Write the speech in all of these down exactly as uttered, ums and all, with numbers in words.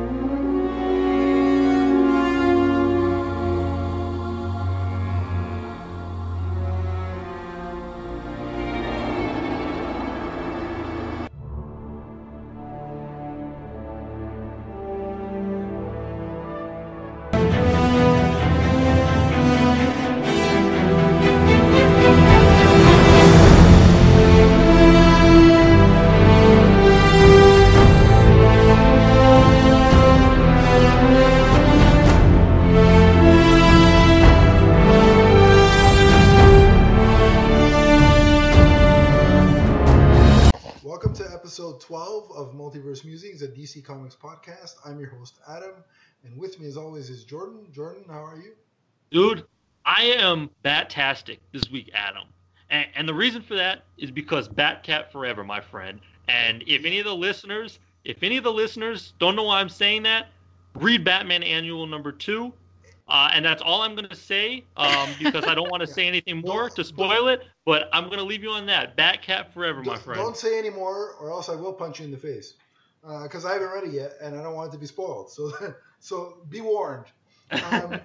episode twelve of Multiverse Musings, a D C Comics podcast. I'm your host, Adam, and with me as always is Jordan. Jordan, how are you? Dude, I am bat-tastic this week, Adam. And, and the reason for that is because Batcat forever, my friend. And if any of the listeners, if any of the listeners don't know why I'm saying that, read Batman Annual number two. Uh, and that's all I'm going to say um, because I don't want to say anything more to spoil it, but I'm going to leave you on that. Batcat forever, my friend. Don't say any more or else I will punch you in the face because uh, I haven't read it yet and I don't want it to be spoiled. So so be warned. Um,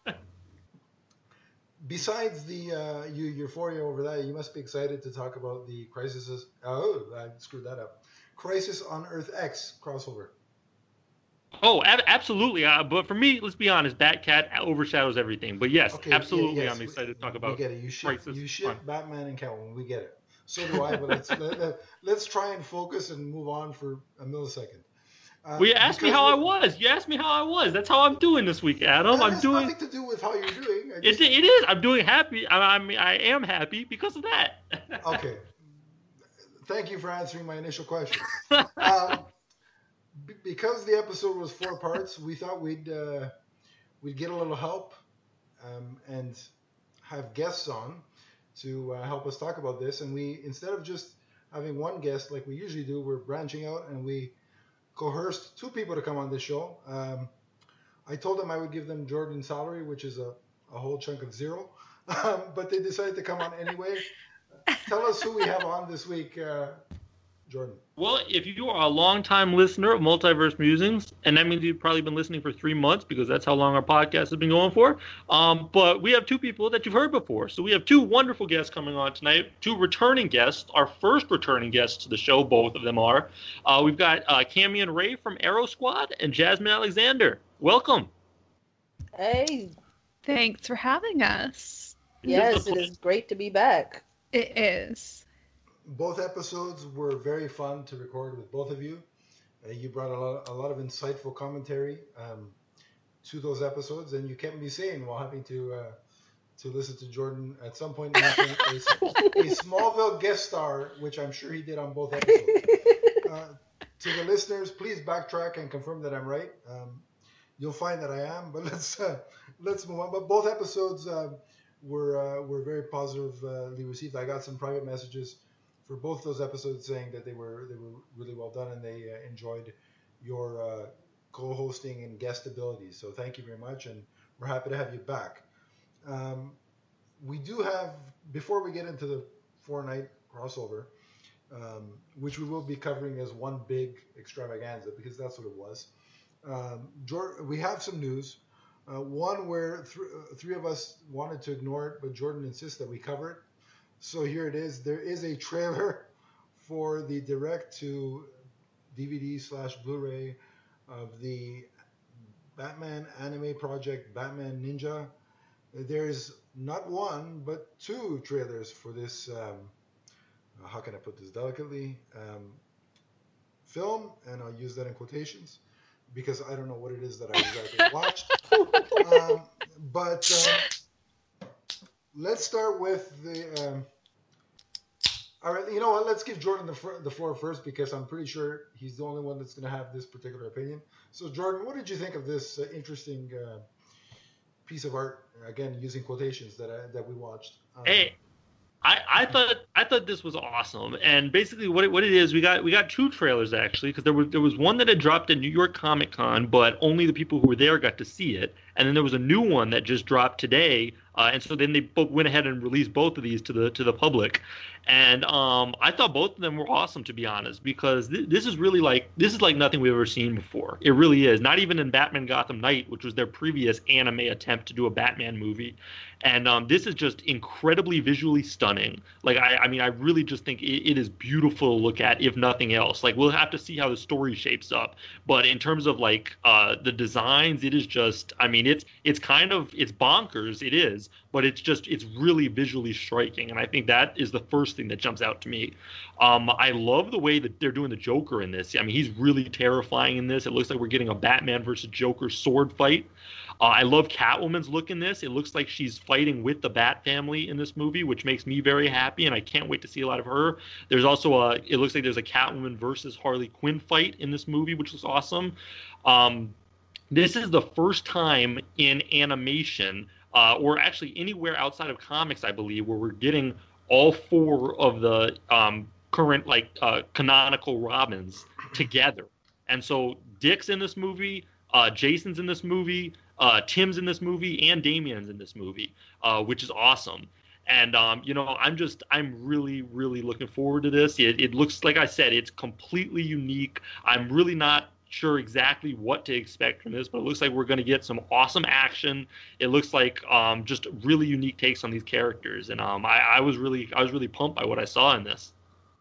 besides the uh, you, euphoria over that, you must be excited to talk about the Crisis. Oh, I screwed that up. Crisis on Earth X crossover. Oh, ab- absolutely. Uh, but for me, let's be honest, Batcat overshadows everything. But yes, okay, absolutely, yeah, yes. I'm excited we, to talk about. We get it. You ship, you ship Batman and Catwoman. We get it. So do I. But let's let, let, let's try and focus and move on for a millisecond. Uh, well, you asked me how I was. You asked me how I was. That's how I'm doing this week, Adam. That I'm has doing. Nothing to do with how you're doing. Just... It, it is. I'm doing happy. I, I mean, I am happy because of that. Okay. Thank you for answering my initial question. Um, Because the episode was four parts, we thought we'd uh, we'd get a little help um, and have guests on to uh, help us talk about this. And we, instead of just having one guest like we usually do, we're branching out and we coerced two people to come on this show. Um, I told them I would give them Jordan's salary, which is a, a whole chunk of zero, um, but they decided to come on anyway. Tell us who we have on this week, uh, Jordan. Well, if you are a long-time listener of Multiverse Musings, and that means you've probably been listening for three months because that's how long our podcast has been going for, um, but we have two people that you've heard before. So we have two wonderful guests coming on tonight, two returning guests, our first returning guests to the show, both of them are. Uh, we've got uh, Camion Ray from Arrow Squad and Jasmine Alexander. Welcome. Hey. Thanks for having us. Yes, it is great to be back. It is. Both episodes were very fun to record with both of you. Uh, you brought a lot, a lot of insightful commentary um, to those episodes, and you kept me sane while having to uh, to listen to Jordan at some point making a, a Smallville guest star, which I'm sure he did on both episodes. Uh, to the listeners, please backtrack and confirm that I'm right. Um, you'll find that I am, but let's uh, let's move on. But both episodes uh, were uh, were very positively received. I got some private messages for both those episodes saying that they were they were really well done and they uh, enjoyed your uh, co-hosting and guest abilities. So thank you very much, and we're happy to have you back. Um, we do have, before we get into the four-night crossover, um, which we will be covering as one big extravaganza because that's what it was, um, Jordan, we have some news. Uh, one where th- three of us wanted to ignore it, but Jordan insists that we cover it. So here it is. There is a trailer for the direct-to-D V D slash Blu-ray of the Batman anime project, Batman Ninja. There's not one, but two trailers for this, um, how can I put this delicately, um, film, and I'll use that in quotations because I don't know what it is that I exactly watched. um, but um, let's start with the... Um, All right, you know what? Let's give Jordan the, fr- the floor first because I'm pretty sure he's the only one that's going to have this particular opinion. So, Jordan, what did you think of this uh, interesting uh, piece of art? Again, using quotations that I, that we watched. Um, hey, I, I thought I thought this was awesome, and basically what it, what it is, we got we got two trailers actually because there was there was one that had dropped at New York Comic Con, but only the people who were there got to see it, and then there was a new one that just dropped today Uh, and so then they both went ahead and released both of these to the to the public, and um, I thought both of them were awesome, to be honest, because th- this is really like this is like nothing we've ever seen before. It really is. Not even in Batman Gotham Knight, which was their previous anime attempt to do a Batman movie, and um, this is just incredibly visually stunning. Like I, I mean, I really just think it, it is beautiful to look at, if nothing else. Like we'll have to see how the story shapes up, but in terms of like uh, the designs, it is just. I mean, it's it's kind of it's bonkers. It is, but it's just it's really visually striking, and I think that is the first thing that jumps out to me. Um, I love the way that they're doing the Joker in this. I mean, he's really terrifying in this. It looks like we're getting a Batman versus Joker sword fight. Uh, I love Catwoman's look in this. It looks like she's fighting with the Bat family in this movie, which makes me very happy, and I can't wait to see a lot of her. There's also a, it looks like there's a Catwoman versus Harley Quinn fight in this movie, which looks awesome. Um, this is the first time in animation, uh, or actually anywhere outside of comics, I believe, where we're getting all four of the um, current like uh, canonical Robins together. And so Dick's in this movie, uh, Jason's in this movie, uh, Tim's in this movie, and Damian's in this movie, uh, which is awesome. And um, you know, I'm just I'm really really looking forward to this. It, it looks like I said, it's completely unique. I'm really not sure exactly what to expect from this, but it looks like we're going to get some awesome action. It looks like um, just really unique takes on these characters, and um, I, I was really I was really pumped by what I saw in this.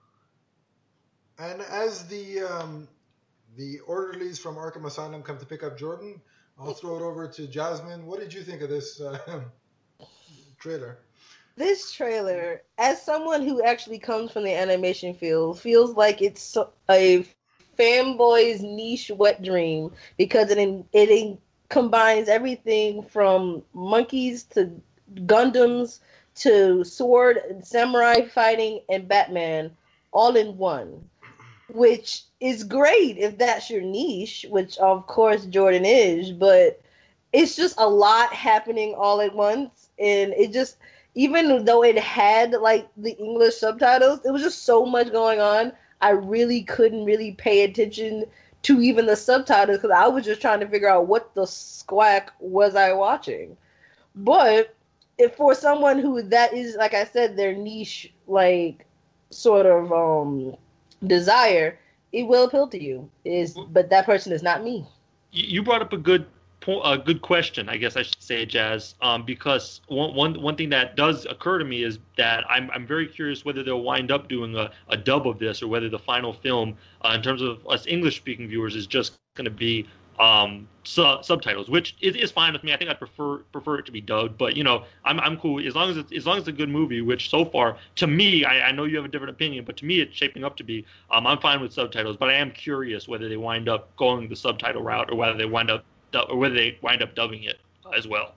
And as the um, the orderlies from Arkham Asylum come to pick up Jordan, I'll throw it over to Jasmine. What did you think of this uh, trailer? This trailer, as someone who actually comes from the animation field, feels like it's so- a fanboy's niche wet dream because it in, it in, combines everything from monkeys to Gundams to sword and samurai fighting and Batman all in one, which is great if that's your niche, which of course Jordan is, but it's just a lot happening all at once, and it just, even though it had like the English subtitles, it was just so much going on. I really couldn't really pay attention to even the subtitles because I was just trying to figure out what the squack was I watching. But if for someone who that is, like I said, their niche, like sort of um desire, it will appeal to you. Is but that person is not me. You brought up a good a good question, I guess I should say, Jazz, um, because one, one one thing that does occur to me is that I'm I'm very curious whether they'll wind up doing a, a dub of this, or whether the final film, uh, in terms of us English-speaking viewers, is just going to be um, su- subtitles, which is, is fine with me. I think I prefer prefer it to be dubbed, but you know, I'm I'm cool as long as it's as long as it's a good movie. Which so far, to me, I, I know you have a different opinion, but to me, it's shaping up to be. Um, I'm fine with subtitles, but I am curious whether they wind up going the subtitle route, or whether they wind up or whether they wind up dubbing it as well.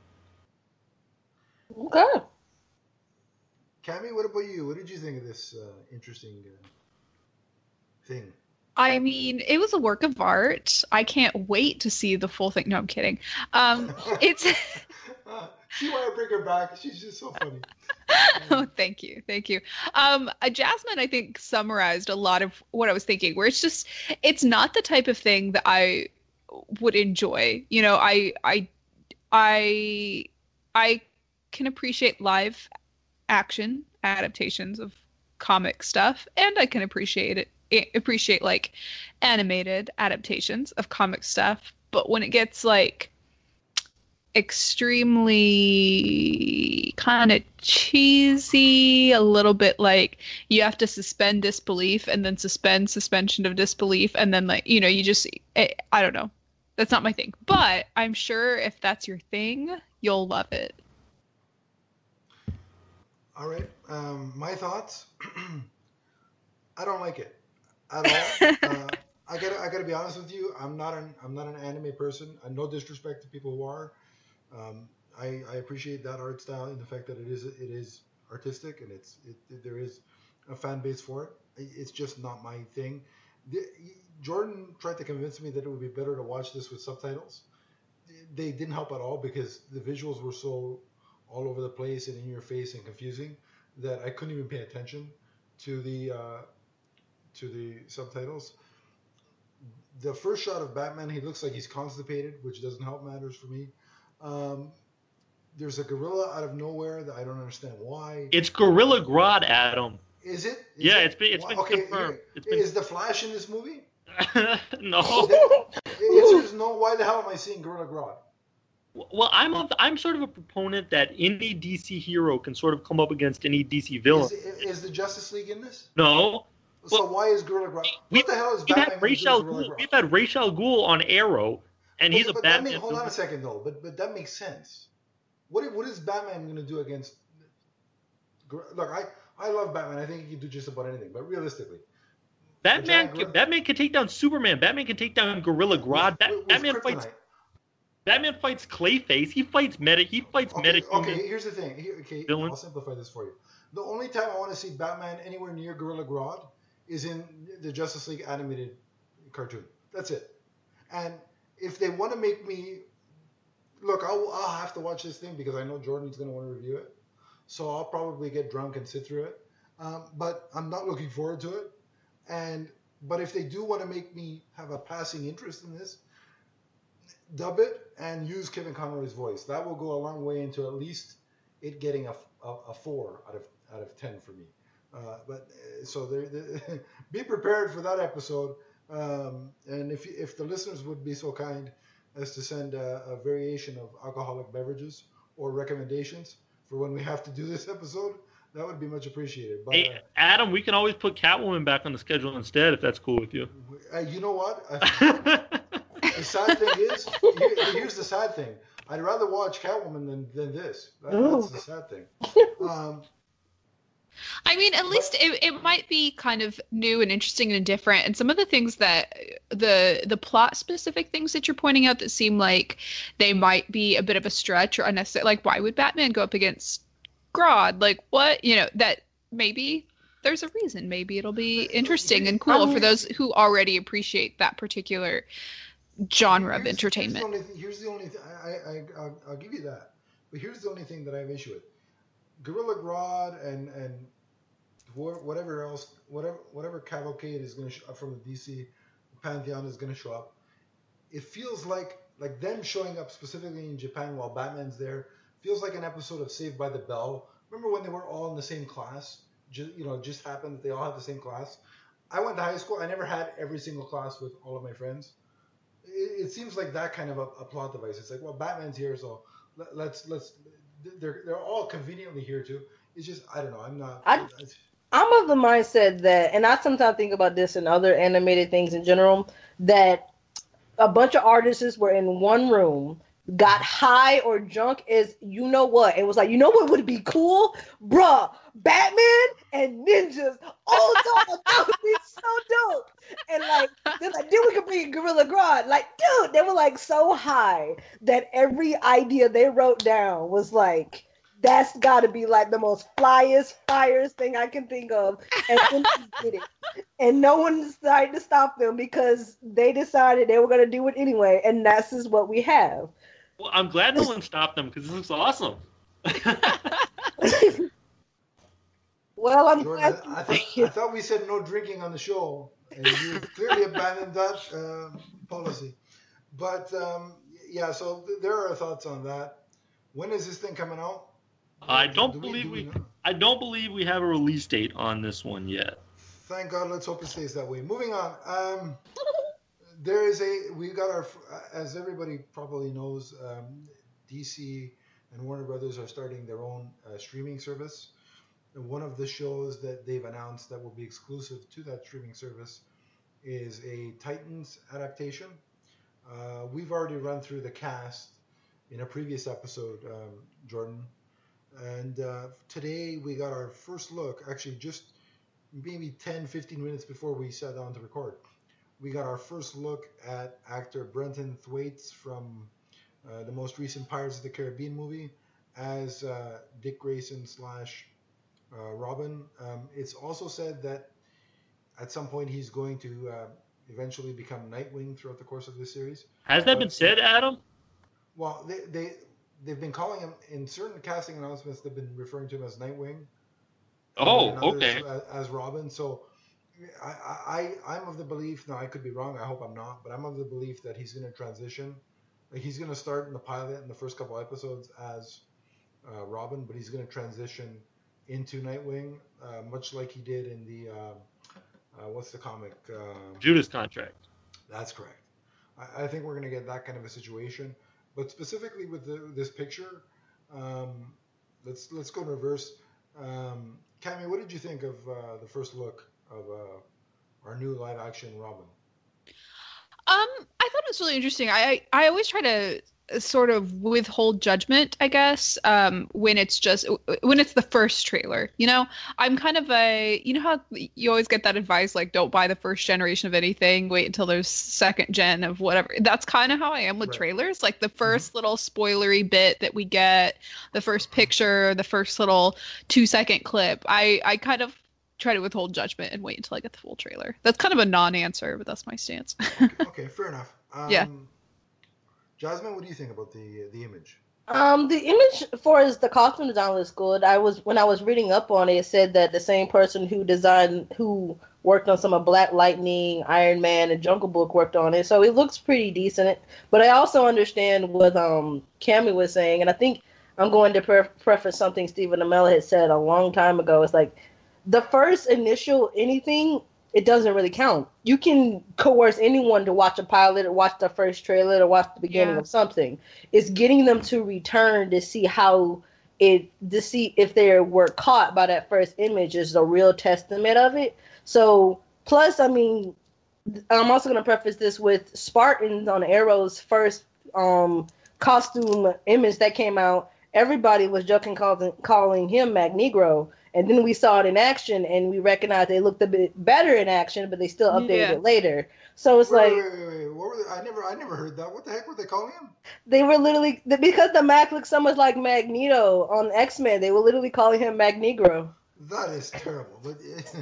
Okay. Cammy, what about you? What did you think of this uh, interesting uh, thing? I mean, it was a work of art. I can't wait to see the full thing. No, I'm kidding. Um, it's. uh, see why I bring her back? She's just so funny. Oh, thank you, thank you. Um, uh, Jasmine, I think, summarized a lot of what I was thinking. Where it's just, it's not the type of thing that I would enjoy. You know, I, I, I, I can appreciate live action adaptations of comic stuff, and I can appreciate it. appreciate like animated adaptations of comic stuff, but when it gets like extremely kind of cheesy, a little bit like you have to suspend disbelief and then suspend suspension of disbelief, and then like, you know, you just I, I don't know, that's not my thing, but I'm sure if that's your thing, you'll love it. All right, um, my thoughts. I don't like it at all. uh, I gotta, I gotta be honest with you. I'm not an, I'm not an anime person. Uh, no disrespect to people who are. Um, I, I appreciate that art style and the fact that it is, it is artistic and it's, it, it, there is a fan base for it. It's just not my thing. The, Jordan tried to convince me that it would be better to watch this with subtitles. They didn't help at all because the visuals were so all over the place and in your face and confusing that I couldn't even pay attention to the. Uh, to the subtitles. The first shot of Batman, he looks like he's constipated, which doesn't help matters for me. Um, there's a gorilla out of nowhere that I don't understand why. It's Gorilla Grodd, Adam. Is it? Is yeah, it? it's been it's been okay, confirmed. Here, It's been... Is the Flash in this movie? no. The answer is no. Why the hell am I seeing Gorilla Grodd? Well, I'm a, I'm sort of a proponent that any D C hero can sort of come up against any D C villain. Is, is the Justice League in this? No. So well, why is Gorilla Grodd? We, what the hell is we've Batman had Ra's al Ghul, We've had Ra's al Ghul on Arrow, and but, he's a but Batman. That make, hold on a second, though. But but that makes sense. What what is Batman going to do against? Look, I, I love Batman. I think he can do just about anything. But realistically, Batman can, Batman can take down Superman. Batman can take down Gorilla Grodd. With, with Batman Kryptonite. fights. Batman fights Clayface. He fights Meta. He fights okay, Meta. Okay, here's the thing. Here, okay, Villain. I'll simplify this for you. The only time I want to see Batman anywhere near Gorilla Grodd is in the Justice League animated cartoon. That's it. And if they want to make me look, I'll, I'll have to watch this thing because I know Jordan's going to want to review it. So I'll probably get drunk and sit through it. Um, but I'm not looking forward to it. And but if they do want to make me have a passing interest in this, dub it and use Kevin Conroy's voice. That will go a long way into at least it getting a, a, a four out of out of ten for me. Uh, but uh, so there, there, be prepared for that episode. Um, and if if the listeners would be so kind as to send a, a variation of alcoholic beverages or recommendations for when we have to do this episode, that would be much appreciated. But, hey, uh, Adam, we can always put Catwoman back on the schedule instead if that's cool with you. Uh, you know what? I, the sad thing is, here, here's the sad thing. I'd rather watch Catwoman than, than this. That, that's the sad thing. Um, I mean, at least it, it might be kind of new and interesting and different. And some of the things that the the plot specific things that you're pointing out that seem like they might be a bit of a stretch or unnecessary. Like, why would Batman go up against Grodd? Like, what? You know, that maybe there's a reason. Maybe it'll be interesting and cool for those who already appreciate that particular genre of entertainment. Here's the only, here's the only thing. I, I, I'll, I'll give you that. But here's the only thing that I have issue with. Gorilla Grodd and and whatever else, whatever whatever cavalcade is going to show up from the D C pantheon is going to show up. It feels like like them showing up specifically in Japan while Batman's there feels like an episode of Saved by the Bell. Remember when they were all in the same class? Just, you know, it just happened that they all had the same class. I went to high school. I never had every single class with all of my friends. It, it seems like that kind of a, a plot device. It's like, well, Batman's here, so let, let's let's. They're they're all conveniently here too. It's just I don't know. I'm not. I, I'm of the mindset that, and I sometimes think about this in other animated things in general, that a bunch of artists were in one room, got high or drunk as you know what. It was like, you know what would be cool? Bruh, Batman and ninjas all time. That would be so dope. And like, they're like, then we could bring Gorilla Grodd. Like, dude, they were like so high that every idea they wrote down was like, that's got to be like the most flyest, fireest thing I can think of. And then they did it. And no one decided to stop them because they decided they were going to do it anyway. And that's just what we have. Well, I'm glad no one stopped them because this looks awesome. Well, I'm Jordan, glad. I, th- I thought we said no drinking on the show, and you clearly abandoned that uh, policy. But um, yeah, so th- there are thoughts on that. When is this thing coming out? I don't do believe we, we, we I don't believe we have a release date on this one yet. Thank God. Let's hope it stays that way. Moving on. Um, there is a we got our as everybody probably knows, um, D C and Warner Brothers are starting their own uh, streaming service. And one of the shows that they've announced that will be exclusive to that streaming service is a Titans adaptation. Uh, we've already run through the cast in a previous episode, um, Jordan. And uh, today we got our first look, actually just maybe ten, fifteen minutes before we sat down to record. We got our first look at actor Brenton Thwaites from uh, the most recent Pirates of the Caribbean movie as uh, Dick Grayson slash uh, Robin. Um, it's also said that at some point he's going to uh, eventually become Nightwing throughout the course of this series. Has that but, been said, Adam? Well, they, they, they've been calling him, in certain casting announcements, they've been referring to him as Nightwing. Oh, and others okay. As, as Robin. So I, I, I'm of the belief, now I could be wrong, I hope I'm not, but I'm of the belief that he's going to transition. Like he's going to start in the pilot in the first couple episodes as uh, Robin, but he's going to transition into Nightwing, uh, much like he did in the uh, uh, what's the comic? Um, Judas Contract. That's correct. I, I think we're going to get that kind of a situation. But specifically with the, this picture, um, let's let's go in reverse. Um, Cammy, what did you think of uh, the first look of uh, our new live action Robin? Um, I thought it was really interesting. I I always try to sort of withhold judgment, I guess, um, when it's just when it's the first trailer. You know, I'm kind of a you know how you always get that advice like don't buy the first generation of anything, wait until there's second gen of whatever. That's kind of how I am with Right. trailers. Like the first mm-hmm. little spoilery bit that we get, the first picture, the first little two second clip. I I kind of try to withhold judgment and wait until I get the full trailer. That's kind of a non-answer, but that's my stance. okay, okay, fair enough. Um, Yeah. Jasmine, what do you think about the the image? Um, the image for as the costume design looks good. I was when I was reading up on it, it said that the same person who designed, who worked on some of Black Lightning, Iron Man, and Jungle Book worked on it, so it looks pretty decent. But I also understand what um Cammy was saying, and I think I'm going to pre- preface something Stephen Amell had said a long time ago. It's like the first initial anything, it doesn't really count. You can coerce anyone to watch a pilot or watch the first trailer or watch the beginning Yeah. of something. It's getting them to return to see how it, to see if they were caught by that first image is the real testament of it. So, plus, I mean, I'm also going to preface this with Spartans on Arrow's first um, costume image that came out. Everybody was joking, calling, calling him Magneto. And then we saw it in action, and we recognized they looked a bit better in action, but they still updated Yeah. it later. So it's Wait, like wait, wait, wait. What were they? I never, I never heard that. What the heck were they calling him? they were literally, because the Mac looks so much like Magneto on X-Men, they were literally calling him Magneto. That is terrible. But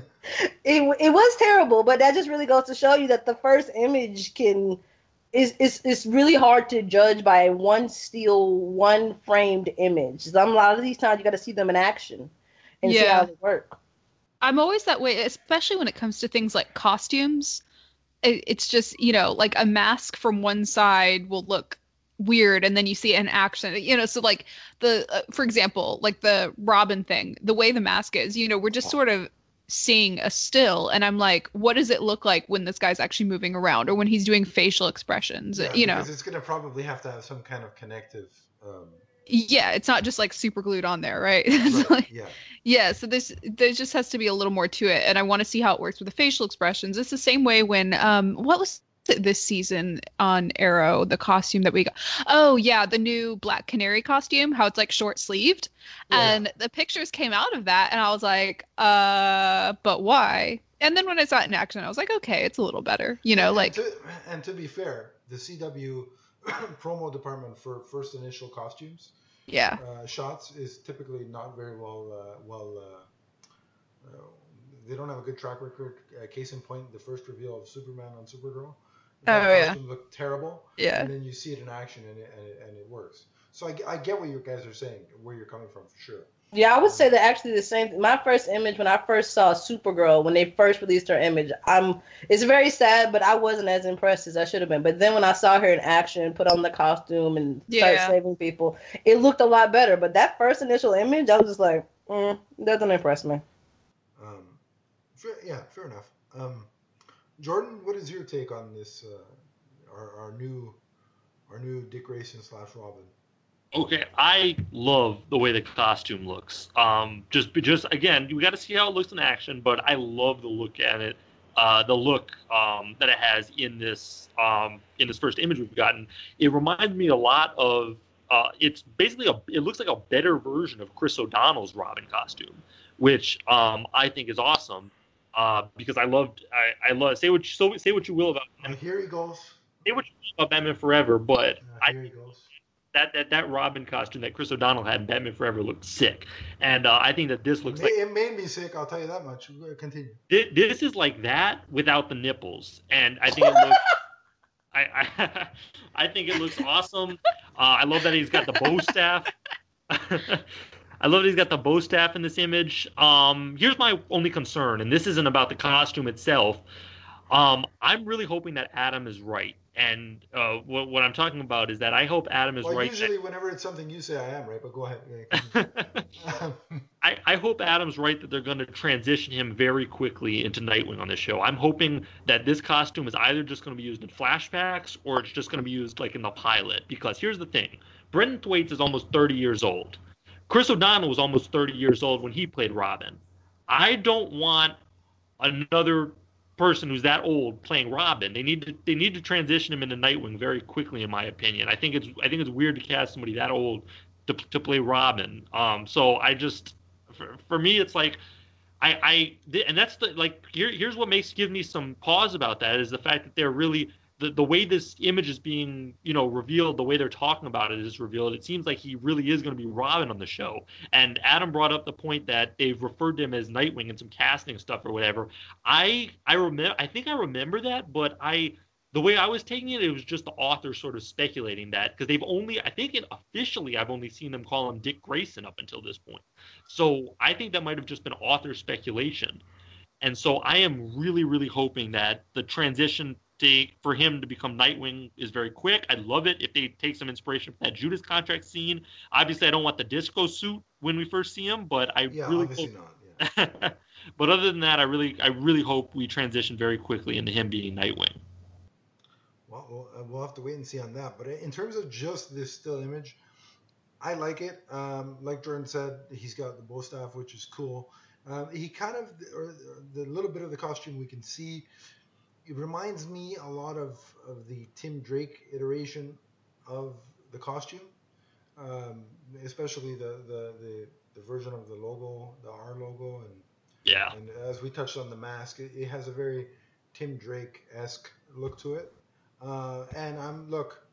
It it was terrible, but that just really goes to show you that the first image can is is it's really hard to judge by one still, one framed image. Some, a lot of these times you got to see them in action and see Yeah. how they work. I'm always that way, especially when it comes to things like costumes. It, it's just, you know, like a mask from one side will look weird and then you see it in action, you know, so like the, uh, for example, like the Robin thing, the way the mask is, you know, we're just sort of seeing a still and I'm like, what does it look like when this guy's actually moving around or when he's doing facial expressions, yeah, you know? because it's going to probably have to have some kind of connective. Um, Yeah, it's not just like super glued on there, right? It's right, like, yeah. yeah, so this there just has to be a little more to it, and I want to see how it works with the facial expressions. It's the same way when um what was it this season on Arrow, the costume that we got? Oh yeah, the new Black Canary costume, how it's like short sleeved, Yeah. and the pictures came out of that, and I was like, uh, but why? And then when I saw it in action, I was like, okay, it's a little better, you know, And like to, and to be fair, the C W promo department for first initial costumes yeah, uh, shots is typically not very well uh, well. Uh, uh, they don't have a good track record. Uh, case in point, the first reveal of Superman on Supergirl. That Oh, yeah. costume looked terrible. yeah. And then you see it in action, and it, and it, and it works. So I, I get what you guys are saying, where you're coming from, for sure. Yeah, I would say that actually the same. My first image when I first saw Supergirl, when they first released her image, I'm. It's very sad, but I wasn't as impressed as I should have been. But then when I saw her in action, put on the costume and start Yeah. saving people, it looked a lot better. But that first initial image, I was just like, mm, doesn't impress me. Um, fair, yeah, fair enough. Um, Jordan, what is your take on this? Uh, our, our new, our new Dick Grayson slash Robin. Okay, I love the way the costume looks. Um, just, just again, we got to see how it looks in action, but I love the look at it. Uh, the look um, that it has in this um, in this first image we've gotten. It reminds me a lot of. Uh, it's basically a. It looks like a better version of Chris O'Donnell's Robin costume, which um, I think is awesome. Uh, because I loved. I, I love. Say what. You, so say what you will about. And here he goes. Say what you will about Batman Forever, but Uh, I. here he goes. That, that that Robin costume that Chris O'Donnell had in Batman Forever looked sick, and uh, I think that this looks It, like ma- it made me sick. I'll tell you that much. Continue. thi- this is like that without the nipples, and I think it looks. I, I I think it looks awesome. Uh, I love that he's got the bow staff. I love that he's got the bow staff in this image. Um, here's my only concern, and this isn't about the costume itself. Um, I'm really hoping that Adam is right. And uh, what, what I'm talking about is that I hope Adam is well, right. usually that... whenever it's something you say, I am right, but go ahead. I, I hope Adam's right that they're going to transition him very quickly into Nightwing on this show. I'm hoping that this costume is either just going to be used in flashbacks or it's just going to be used like in the pilot. Because here's the thing. Brendan Thwaites is almost thirty years old. Chris O'Donnell was almost thirty years old when he played Robin. I don't want another person who's that old playing Robin. They need to they need to transition him into Nightwing very quickly, in my opinion. I think it's I think it's weird to cast somebody that old to to play Robin. Um, so I just for, for me it's like I I and that's the like here here's what makes give me some pause about that is the fact that they're really the the way this image is being, you know, revealed, the way they're talking about it is revealed. It seems like he really is going to be Robin on the show. And Adam brought up the point that they've referred to him as Nightwing in some casting stuff or whatever. I I remember I think I remember that, but I the way I was taking it, it was just the author sort of speculating that because they've only I think it officially I've only seen them call him Dick Grayson up until this point. So I think that might have just been author speculation. And so I am really, really hoping that the transition to, for him to become Nightwing is very quick. I'd love it if they take some inspiration from that Judas Contract scene. Obviously, I don't want the disco suit when we first see him, but I yeah, really obviously hope... not. Yeah. But other than that, I really, I really hope we transition very quickly into him being Nightwing. Well, we'll, we'll have to wait and see on that. But in terms of just this still image, I like it. Um, like Jordan said, he's got the bow staff, which is cool. Um, he kind of, or the little bit of the costume we can see, it reminds me a lot of, of the Tim Drake iteration of the costume, um, especially the, the, the, the version of the logo, the R logo. And yeah. And as we touched on the mask, it, it has a very Tim Drake-esque look to it. Uh, and I'm, look,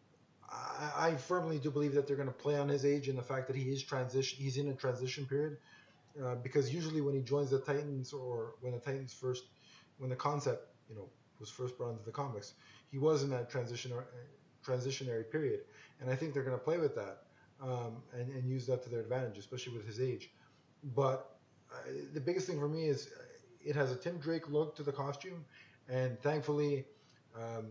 I, I firmly do believe that they're going to play on his age and the fact that he is transition, he's in a transition period. Uh, because usually when he joins the Titans or when the Titans first, when the concept, you know, was first brought into the comics, he was in that transition transitionary period, and I think they're going to play with that um, and, and use that to their advantage, especially with his age. But uh, the biggest thing for me is it has a Tim Drake look to the costume, and thankfully, um,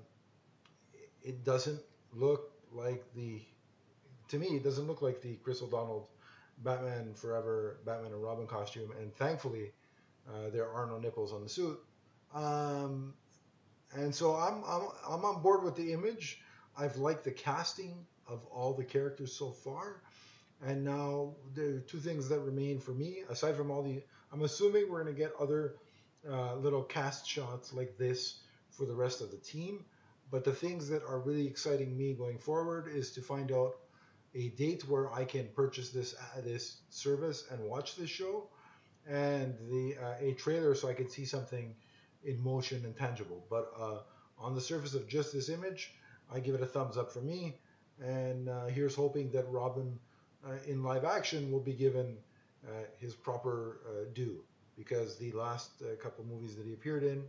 it doesn't look like the. To me, it doesn't look like the Chris O'Donnell Batman Forever, Batman and Robin costume, and thankfully, uh, there are no nipples on the suit. Um, and so I'm, I'm I'm on board with the image. I've liked the casting of all the characters so far, and now there are two things that remain for me aside from all the. I'm assuming we're gonna get other uh, little cast shots like this for the rest of the team. But the things that are really exciting me going forward is to find out a date where I can purchase this uh, this service and watch this show, and the uh, a trailer so I can see something in motion and tangible. But uh, on the surface of just this image, I give it a thumbs up for me. And uh, here's hoping that Robin uh, in live action will be given uh, his proper uh, due, because the last uh, couple movies that he appeared in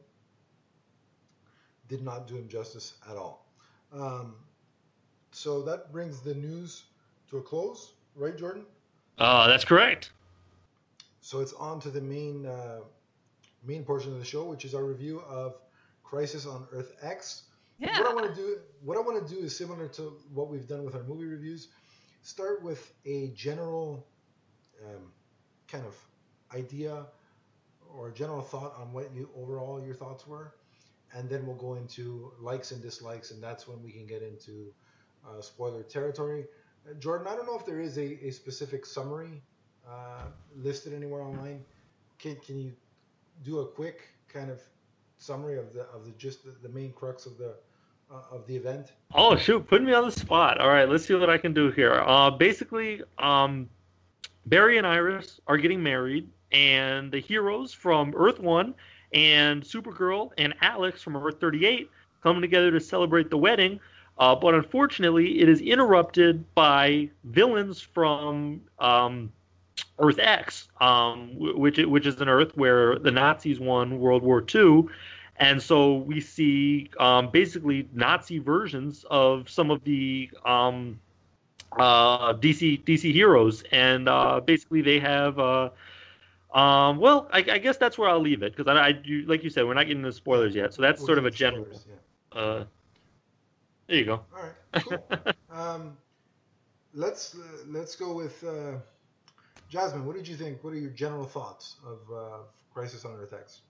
did not do him justice at all. Um, so that brings the news to a close, right, Jordan? Uh, that's correct. So it's on to the main uh, main portion of the show, which is our review of Crisis on Earth X. Yeah. What I want to do, what I want to do is similar to what we've done with our movie reviews. Start with a general um, kind of idea or general thought on what you overall your thoughts were, and then we'll go into likes and dislikes, and that's when we can get into uh, spoiler territory. Uh, Jordan, I don't know if there is a, a specific summary uh, listed anywhere online. Can can you do a quick kind of summary of the of the just the, the main crux of the uh, of the event? Oh shoot, put me on the spot. All right, let's see what I can do here. Uh, basically, um, Barry and Iris are getting married, and the heroes from Earth One and Supergirl and Alex from Earth thirty-eight come together to celebrate the wedding. Uh, but unfortunately, it is interrupted by villains from um, Earth X, um, which which is an Earth where the Nazis won World War Two, and so we see um, basically Nazi versions of some of the um, uh, D C D C heroes, and uh, basically they have uh, Um, well, I, I guess that's where I'll leave it because I, I do, like you said, we're not getting into spoilers yet, so that's We'll sort get of a into general. spoilers, yeah. Uh, there you go. All right, cool. um, let's uh, let's go with uh, Jasmine. What did you think? What are your general thoughts of uh, Crisis on Earth X?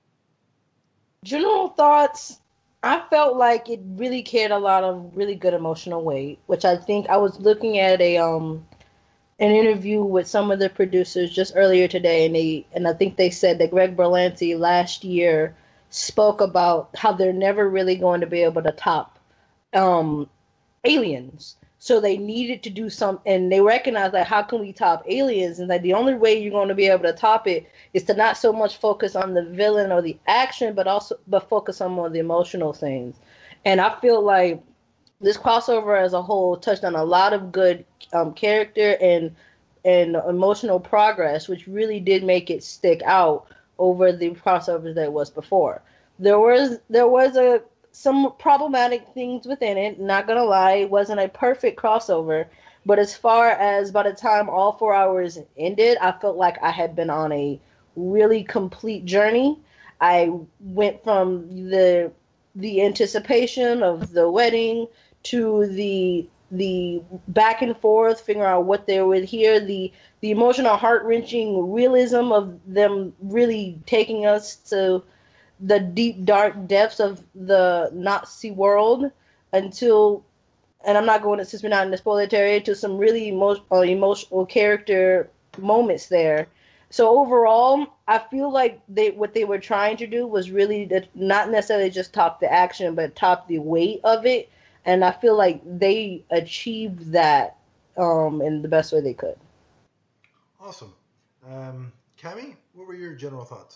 General thoughts. I felt like it really carried a lot of really good emotional weight, which I think I was looking at a um an interview with some of the producers just earlier today, and they and I think they said that Greg Berlanti last year spoke about how they're never really going to be able to top um Aliens. So they needed to do some, and they recognized that how can we top Aliens, and that the only way you're going to be able to top it is to not so much focus on the villain or the action, but also but focus on more of the emotional things. And I feel like this crossover as a whole touched on a lot of good um, character and and emotional progress, which really did make it stick out over the crossovers that it was before. There was there was a some problematic things within it. Not gonna lie, it wasn't a perfect crossover. But as far as by the time all four hours ended, I felt like I had been on a really complete journey. I went from the the anticipation of the wedding to the the back and forth, figuring out what they would hear, the the emotional, heart wrenching realism of them really taking us to the deep dark depths of the Nazi world until, and I'm not going to, since we're not in the spoiler area, to some really emo- uh, emotional character moments there. So overall, I feel like they what they were trying to do was really to not necessarily just top the action, but top the weight of it. And I feel like they achieved that um, in the best way they could. Awesome. Um, Cami, what were your general thoughts?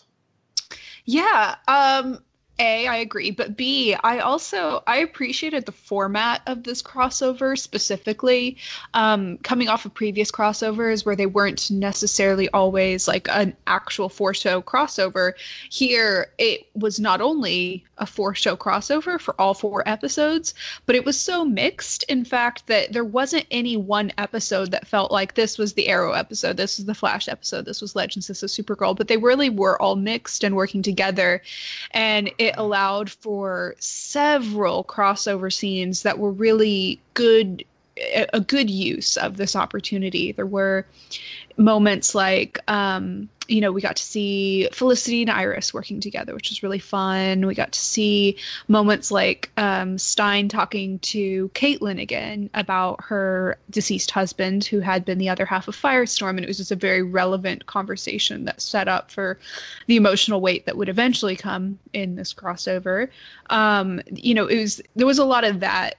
Yeah, um, A, I agree, but B, I also I appreciated the format of this crossover specifically, um, coming off of previous crossovers where they weren't necessarily always like an actual four show crossover. Here, it was not only a four show crossover for all four episodes, but it was so mixed, in fact, that there wasn't any one episode that felt like this was the Arrow episode, this was the Flash episode, this was Legends, this was Supergirl, but they really were all mixed and working together, and it allowed for several crossover scenes that were really good, a good use of this opportunity. There were moments like, um, you know, we got to see Felicity and Iris working together, which was really fun. We got to see moments like um, Stein talking to Caitlin again about her deceased husband, who had been the other half of Firestorm, and it was just a very relevant conversation that set up for the emotional weight that would eventually come in this crossover. Um, you know, it was there was a lot of that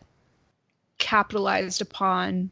capitalized upon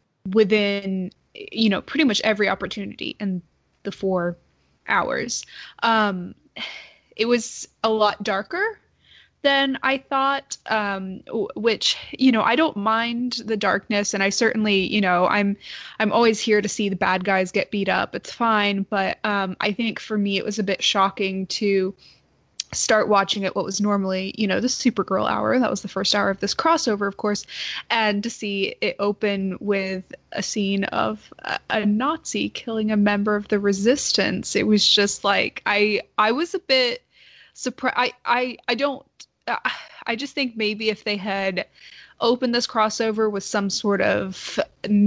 within, you know, pretty much every opportunity in the four hours. Um, it was a lot darker than I thought, um, which, you know, I don't mind the darkness, and I certainly, you know, I'm I'm always here to see the bad guys get beat up. It's fine, but um, I think for me it was a bit shocking to start watching at what was normally, you know, the Supergirl hour. That was the first hour of this crossover, of course, and to see it open with a scene of a, a Nazi killing a member of the resistance. It was just like, I I was a bit surprised. I, I, I don't, uh, I just think maybe if they had open this crossover with some sort of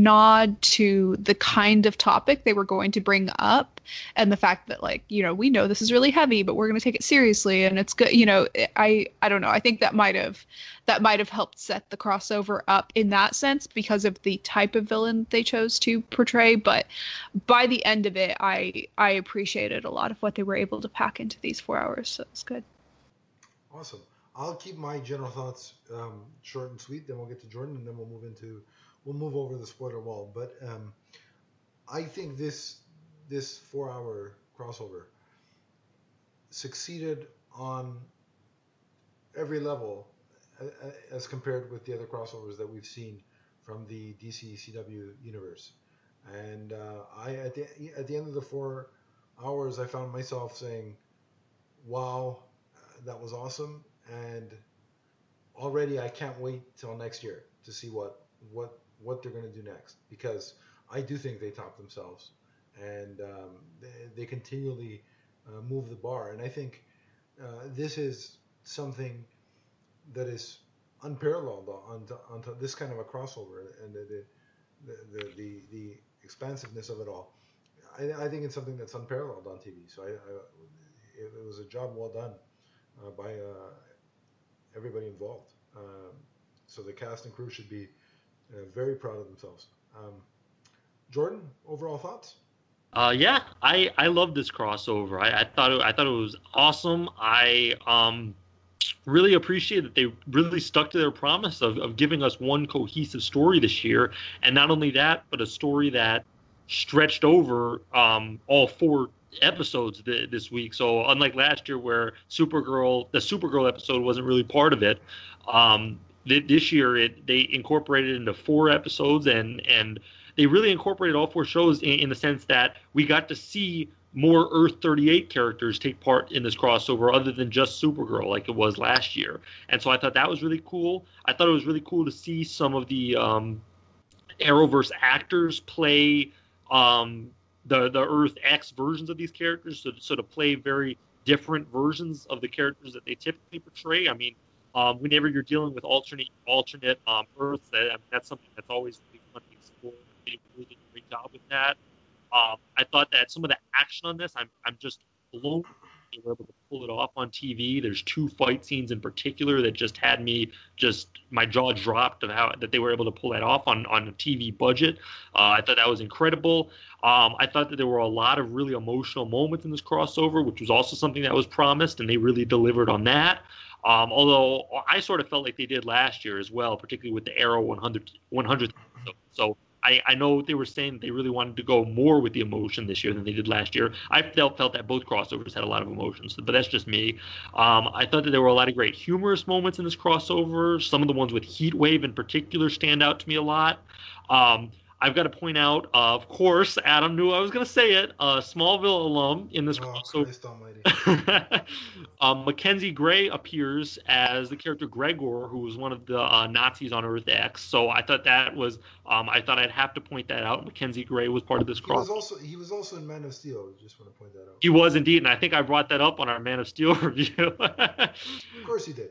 nod to the kind of topic they were going to bring up, and the fact that, like, you know, we know this is really heavy, but we're going to take it seriously, and it's good, you know, I I don't know, I think that might have that might have helped set the crossover up in that sense because of the type of villain they chose to portray. But by the end of it, I I appreciated a lot of what they were able to pack into these four hours, so it's good. Awesome. I'll keep my general thoughts um, short and sweet. Then we'll get to Jordan, and then we'll move into we'll move over the spoiler wall. But um, I think this this four hour crossover succeeded on every level as compared with the other crossovers that we've seen from the D C C W universe. And uh, I at the at the end of the four hours, I found myself saying, "Wow, that was awesome." And already I can't wait till next year to see what what what they're going to do next, because I do think they top themselves, and um, they, they continually uh, move the bar. And I think uh, this is something that is unparalleled on, on, on this kind of a crossover, and the the the, the, the, the expansiveness of it all. I, I think it's something that's unparalleled on T V. So I, I, it, it was a job well done uh, by uh, everybody involved. Um, so the cast and crew should be uh, very proud of themselves. Um, Jordan, overall thoughts? Uh, yeah, I, I love this crossover. I, I thought it, I thought it was awesome. I um really appreciate that they really stuck to their promise of, of giving us one cohesive story this year, and not only that, but a story that stretched over um all four episodes th- this week. So unlike last year where Supergirl, the Supergirl episode wasn't really part of it, um th- this year it they incorporated it into four episodes, and and they really incorporated all four shows in, in the sense that we got to see more Earth thirty-eight characters take part in this crossover other than just Supergirl like it was last year. And so I thought that was really cool. I thought it was really cool to see some of the um, Arrowverse actors play um, the, the Earth X versions of these characters, so, so to play very different versions of the characters that they typically portray. I mean, um, whenever you're dealing with alternate alternate um, Earths, that, I mean, that's something that's always really fun to explore. They really did a great job with that. Um, I thought that some of the action on this, I'm I'm just blown. They were able to pull it off on T V. There's two fight scenes in particular that just had me just my jaw dropped of how that they were able to pull that off on on a T V budget. Uh, I thought that was incredible. Um, I thought that there were a lot of really emotional moments in this crossover, which was also something that was promised, and they really delivered on that. Um, although I sort of felt like they did last year as well, particularly with the Arrow one hundred, one hundredth episode. So I, I know they were saying that they really wanted to go more with the emotion this year than they did last year. I felt felt that both crossovers had a lot of emotions, but that's just me. Um, I thought that there were a lot of great humorous moments in this crossover. Some of the ones with Heatwave in particular stand out to me a lot. Um, I've got to point out, uh, of course, Adam knew I was going to say it, uh, Smallville alum in this oh, crossover. Christ almighty. um, Mackenzie Gray appears as the character Gregor, who was one of the uh, Nazis on Earth X. So I thought that was, um, I thought I'd have to point that out. Mackenzie Gray was part of this He was crossover. also he was also in Man of Steel. Just want to point that out. He was indeed, and I think I brought that up on our Man of Steel review. Of course he did.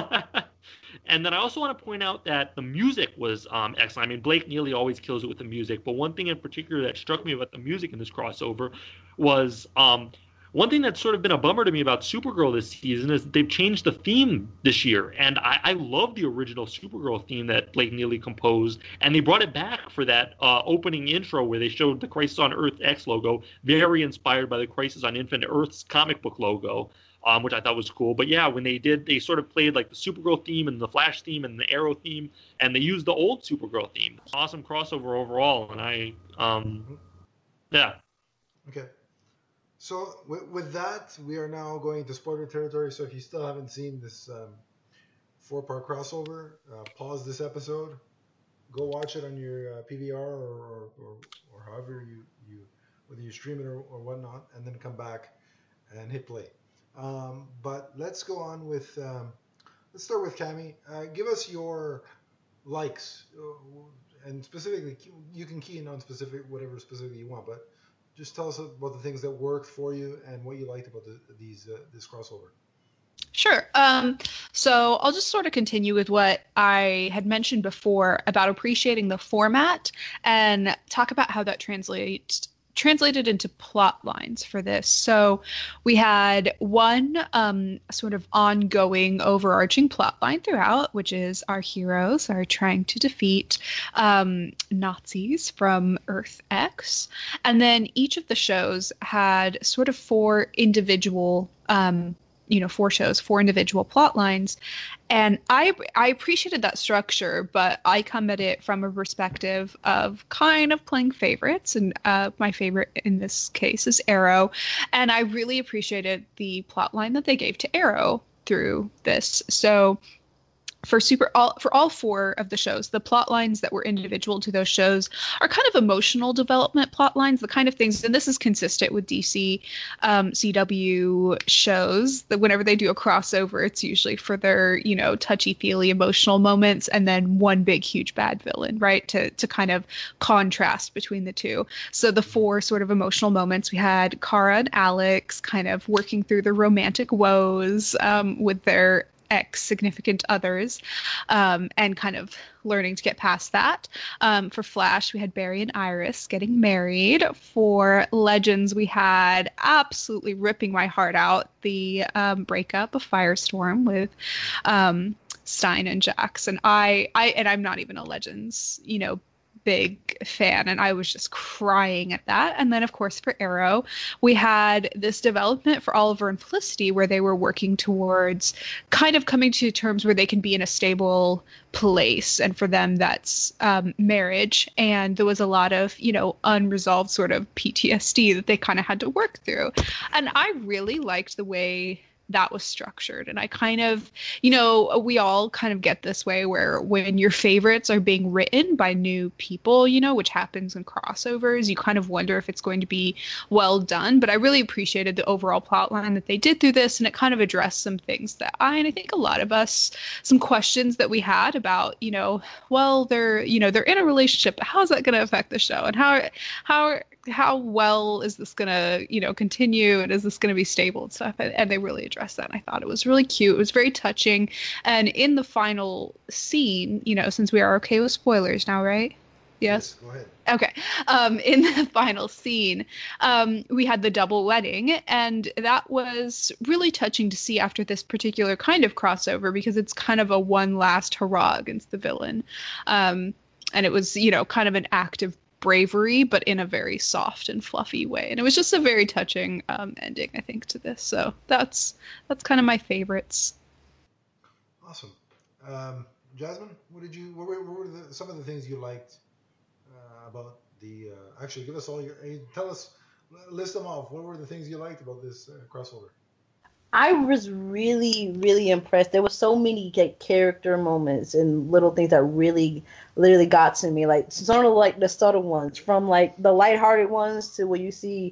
And then I also want to point out that the music was um, excellent. I mean, Blake Neely always kills it with the music, but one thing in particular that struck me about the music in this crossover was um, one thing that's sort of been a bummer to me about Supergirl this season is that they've changed the theme this year. And I, I love the original Supergirl theme that Blake Neely composed, and they brought it back for that uh, opening intro where they showed the Crisis on Earth X logo, very inspired by the Crisis on Infinite Earths comic book logo. Um, which I thought was cool. But yeah, when they did, they sort of played like the Supergirl theme and the Flash theme and the Arrow theme, and they used the old Supergirl theme. Awesome crossover overall, and I, um, yeah. Okay. So with, with that, we are now going to spoiler territory. So if you still haven't seen this um, four-part crossover, uh, pause this episode, go watch it on your uh, P V R or, or, or, or however you, you, whether you stream it or, or whatnot, and then come back and hit play. Um, but let's go on with, um, let's start with Cami. Uh, give us your likes, uh, and specifically, you can key in on specific, whatever specifically you want, but just tell us about the things that worked for you and what you liked about the, these uh, this crossover. Sure. Um, so I'll just sort of continue with what I had mentioned before about appreciating the format and talk about how that translates translated into plot lines for this. So we had one um, sort of ongoing overarching plot line throughout, which is our heroes are trying to defeat um, Nazis from Earth X. And then each of the shows had sort of four individual um, you know, four shows, four individual plot lines. And I I appreciated that structure, but I come at it from a perspective of kind of playing favorites. And uh, my favorite in this case is Arrow. And I really appreciated the plot line that they gave to Arrow through this. So for super all for all four of the shows, the plot lines that were individual to those shows are kind of emotional development plot lines, the kind of things, and this is consistent with D C um, C W shows, that whenever they do a crossover, it's usually for their, you know, touchy-feely emotional moments, and then one big huge bad villain, right, to to kind of contrast between the two. So the four sort of emotional moments, we had Kara and Alex kind of working through the romantic woes um, with their ex-significant others, um, and kind of learning to get past that. Um, for Flash, we had Barry and Iris getting married. For Legends, we had absolutely ripping my heart out the um, breakup of Firestorm with um, Stein and Jax. And I, I, and I'm not even a Legends, you know, big fan, and I was just crying at that. And then of course for Arrow, we had this development for Oliver and Felicity where they were working towards kind of coming to terms where they can be in a stable place, and for them that's um, marriage. And there was a lot of, you know, unresolved sort of P T S D that they kind of had to work through, and I really liked the way that was structured. And I kind of, you know, we all kind of get this way where when your favorites are being written by new people, you know, which happens in crossovers, you kind of wonder if it's going to be well done. But I really appreciated the overall plot line that they did through this, and it kind of addressed some things that I, and I think a lot of us, some questions that we had about, you know, well, they're, you know, they're in a relationship, but how is that going to affect the show? And how, how, how well is this going to, you know, continue, and is this going to be stable and stuff? And, and they really addressed that. And I thought it was really cute. It was very touching. And in the final scene, you know, since we are okay with spoilers now, right? Yes. Yes, go ahead. Okay. Um, in the final scene, um, we had the double wedding, and that was really touching to see after this particular kind of crossover, because it's kind of a one last hurrah against the villain. Um, and it was, you know, kind of an act of bravery, but in a very soft and fluffy way. And it was just a very touching um, ending, I think, to this. So that's that's kind of my favorites. Awesome. Um, Jasmine, what did you? What were, what were the, some of the things you liked uh, about the? Uh, actually, give us all your. Tell us, list them off. What were the things you liked about this uh, crossover? I was really, really impressed. There were so many like, character moments and little things that really, literally got to me. Like sort of like the subtle ones, from like the lighthearted ones to where you see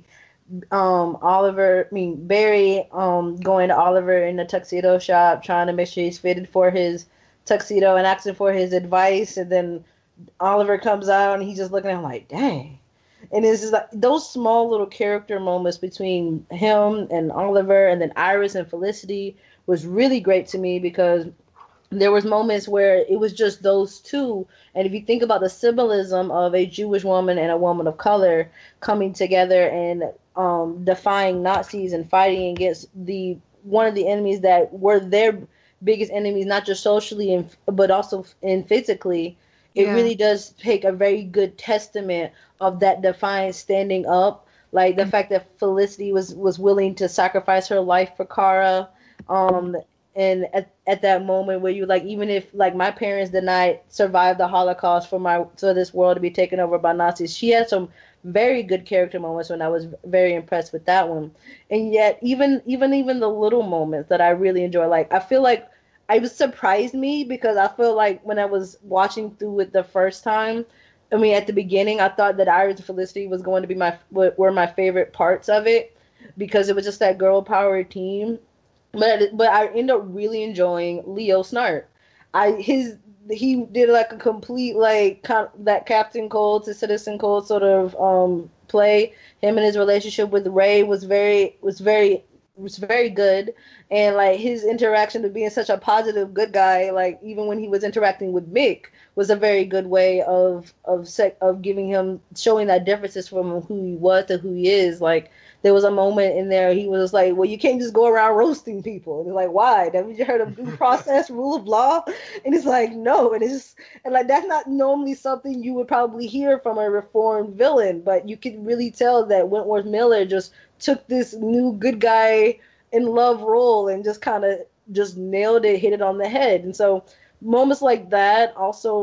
um, Oliver, I mean Barry, um, going to Oliver in the tuxedo shop, trying to make sure he's fitted for his tuxedo and asking for his advice, and then Oliver comes out and he's just looking at him like, dang. And it's just like those small little character moments between him and Oliver, and then Iris and Felicity, was really great to me, because there was moments where it was just those two. And if you think about the symbolism of a Jewish woman and a woman of color coming together and um, defying Nazis and fighting against the one of the enemies that were their biggest enemies, not just socially and, but also in physically. It yeah. really does take a very good testament of that defiance standing up. Like the mm-hmm. fact that Felicity was, was willing to sacrifice her life for Kara. Um, and at, at that moment where you like, even if like my parents did not survive the Holocaust for my, for this world to be taken over by Nazis, she had some very good character moments when I was very impressed with that one. And yet even, even, even the little moments that I really enjoy, like, I feel like, it was surprised me, because I feel like when I was watching through it the first time, I mean, at the beginning, I thought that Iris and Felicity was going to be my were my favorite parts of it, because it was just that girl power team. But but I ended up really enjoying Leo Snart. I his he did like a complete like kind of that Captain Cold to Citizen Cold sort of um play. Him and his relationship with Ray was very was very was very good. And like his interaction of being such a positive good guy, like even when he was interacting with Mick, was a very good way of of sec- of giving him showing that differences from who he was to who he is. Like there was a moment in there he was like, well, you can't just go around roasting people. And it's like, why? Haven't you heard of due process, rule of law? And it's like, no. And it's just, and like that's not normally something you would probably hear from a reformed villain, but you could really tell that Wentworth Miller just took this new good guy in love role and just kind of just nailed it, hit it on the head. And so moments like that, also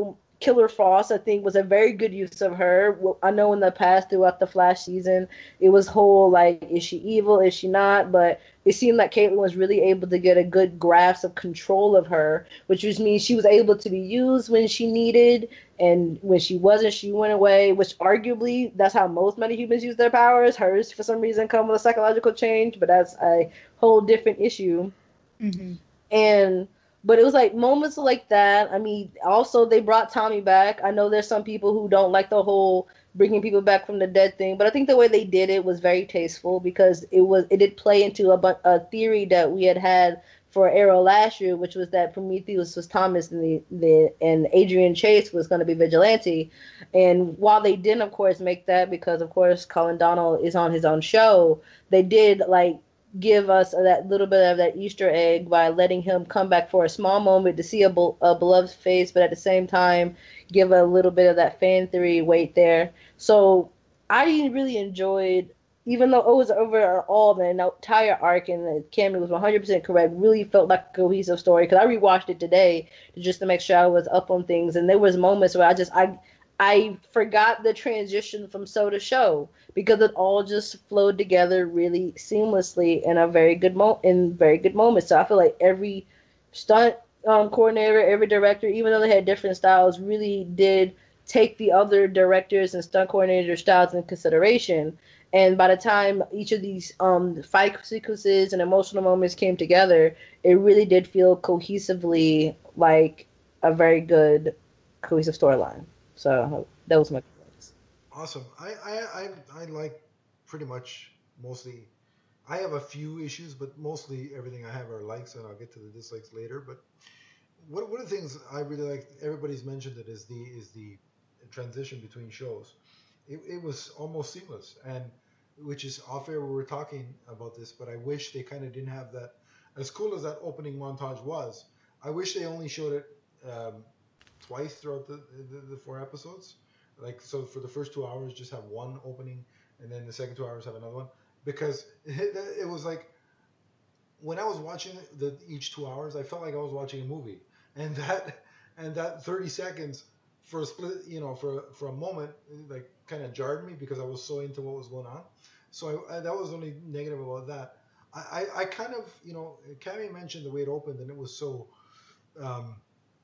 Killer Frost, I think, was a very good use of her. Well, I know in the past, throughout the Flash season, it was whole like, is she evil? Is she not? But it seemed like Caitlin was really able to get a good grasp of control of her, which just means she was able to be used when she needed, and when she wasn't, she went away. Which arguably, that's how most metahumans use their powers. Hers, for some reason, come with a psychological change, but that's a whole different issue. Mm-hmm. And but it was like moments like that. I mean, also they brought Tommy back. I know there's some people who don't like the whole bringing people back from the dead thing, but I think the way they did it was very tasteful, because it was it did play into a, bu- a theory that we had had for Arrow last year, which was that Prometheus was Thomas and the, the and Adrian Chase was going to be Vigilante. And while they didn't, of course, make that, because of course Colin Donnell is on his own show, they did like give us that little bit of that Easter egg by letting him come back for a small moment to see a, be- a beloved face, but at the same time give a little bit of that fan theory weight there. So I really enjoyed, even though it was overall the entire arc, and the cameo was one hundred percent correct, really felt like a cohesive story, because I rewatched it today just to make sure I was up on things, and there was moments where I just I I forgot the transition from show to show, because it all just flowed together really seamlessly in a very good mo in very good moments. So I feel like every stunt um, coordinator, every director, even though they had different styles, really did take the other directors and stunt coordinator styles into consideration. And by the time each of these um, fight sequences and emotional moments came together, it really did feel cohesively like a very good cohesive storyline. So that was my feelings. Awesome. I, I, I, I like pretty much mostly. I have a few issues, but mostly everything I have are likes, and I'll get to the dislikes later. But one, one of the things I really like, everybody's mentioned it, is the is the transition between shows. It, it was almost seamless, and which is off air. We were talking about this, but I wish they kind of didn't have that. As cool as that opening montage was, I wish they only showed it um, twice throughout the, the the four episodes. Like, so for the first two hours, just have one opening, and then the second two hours have another one, because it, it was like, when I was watching the each two hours, I felt like I was watching a movie, and that and that thirty seconds for a split, you know, for for a moment, like kind of jarred me, because I was so into what was going on. So I, I, that was the only negative about that. I, I, I kind of, you know, Cammy mentioned the way it opened, and it was so um,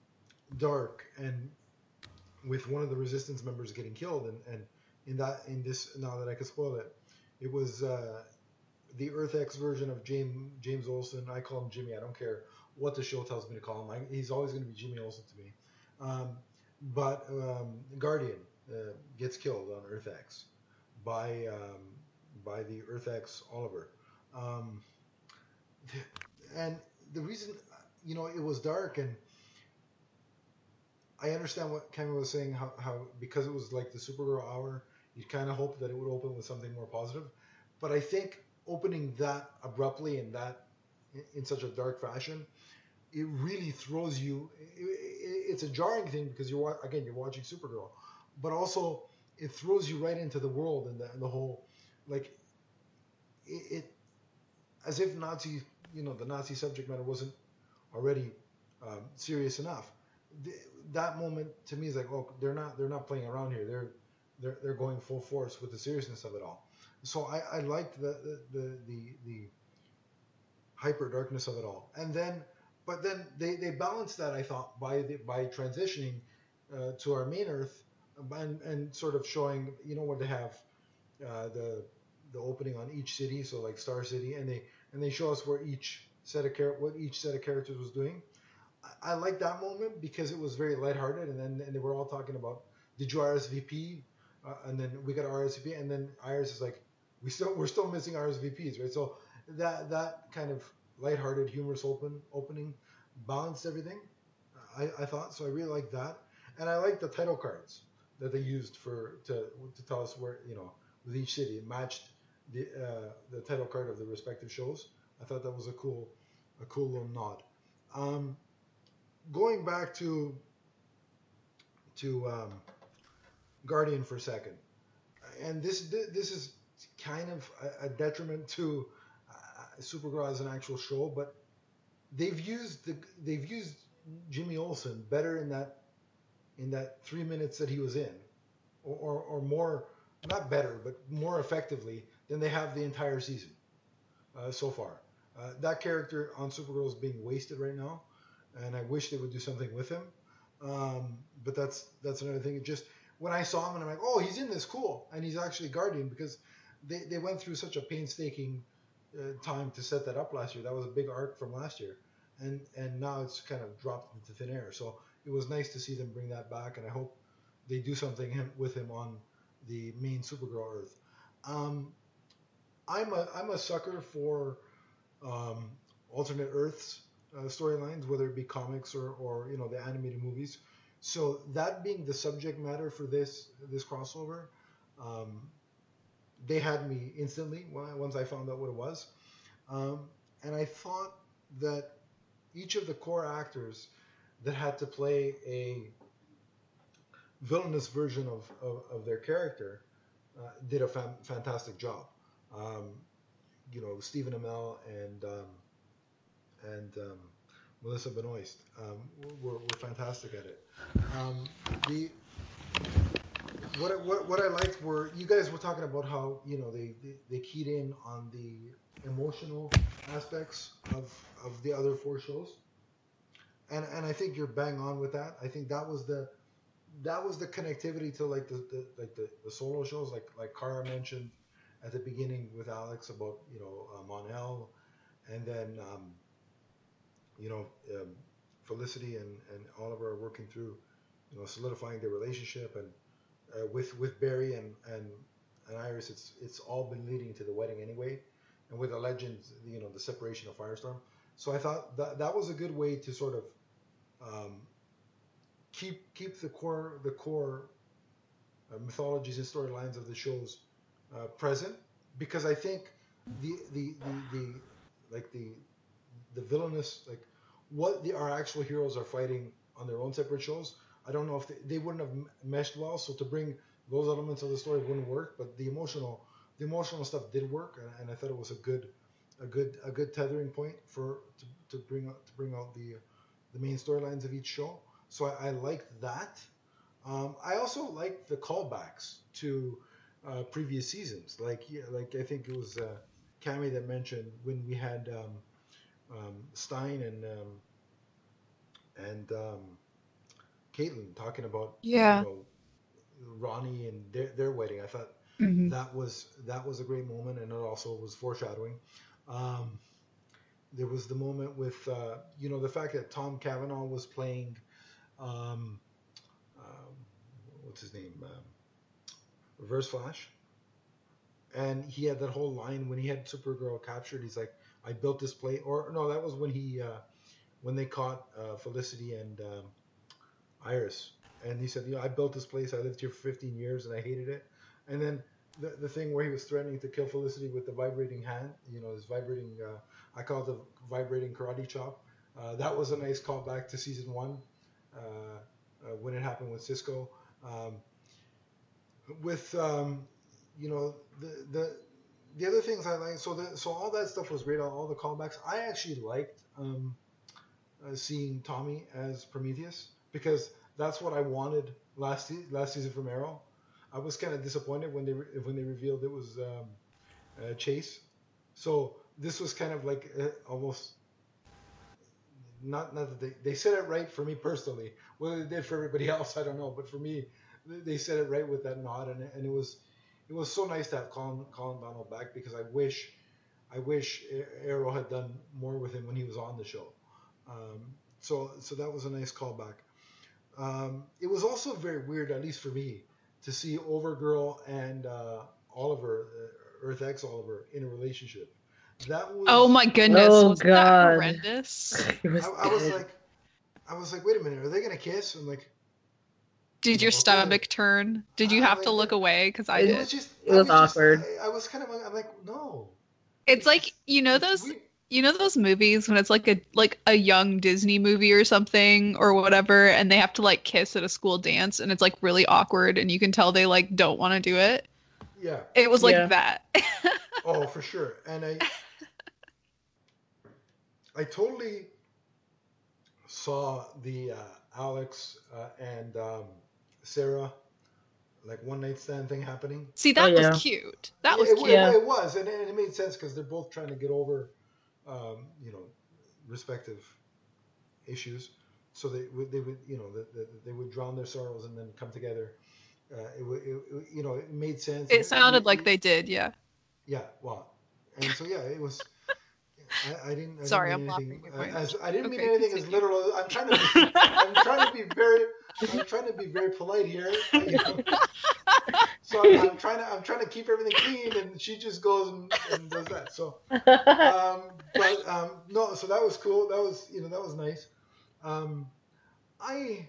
dark, and with one of the resistance members getting killed, and, and in that in this, now that I can spoil it, it was uh, the Earth X version of James James Olsen. I call him Jimmy. I don't care what the show tells me to call him. I, he's always going to be Jimmy Olsen to me. Um, but um, Guardian uh, gets killed on Earth X by um, by the Earth X Oliver, um, and the reason, you know, it was dark, and I understand what Cameron was saying, how, how because it was like the Supergirl hour, you kind of hoped that it would open with something more positive. But I think opening that abruptly and that in such a dark fashion, it really throws you. It, it, it's a jarring thing, because you're again you're watching Supergirl, but also it throws you right into the world, and the, and the whole, like it, it as if Nazi, you know, the Nazi subject matter wasn't already um, serious enough. The, that moment to me is like, oh, they're not they're not playing around here. They're they're they're going full force with the seriousness of it all. So I, I liked the the, the the the hyper darkness of it all. And then, but then they, they balanced that, I thought, by the, by transitioning uh, to our main Earth, and, and sort of showing, you know, what they have uh, the the opening on each city, so like Star City, and they and they show us where each set of char- what each set of characters was doing. I, I like that moment, because it was very lighthearted, and then and they were all talking about, did you R S V P? Uh, and then we got R S V P, and then Iris is like, we still we're still missing R S V Ps, right? So that that kind of lighthearted, humorous open opening balanced everything. I, I thought so. I really liked that, and I liked the title cards that they used for to to tell us where, you know, with each city it matched the uh, the title card of the respective shows. I thought that was a cool a cool little nod. Um, going back to to um, Guardian for a second, and this this is kind of a, a detriment to uh, Supergirl as an actual show, but they've used the they've used Jimmy Olsen better in that in that three minutes that he was in, or, or, or more, not better, but more effectively than they have the entire season uh, so far. Uh, that character on Supergirl is being wasted right now, and I wish they would do something with him. Um, but that's that's another thing. It just when I saw him and I'm like, oh, he's in this, cool, and he's actually Guardian, because they, they went through such a painstaking uh, time to set that up last year. That was a big arc from last year, and and now it's kind of dropped into thin air. So it was nice to see them bring that back, and I hope they do something him, with him on the main Supergirl Earth. Um, I'm a I'm a sucker for um, alternate Earths uh, storylines, whether it be comics or, or you know the animated movies. So that being the subject matter for this this crossover, um, they had me instantly once I found out what it was, um, and I thought that each of the core actors that had to play a villainous version of, of, of their character uh, did a fan, fantastic job. Um, you know, Stephen Amell and um, and um, Melissa Benoist um, were, were fantastic at it. Um, the what, I- what what I liked were you guys were talking about how you know they, they, they keyed in on the emotional aspects of of the other four shows, and and I think you're bang on with that. I think that was the that was the connectivity to like the, the like the, the solo shows, like like Kara mentioned at the beginning with Alex about you know uh, Mon-El, and then um, you know um, Felicity and, and Oliver are working through you know solidifying their relationship, and uh, with with Barry and, and and Iris, it's it's all been leading to the wedding anyway, and with the legends, you know the separation of Firestorm. So I thought that that was a good way to sort of um, keep keep the core the core uh, mythologies and storylines of the shows uh, present, because I think the the, the the like the the villainous like what the our actual heroes are fighting on their own separate shows. I don't know if they, they wouldn't have meshed well, so to bring those elements of the story wouldn't work. But the emotional the emotional stuff did work, and, and I thought it was a good a good a good tethering point for to, to bring out to bring out the the main storylines of each show. So I, I liked that. Um, I also liked the callbacks to uh, previous seasons. Like yeah, like I think it was uh, Cammy that mentioned when we had um, um, Stein and um, and um, Caitlin talking about Yeah. you know Ronnie and their, their wedding. I thought Mhm. that was that was a great moment, and it also was foreshadowing. Um, there was the moment with uh, you know the fact that Tom Cavanaugh was playing. Um, um, what's his name? Um, Reverse Flash. And he had that whole line when he had Supergirl captured. He's like, "I built this place," or no, that was when he uh, when they caught uh, Felicity and um, Iris, and he said, "You know, I built this place. I lived here for fifteen years, and I hated it." And then the the thing where he was threatening to kill Felicity with the vibrating hand, you know, his vibrating. Uh, I call it the vibrating karate chop. Uh, that was a nice callback to season one uh, uh, when it happened with Cisco. Um, with um, you know the the the other things I like. So the so all that stuff was great. All, all the callbacks. I actually liked um, uh, seeing Tommy as Prometheus, because that's what I wanted last se- last season from Arrow. I was kind of disappointed when they re- when they revealed it was um, uh, Chase. So this was kind of like uh, almost not not that they, they said it right for me personally. Whether they did for everybody else, I don't know. But for me, they said it right with that nod, and, and it was it was so nice to have Colin, Colin Donald back, because I wish I wish Arrow had done more with him when he was on the show. Um, so so that was a nice callback. Um, it was also very weird, at least for me, to see Overgirl and uh, Oliver, uh, Earth X Oliver, in a relationship. That was. Oh my goodness, Oh, wasn't that God. horrendous? It was I, I was good. like, I was like, wait a minute, are they gonna kiss? I'm like, Did you your know, stomach turn? Did you I- have like, to look it- away? Because I it did. was just, It I was just- awkward. I, I was kind of, I'm like, no. It's like, you know It's those weird. you know those movies when it's like a like a young Disney movie or something or whatever, and they have to like kiss at a school dance, and it's like really awkward, and you can tell they like don't want to do it. Yeah. It was like Yeah. that. Oh, for sure. And I, I totally saw the uh, Alex uh, and um, Sarah, like one night stand thing happening. See, Oh that was yeah. cute. That Yeah, was it, cute. it, Yeah. it was, and it, it made sense because they're both trying to get over, um, you know, respective issues. So they would, they would, you know, the, the, they would drown their sorrows and then come together. Uh, it, would- it, it, you know, it made sense. And It it, you, sounded like you, they did, yeah. yeah, well, and so yeah, it was. I, I didn't. I didn't Sorry, mean I'm anything. laughing at Uh, my as I didn't mean Okay, anything as continue. literal. I'm trying to be. I'm trying to be very. I'm trying to be very polite here. uh, You know? So I'm, I'm trying to. I'm trying to keep everything clean, and she just goes and, and does that. So, um, but um, no. So that was cool. That was you know that was nice. Um, I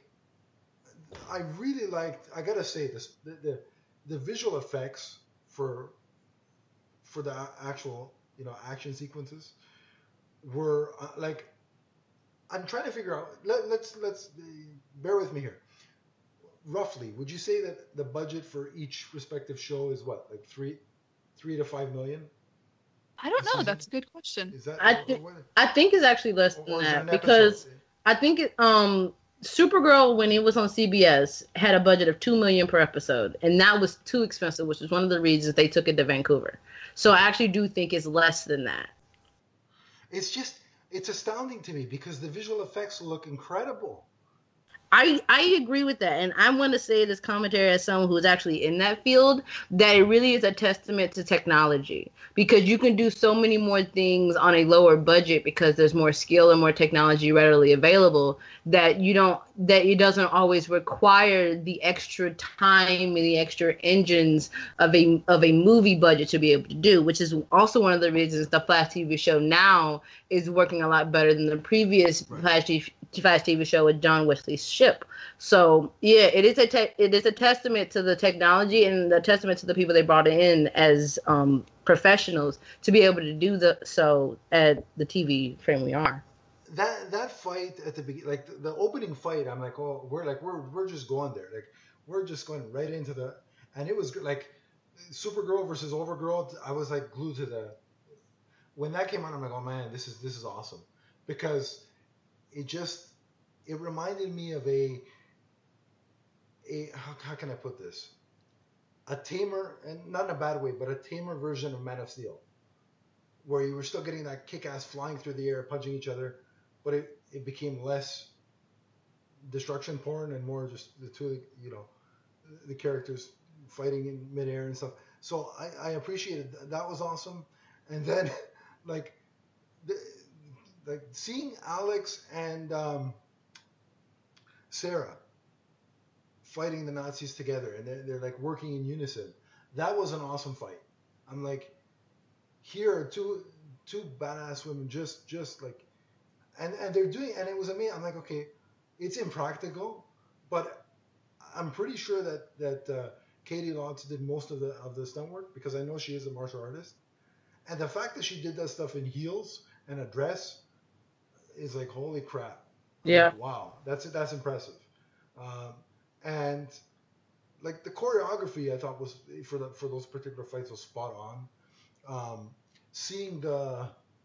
I really liked. I gotta say this. The the, the visual effects for for the a- actual you know action sequences were uh, like I'm trying to figure out. Let, let's let's uh, bear with me here. Roughly, would you say that the budget for each respective show is what, like three, three to five million I a don't know. season? That's a good question. Is that I or, or think what? I think it's actually less Or, than or is it that an episode? because I think it, um Supergirl when it was on C B S had a budget of two million per episode, and that was too expensive, which is one of the reasons they took it to Vancouver. So I actually do think it's less than that. It's just it's astounding to me because the visual effects look incredible. I, I agree with that, and I want to say this commentary as someone who's actually in that field that it really is a testament to technology because you can do so many more things on a lower budget because there's more skill and more technology readily available that you don't that it doesn't always require the extra time and the extra engines of a of a movie budget to be able to do, which is also one of the reasons the Flash T V show now is working a lot better than the previous Right. Flash T V Flash T V show with John Wesley's ship. So yeah, it is a te- it is a testament to the technology and a testament to the people they brought in as um, professionals to be able to do the so at the T V frame we are. That that fight at the beginning, like the, the opening fight, I'm like, oh, we're like we're we're just going there, like we're just going right into the, and it was like Supergirl versus Overgirl. I was like glued to the when that came out. I'm like, oh man, this is this is awesome because it just it reminded me of a a how, how can I put this a tamer and not in a bad way, but a tamer version of Man of Steel, where you were still getting that kick-ass flying through the air, punching each other, but it, it became less destruction porn and more just the two, you know, the characters fighting in midair and stuff. So I, I appreciated that. That was awesome. And then like the, like seeing Alex and um, Sarah fighting the Nazis together and they're, they're like working in unison. That was an awesome fight. I'm like, here are two two badass women just just like and and they're doing and it was amazing. I'm like, okay, it's impractical, but I'm pretty sure that that uh, Katie Lotz did most of the of the stunt work because I know she is a martial artist, and the fact that she did that stuff in heels and a dress is like holy crap. I'm Yeah. like, wow, that's that's impressive, um, and like the choreography I thought was for the for those particular fights was spot on. Um, seeing the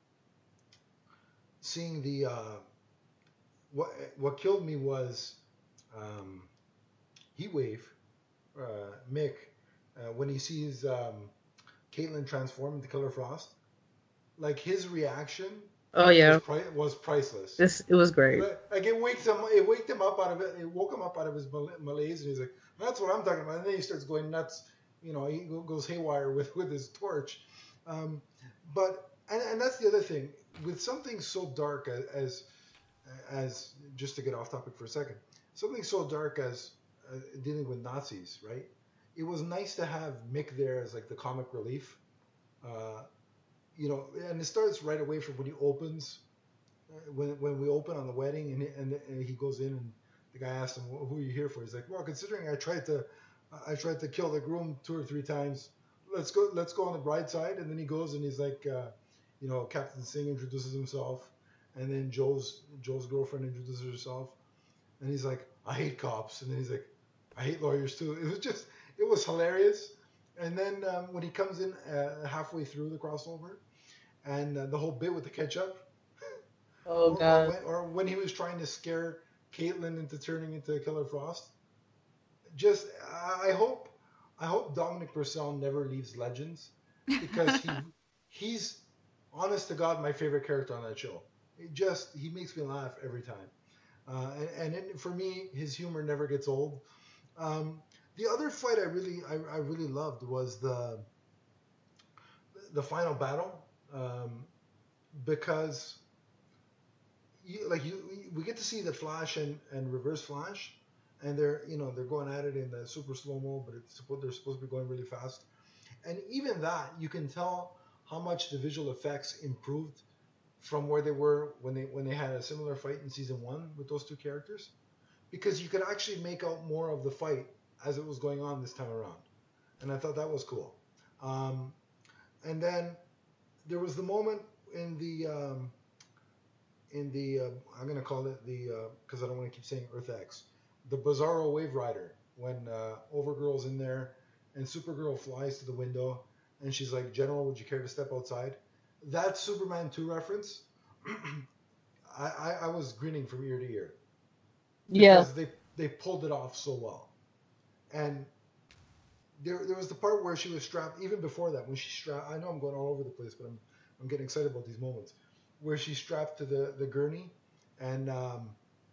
seeing the uh, what what killed me was um, Heatwave, uh, Mick, uh, when he sees um, Caitlin transform into Killer Frost, like his reaction Oh was yeah. pri- was priceless. This it was great. Like it wakes him, it waked him up out of it. It woke him up out of his malaise, and he's like, "That's what I'm talking about." And then he starts going nuts. You know, he goes haywire with with his torch. Um, but and, and that's the other thing with something so dark as, as as just to get off topic for a second, something so dark as uh, dealing with Nazis, right? It was nice to have Mick there as like the comic relief. Uh, you know, and it starts right away from when he opens when when we open on the wedding and, and and he goes in and the guy asks him, who are you here for? He's like, well, considering I tried to I tried to kill the groom two or three times, let's go let's go on the bride side. And then he goes and he's like, uh, you know, Captain Singh introduces himself, and then Joe's Joe's girlfriend introduces herself, and he's like, I hate cops, and then he's like, I hate lawyers too. It was just it was hilarious. And then um, when he comes in uh, halfway through the crossover, and uh, the whole bit with the ketchup. Oh Or, or, god. when, or when he was trying to scare Caitlyn into turning into Killer Frost. Just I hope I hope Dominic Purcell never leaves Legends because he he's honest to God my favorite character on that show. It just he makes me laugh every time, uh, and and it, for me his humor never gets old. Um, the other fight I really I, I really loved was the the final battle um, because you, like you we get to see the Flash and, and Reverse Flash, and they're you know they're going at it in the super slow mo, but it's supposed they're supposed to be going really fast, and even that you can tell how much the visual effects improved from where they were when they when they had a similar fight in season one with those two characters, because you could actually make out more of the fight as it was going on this time around, and I thought that was cool. Um, and then there was the moment in the um, in the uh, I'm gonna call it the because uh, I don't want to keep saying Earth X, the Bizarro Wave Rider when uh, Overgirl's in there and Supergirl flies to the window and she's like, General, would you care to step outside? That Superman two reference, I, I, I was grinning from ear to ear because Yeah. they they pulled it off so well. And there there was the part where she was strapped even before that when she strapped. I know I'm going all over the place, but I'm I'm getting excited about these moments where she's strapped to the the gurney and um,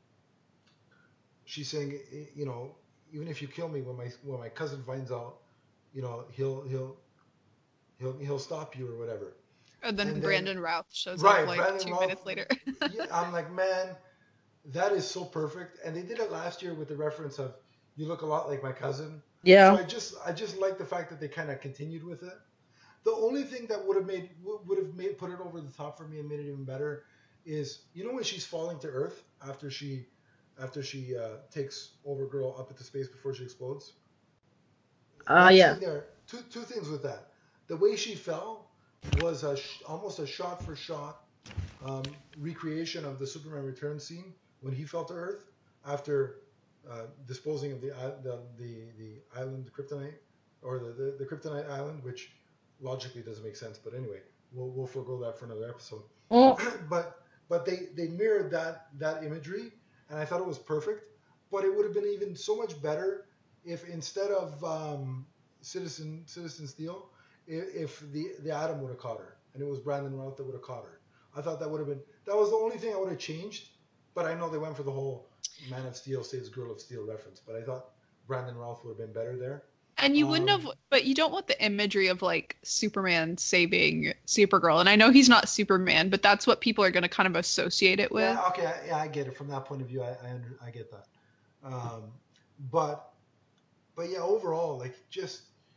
she's saying, you know, even if you kill me, when my when my cousin finds out, you know, he'll he'll he'll he'll stop you or whatever. And then And then Brandon Routh shows right, up like Brandon two Routh. minutes later. Yeah, I'm like, man, that is so perfect. And they did it last year with the reference of you look a lot like my cousin. So Yeah. I just I just like the fact that they kind of continued with it. The only thing that would have made would have made put it over the top for me and made it even better is, you know, when she's falling to Earth after she after she uh, takes Overgirl up into space before she explodes. Ah, uh, That yeah. scene there, two two things with that. The way she fell was a sh- almost a shot for shot um, recreation of the Superman Returns scene when he fell to Earth after uh, disposing of the, the the the island Kryptonite or the, the the Kryptonite island, which logically doesn't make sense, but anyway, we'll we'll forego that for another episode. Mm. but but they they mirrored that that imagery, and I thought it was perfect. But it would have been even so much better if instead of um, Citizen Citizen Steel, if, if the the Atom would have caught her, and it was Brandon Routh that would have caught her. I thought that would have been that was the only thing I would have changed. But I know they went for the whole Man of Steel saves Girl of Steel reference. But I thought Brandon Routh would have been better there. And you wouldn't Um, have, but you don't want the imagery of like Superman saving Supergirl. And I know he's not Superman, but that's what people are going to kind of associate it with. Yeah, okay, yeah, I get it from that point of view. I I, under, I get that. Um, but but yeah, overall, like just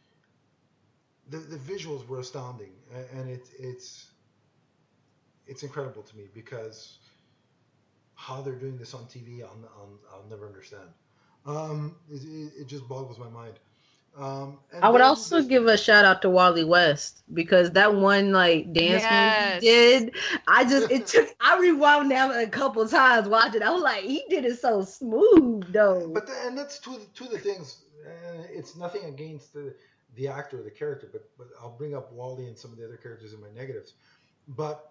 the the visuals were astounding, and it it's it's incredible to me because how they're doing this on T V, I'll I'll, I'll never understand. Um, it, it, it just boggles my mind. Um, and I would then also this, give a shout out to Wally West because that one like dance Yes. move he did, I just it took I rewound that a couple times watching. I was like, he did it so smooth though. but the, and that's two two of the things. Uh, it's nothing against the the actor or the character, but but I'll bring up Wally and some of the other characters in my negatives. But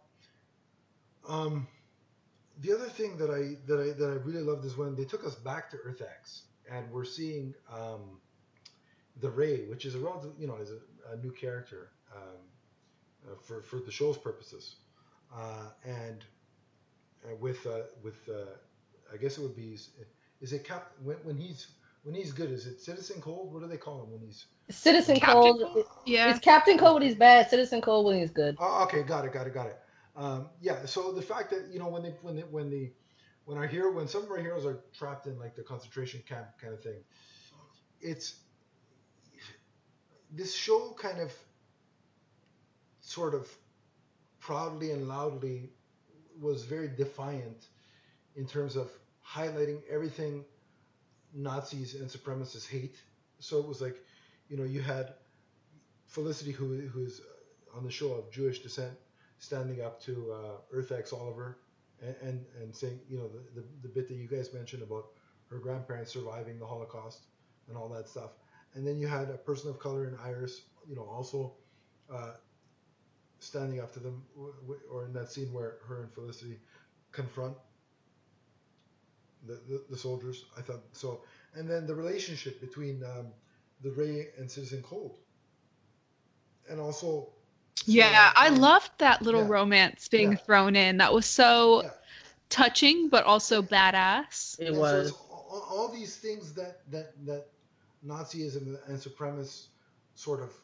um, the other thing that I that I that I really loved is when they took us back to Earth X and we're seeing um, the Ray, which is a relative, you know, is a, a new character um, uh, for for the show's purposes, uh, and uh, with uh, with uh, I guess it would be is it Cap when when he's when he's good, is it Citizen Cold? What do they call him when he's Citizen Captain Cold, Cold? Yeah. it's Captain Cold when okay. he's bad, Citizen Cold when he's good. Oh, okay, got it, got it, got it. Um, yeah, so the fact that you know when they when they, when the when our hero when some of our heroes are trapped in like the concentration camp kind of thing, it's this show kind of sort of proudly and loudly was very defiant in terms of highlighting everything Nazis and supremacists hate. So it was like, you know, you had Felicity, who who is on the show of Jewish descent, standing up to uh, Earth X Oliver, and, and and saying, you know, the, the the bit that you guys mentioned about her grandparents surviving the Holocaust and all that stuff. And then you had a person of color in Iris, you know, also uh, standing up to them, or in that scene where her and Felicity confront the, the, the soldiers. I thought so. And then the relationship between um, the Ray and Citizen Cold. And also. Yeah, I um, loved that little yeah, romance being yeah. thrown in. That was so Yeah. touching, but also badass. It And so was. it's all, all these things that, that, that Nazism and supremacists sort of,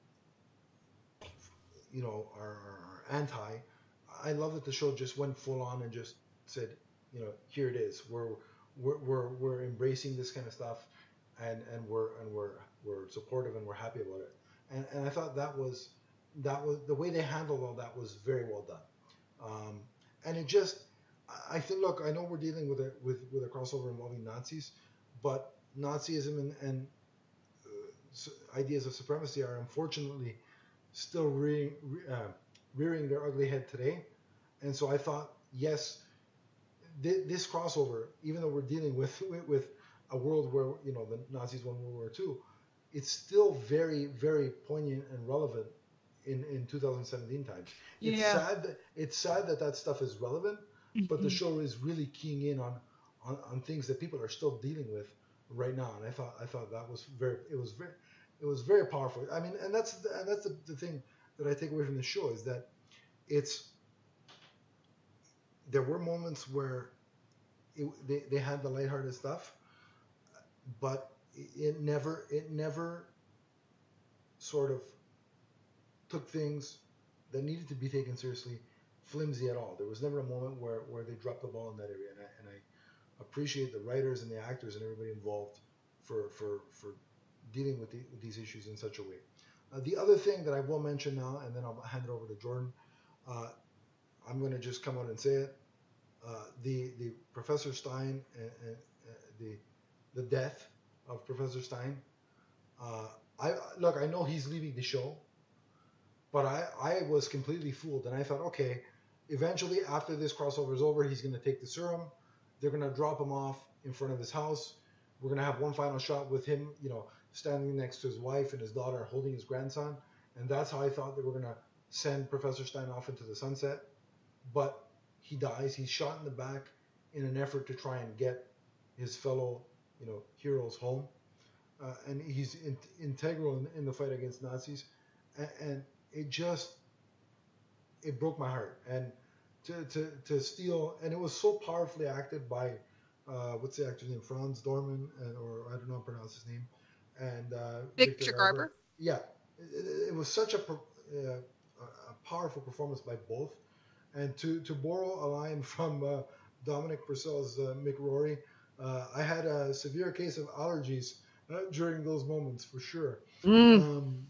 you know, are, are, are anti. I love that the show just went full on and just said, you know, here it is. We're we're we're, we're embracing this kind of stuff, and, and we're and we're we're supportive and we're happy about it. And and I thought that was that was the way they handled all that was very well done. Um, and it just I think look, I know we're dealing with a with, with a crossover involving Nazis, but Nazism and, and uh, ideas of supremacy are unfortunately still rearing, uh, rearing their ugly head today. And so I thought, yes, th- this crossover, even though we're dealing with, with with a world where you know the Nazis won World War Two, it's still very very poignant and relevant in, in two thousand seventeen times. It's Yeah. sad that it's sad that that stuff is relevant, but the Mhm. show is really keying in on, on, on things that people are still dealing with right now. And I thought I thought that was very it was very it was very powerful. I mean, and that's the, and that's the, the thing that I take away from the show is that it's there were moments where it, they, they had the lighthearted stuff, but it never it never sort of took things that needed to be taken seriously flimsy at all. There was never a moment where, where they dropped the ball in that area, and I, and I appreciate the writers and the actors and everybody involved for for, for dealing with, the, with these issues in such a way. Uh, the other thing that I will mention now, and then I'll hand it over to Jordan, uh, I'm going to just come out and say it. Uh, the the Professor Stein and, and uh, the the death of Professor Stein. Uh, I look, I know he's leaving the show, but I I was completely fooled, and I thought, okay, eventually after this crossover is over, he's going to take the serum. They're going to drop him off in front of his house. We're going to have one final shot with him, you know, standing next to his wife and his daughter, holding his grandson, and that's how I thought they were going to send Professor Stein off into the sunset. But he dies. He's shot in the back in an effort to try and get his fellow, you know, heroes home, uh, and he's in, integral in, in the fight against Nazis, and, and it just it broke my heart. And to, to, to steal, and it was so powerfully acted by uh, what's the actor's name, Franz Dorman, and, or I don't know how to pronounce his name, and uh, Victor, Victor Garber. Garber. Yeah, it, it was such a, uh, a powerful performance by both. And to, to borrow a line from uh, Dominic Purcell's uh, Mick Rory, uh, I had a severe case of allergies uh, during those moments for sure. Mm. Um,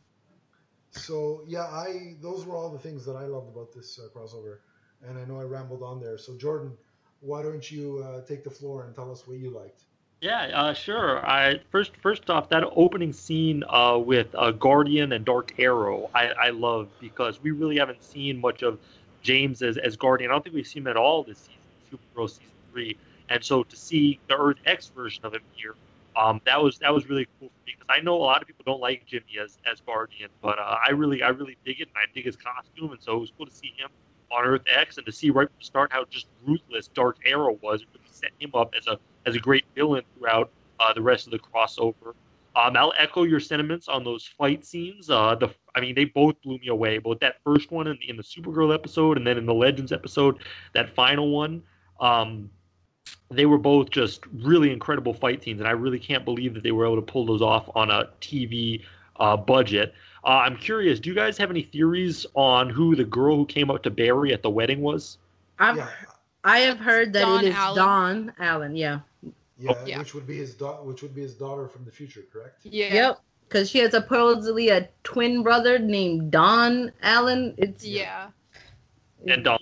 so yeah, I those were all the things that I loved about this uh, crossover, and I know I rambled on there. So Jordan, why don't you uh, take the floor and tell us what you liked? Yeah, uh, sure. I first first off, that opening scene uh, with uh, Guardian and Dark Arrow, I, I love because we really haven't seen much of James as, as Guardian. I don't think we've seen him at all this season, Supergirl season three. And so to see the Earth X version of him here, um, that was that was really cool for me because I know a lot of people don't like Jimmy as, as Guardian, but uh, I really I really dig it and I dig his costume, and so it was cool to see him on Earth X and to see right from the start how just ruthless Dark Arrow was. It really set him up as a as a great villain throughout uh, the rest of the crossover. Um, I'll echo your sentiments on those fight scenes. Uh, the I mean, they both blew me away. Both that first one in, in the Supergirl episode and then in the Legends episode, that final one. Um, they were both just really incredible fight scenes, and I really can't believe that they were able to pull those off on a T V uh, budget. Uh, I'm curious, do you guys have any theories on who the girl who came up to Barry at the wedding was? I've, Yeah. I have heard that Dawn it is Allen. Dawn Allen. Yeah. Yeah, Yeah. which would be his daughter, which would be his daughter from the future, correct? Yeah. Yep. Because she has supposedly a twin brother named Don Allen. It's Yeah. And Dawn.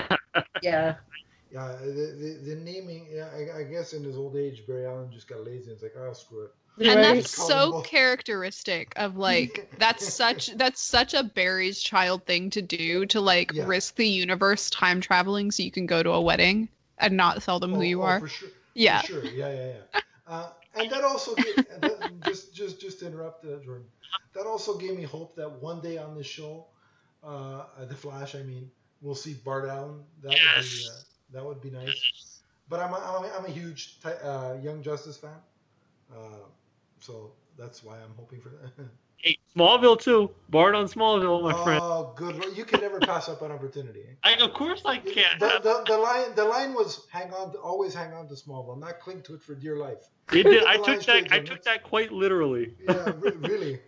Yeah. Yeah, the, the, the naming, yeah, I, I guess in his old age, Barry Allen just got lazy and it's like, oh, screw it. And Right. that's Just call them so both. characteristic of like that's such that's such a Barry's child thing to do, to like Yeah. risk the universe time traveling so you can go to a wedding and not tell them Oh, who you oh, are. for sure. Yeah. For sure. Yeah, yeah, yeah. Uh, and that also gave, and that, just just just to interrupt, uh, Jordan. That also gave me hope that one day on this show, uh, uh, the Flash, I mean, we'll see Bart Allen. That would be Yes. uh, that would be nice. but I'm a, I'm a, I'm a huge uh, Young Justice fan, uh, so that's why I'm hoping for that. Hey, Smallville too. Bard on Smallville, my oh, friend. Oh, good. You can never pass up an opportunity. I, of course I can't. The, the, the line the line was hang on, to, always hang on to Smallville, not cling to it for dear life. It did. I took that. I took that quite literally. Yeah, really.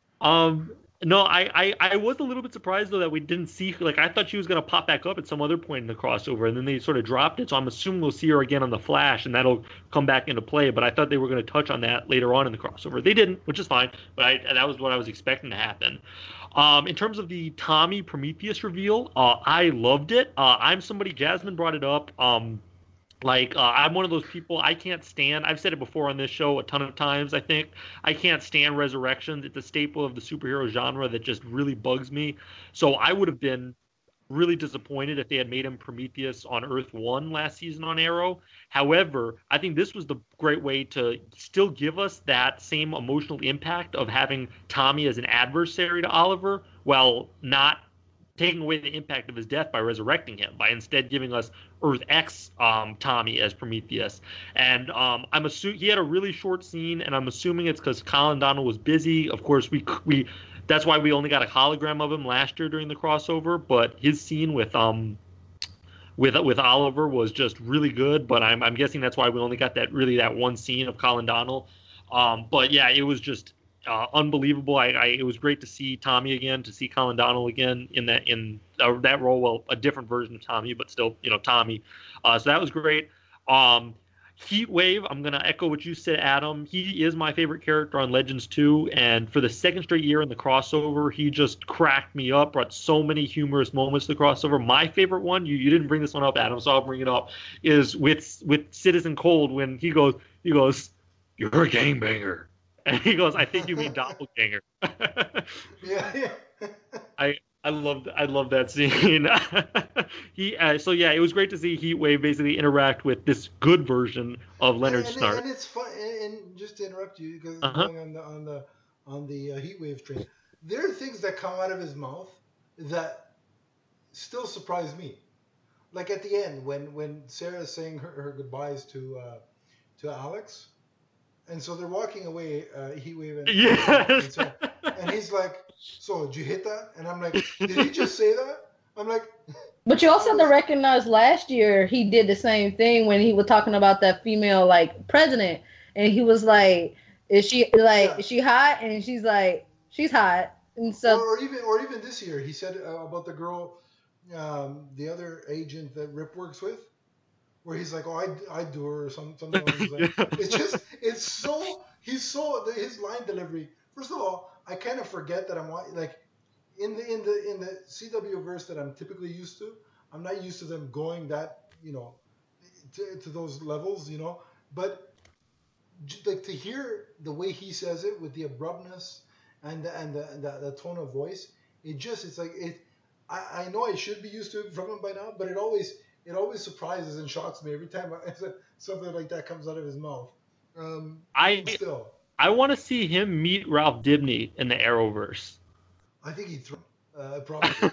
um. No, I, I, I was a little bit surprised though that we didn't see, like, I thought she was gonna pop back up at some other point in the crossover, and then they sort of dropped it. So I'm assuming we'll see her again on the Flash, and that'll come back into play. But I thought they were gonna touch on that later on in the crossover. They didn't, which is fine. But I, that was what I was expecting to happen. Um, in terms of the Tommy Prometheus reveal, uh, I loved it. Uh, I'm somebody. Jasmine brought it up. Um, Like, uh, I'm one of those people, I can't stand, I've said it before on this show a ton of times, I think, I can't stand resurrections. It's a staple of the superhero genre that just really bugs me. So I would have been really disappointed if they had made him Prometheus on Earth one last season on Arrow. However, I think this was the great way to still give us that same emotional impact of having Tommy as an adversary to Oliver, while not taking away the impact of his death by resurrecting him, by instead giving us Earth X um, Tommy as Prometheus. And um, I'm assuming he had a really short scene, and I'm assuming it's because Colin Donnell was busy. Of course, we we that's why we only got a hologram of him last year during the crossover. But his scene with um with with Oliver was just really good. But I'm I'm guessing that's why we only got that really that one scene of Colin Donnell. Um, but yeah, it was just Uh, unbelievable. I, I it was great to see Tommy again, to see Colin Donnell again in that in uh, that role. Well, a different version of Tommy, but still, you know, Tommy. Uh, so that was great. Um, Heat Wave. I'm gonna echo what you said, Adam. He is my favorite character on Legends two, and for the second straight year in the crossover, he just cracked me up. Brought so many humorous moments to the crossover. My favorite one, you you didn't bring this one up, Adam, so I'll bring it up, is with with Citizen Cold when he goes he goes, "You're a gangbanger." And he goes, "I think you mean doppelganger." yeah, yeah. I I loved I loved that scene. he uh, so yeah, it was great to see Heatwave basically interact with this good version of Leonard and, and, Snart. And it's fun. And, and just to interrupt you, because Uh-huh. going on the on the on the uh, Heatwave train, there are things that come out of his mouth that still surprise me. Like at the end, when when Sarah's saying her, her goodbyes to uh, to Alex. And so they're walking away, uh, Heatwave, and, Yes. and, so, and he's like, "So, did you hit that?" And I'm like, "Did he just say that?" I'm like, But you also have to recognize last year he did the same thing when he was talking about that female like president, and he was like, "Is she like Yeah. is she hot?" And she's like, "She's hot." And so or, or even or even this year, he said uh, about the girl, um, the other agent that Rip works with. Where he's like, "Oh, I I do her," or some something. Like, it's just, it's so, he's so, his line delivery. First of all, I kind of forget that I'm like in the in the in the C W verse that I'm typically used to. I'm not used to them going that, you know, to, to those levels, you know. But like to hear the way he says it with the abruptness and the, and the, the the tone of voice, it just, it's like it. I I know I should be used to it from him by now, but it always. It always surprises and shocks me every time something like that comes out of his mouth. Um, I still, I want to see him meet Ralph Dibny in the Arrowverse. I think he'd throw. Uh, probably.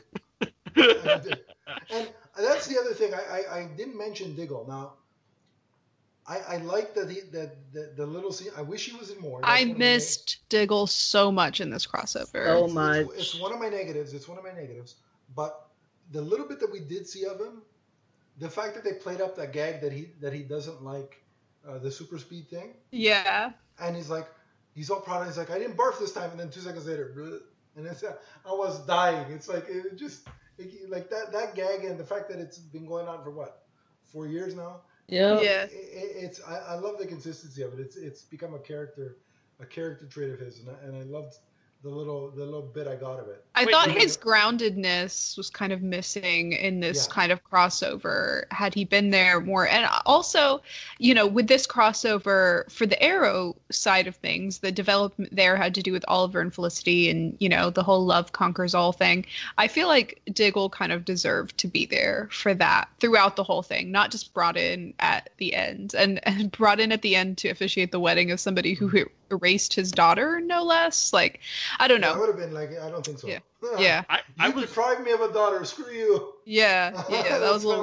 And that's the other thing. I, I, I didn't mention Diggle. Now, I, I like that he, that the, the little scene. I wish he was in more. That's I one of my missed Diggle so much in this crossover. So It's, much. it's, it's one of my negatives. It's one of my negatives. But the little bit that we did see of him, the fact that they played up that gag that he that he doesn't like uh, the super speed thing, Yeah. and he's like, he's all proud. And he's like, I didn't barf this time, and then two seconds later, bleh, and it's, I was dying. It's like it just it, like that that gag and the fact that it's been going on for what, four years now. yeah. Yeah. It, it, it's I, I love the consistency of it. It's it's become a character a character trait of his, and I, and I loved the little the little bit I got of it. I Wait, thought wait. his groundedness was kind of missing in this Yeah. kind of crossover. Had he been there more, and also, you know, with this crossover for the Arrow side of things, the development there had to do with Oliver and Felicity, and you know, the whole love conquers all thing. I feel like Diggle kind of deserved to be there for that throughout the whole thing, not just brought in at the end, and, and brought in at the end to officiate the wedding of somebody who er- erased his daughter, no less. Like, I don't That know. would have been like, I don't think so. Yeah. Yeah. I, You I was deprived me of a daughter. Screw you. Yeah, yeah, that was a little weird.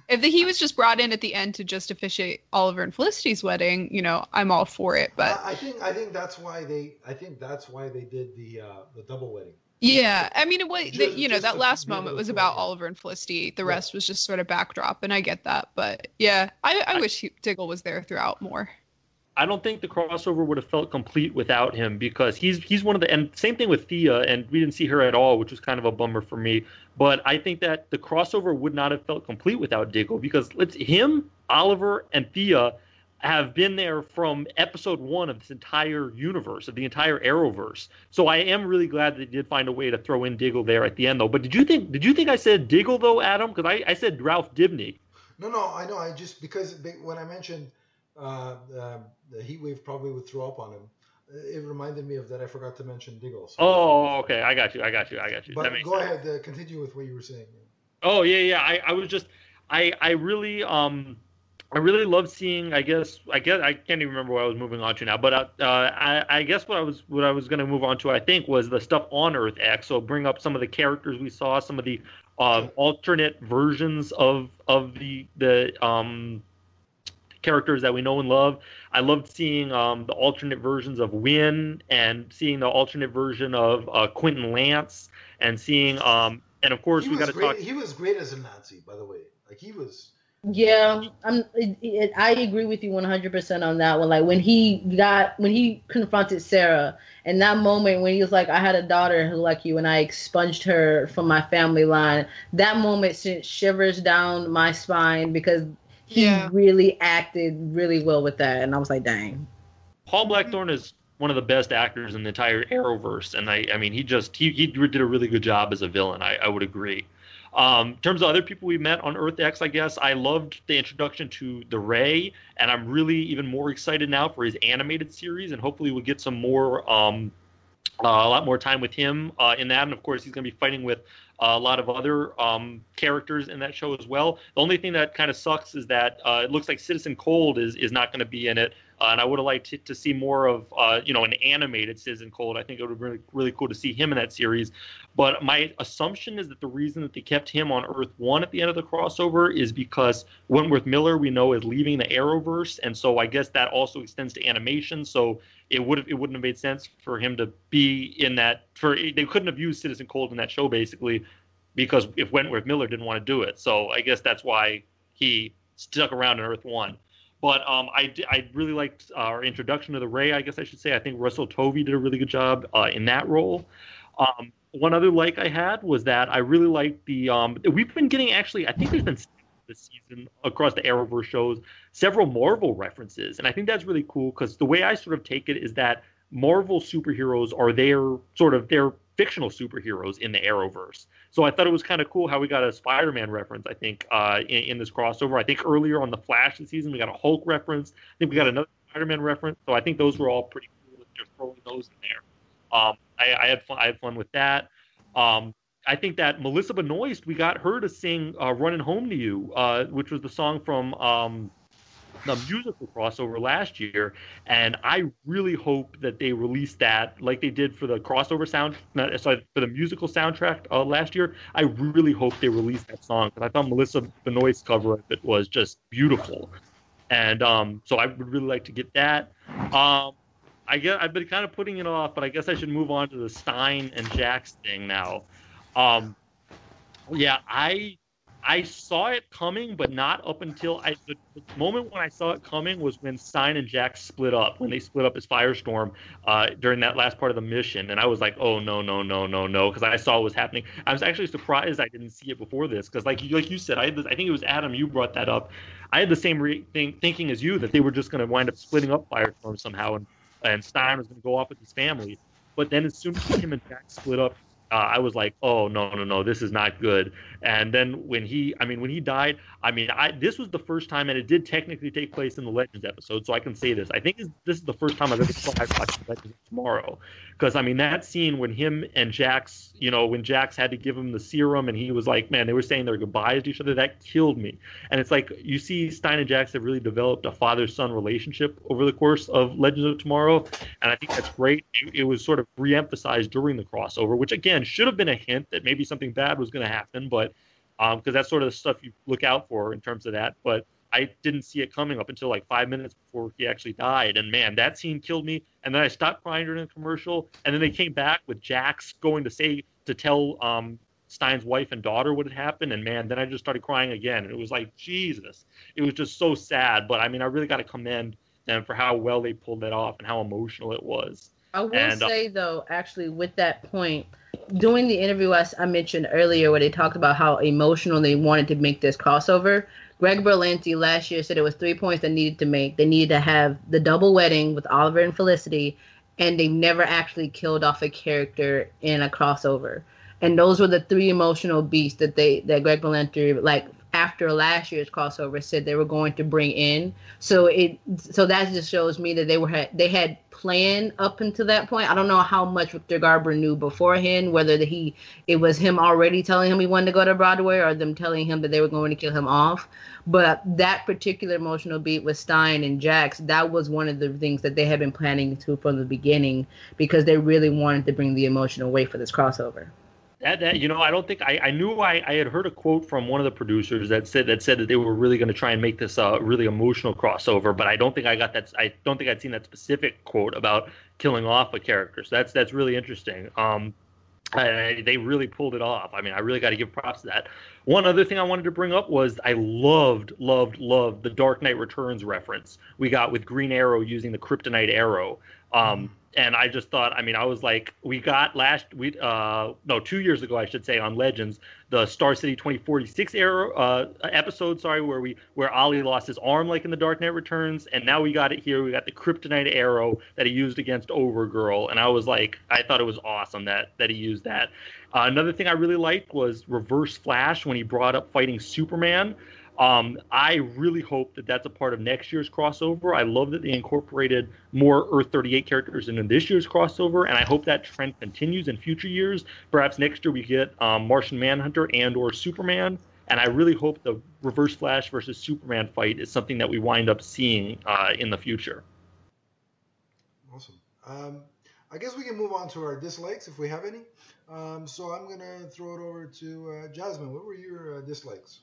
If the, he was just brought in at the end to just officiate Oliver and Felicity's wedding, you know, I'm all for it. But I, I think I think that's why they I think that's why they did the uh, the double wedding. Yeah, I mean, it was, Just- the, you know, just that to last be able moment to was feel about it. Oliver and Felicity. The Yeah. rest was just sort of backdrop, and I get that. But yeah, I, I I- wish he, Diggle was there throughout more. I don't think the crossover would have felt complete without him because he's he's one of the and same thing with Thea, and we didn't see her at all, which was kind of a bummer for me. But I think that the crossover would not have felt complete without Diggle because it's him, Oliver, and Thea have been there from episode one of this entire universe, of the entire Arrowverse. So I am really glad that they did find a way to throw in Diggle there at the end, though. But did you think did you think I said Diggle though, Adam? Because I, I said Ralph Dibny. No, no, I know. I just because when I mentioned uh, uh, the heat wave probably would throw up on him, it reminded me of that. I forgot to mention Diggle. So. Oh, okay, I got you, I got you, I got you. But That makes go sense. ahead, uh, continue with what you were saying. Oh yeah, yeah. I, I was just I I really um I really love seeing. I guess I guess I can't even remember what I was moving on to now. But uh, uh, I I guess what I was what I was going to move on to I think was the stuff on Earth X. So bring up some of the characters we saw, some of the um, alternate versions of of the the um characters that we know and love. I loved seeing um, the alternate versions of Wynn and seeing the alternate version of uh, Quentin Lance and seeing um and of course He we was got to great. talk. He was great as a Nazi, by the way. Like he was. Yeah, I'm. It, it, I agree with you one hundred percent on that one. Like when he got when he confronted Sarah, and that moment when he was like, "I had a daughter who like you, and I expunged her from my family line." That moment sent shivers down my spine because he Yeah. really acted really well with that, and I was like, "Dang." Paul Blackthorne is one of the best actors in the entire Arrowverse, and I, I mean, he just he, he did a really good job as a villain. I, I would agree. Um, in terms of other people we met on Earth X, I guess I loved the introduction to the Ray, and I'm really even more excited now for his animated series, and hopefully we'll get some more um, uh, a lot more time with him uh, in that, and of course he's going to be fighting with uh, a lot of other um, characters in that show as well. The only thing that kind of sucks is that uh, it looks like Citizen Cold is is not going to be in it. Uh, and I would have liked to, to see more of, uh, you know, an animated Citizen Cold. I think it would have been really, really cool to see him in that series. But my assumption is that the reason that they kept him on Earth One at the end of the crossover is because Wentworth Miller, we know, is leaving the Arrowverse, and so I guess that also extends to animation. So it would have, it wouldn't have made sense for him to be in that. For they couldn't have used Citizen Cold in that show basically, because if Wentworth Miller didn't want to do it. So I guess that's why he stuck around on Earth One. But um, I, I really liked our introduction to the Ray, I guess I should say. I think Russell Tovey did a really good job uh, in that role. Um, one other like I had was that I really liked the um, – we've been getting actually – I think there's been this season across the Arrowverse shows several Marvel references. And I think that's really cool because the way I sort of take it is that Marvel superheroes are their sort of – they're fictional superheroes in the Arrowverse. So I thought it was kind of cool how we got a Spider-Man reference, I think, uh, in, in this crossover. I think earlier on the Flash this season, we got a Hulk reference. I think we got another Spider-Man reference. So I think those were all pretty cool if they're throwing those in there. Um, I, I had fun. I had fun with that. Um, I think that Melissa Benoist, we got her to sing uh, "Running Home to You," uh, which was the song from um, the musical crossover last year, and I really hope that they release that like they did for the crossover sound, not, sorry, for the musical soundtrack uh, last year. I really hope they release that song because I thought Melissa Benoist's cover of it was just beautiful, and um, so I would really like to get that. Um, I guess I've been kind of putting it off, but I guess I should move on to the Stein and Jax thing now. Um, yeah, I. I saw it coming, but not up until I, the, the moment when I saw it coming was when Stein and Jax split up, when they split up as Firestorm uh, during that last part of the mission. And I was like, oh, no, no, no, no, no, because I saw what was happening. I was actually surprised I didn't see it before this because like, like you said, I, had this, I think it was Adam, you brought that up. I had the same re- thing, thinking as you that they were just going to wind up splitting up Firestorm somehow and, and Stein was going to go off with his family. But then as soon as him and Jax split up, Uh, I was like, oh, no, no, no, this is not good. And then when he, I mean, when he died, I mean, I this was the first time, and it did technically take place in the Legends episode, so I can say this. I think this, this is the first time I've ever thought I'd watch Legends of Tomorrow. Because, I mean, that scene when him and Jax, you know, when Jax had to give him the serum, and he was like, man, they were saying their goodbyes to each other, that killed me. And it's like, you see Stein and Jax have really developed a father-son relationship over the course of Legends of Tomorrow, and I think that's great. It, it was sort of re-emphasized during the crossover, which, again, should have been a hint that maybe something bad was going to happen, but um, because that's sort of the stuff you look out for in terms of that. But I didn't see it coming up until like five minutes before he actually died. And man, that scene killed me. And then I stopped crying during the commercial. And then they came back with Jax going to say, to tell um, Stein's wife and daughter what had happened. And man, then I just started crying again. And it was like, Jesus, it was just so sad. But I mean, I really got to commend them for how well they pulled that off and how emotional it was. I will and, say, uh, though, actually, with that point, during the interview I, I mentioned earlier where they talked about how emotional they wanted to make this crossover, Greg Berlanti last year said it was three points they needed to make. They needed to have the double wedding with Oliver and Felicity, and they never actually killed off a character in a crossover. And those were the three emotional beats that they that Greg Berlanti, like, after last year's crossover, said they were going to bring in. So it so that just shows me that they were had they had planned up until that point. I don't know how much Victor Garber knew beforehand, whether that he it was him already telling him he wanted to go to Broadway or them telling him that they were going to kill him off. But that particular emotional beat with Stein and Jax, that was one of the things that they had been planning to from the beginning, because they really wanted to bring the emotional weight for this crossover. That, that you know, I don't think I, I knew I, I had heard a quote from one of the producers that said that said that they were really going to try and make this a really emotional crossover, but I don't think I got that. I don't think I'd seen that specific quote about killing off a character. So that's that's really interesting. Um, I, they really pulled it off. I mean, I really got to give props to that. One other thing I wanted to bring up was I loved, loved, loved the Dark Knight Returns reference we got with Green Arrow using the kryptonite arrow. Um, and I just thought, I mean, I was like, we got last week, uh, no, two years ago, I should say, on Legends, the Star City twenty forty-six era, uh, episode, sorry, where we where Ollie lost his arm, like in the Dark Knight Returns, and now we got it here. We got the kryptonite arrow that he used against Overgirl, and I was like, I thought it was awesome that that he used that. Uh, another thing I really liked was Reverse Flash when he brought up fighting Superman. Um, I really hope that that's a part of next year's crossover. I love that they incorporated more Earth thirty-eight characters into this year's crossover, and I hope that trend continues in future years. Perhaps next year we get um, Martian Manhunter and or Superman, and I really hope the Reverse Flash versus Superman fight is something that we wind up seeing uh, in the future. Awesome. Um, I guess we can move on to our dislikes if we have any. Um, so I'm going to throw it over to uh, Jasmine. What were your uh, dislikes?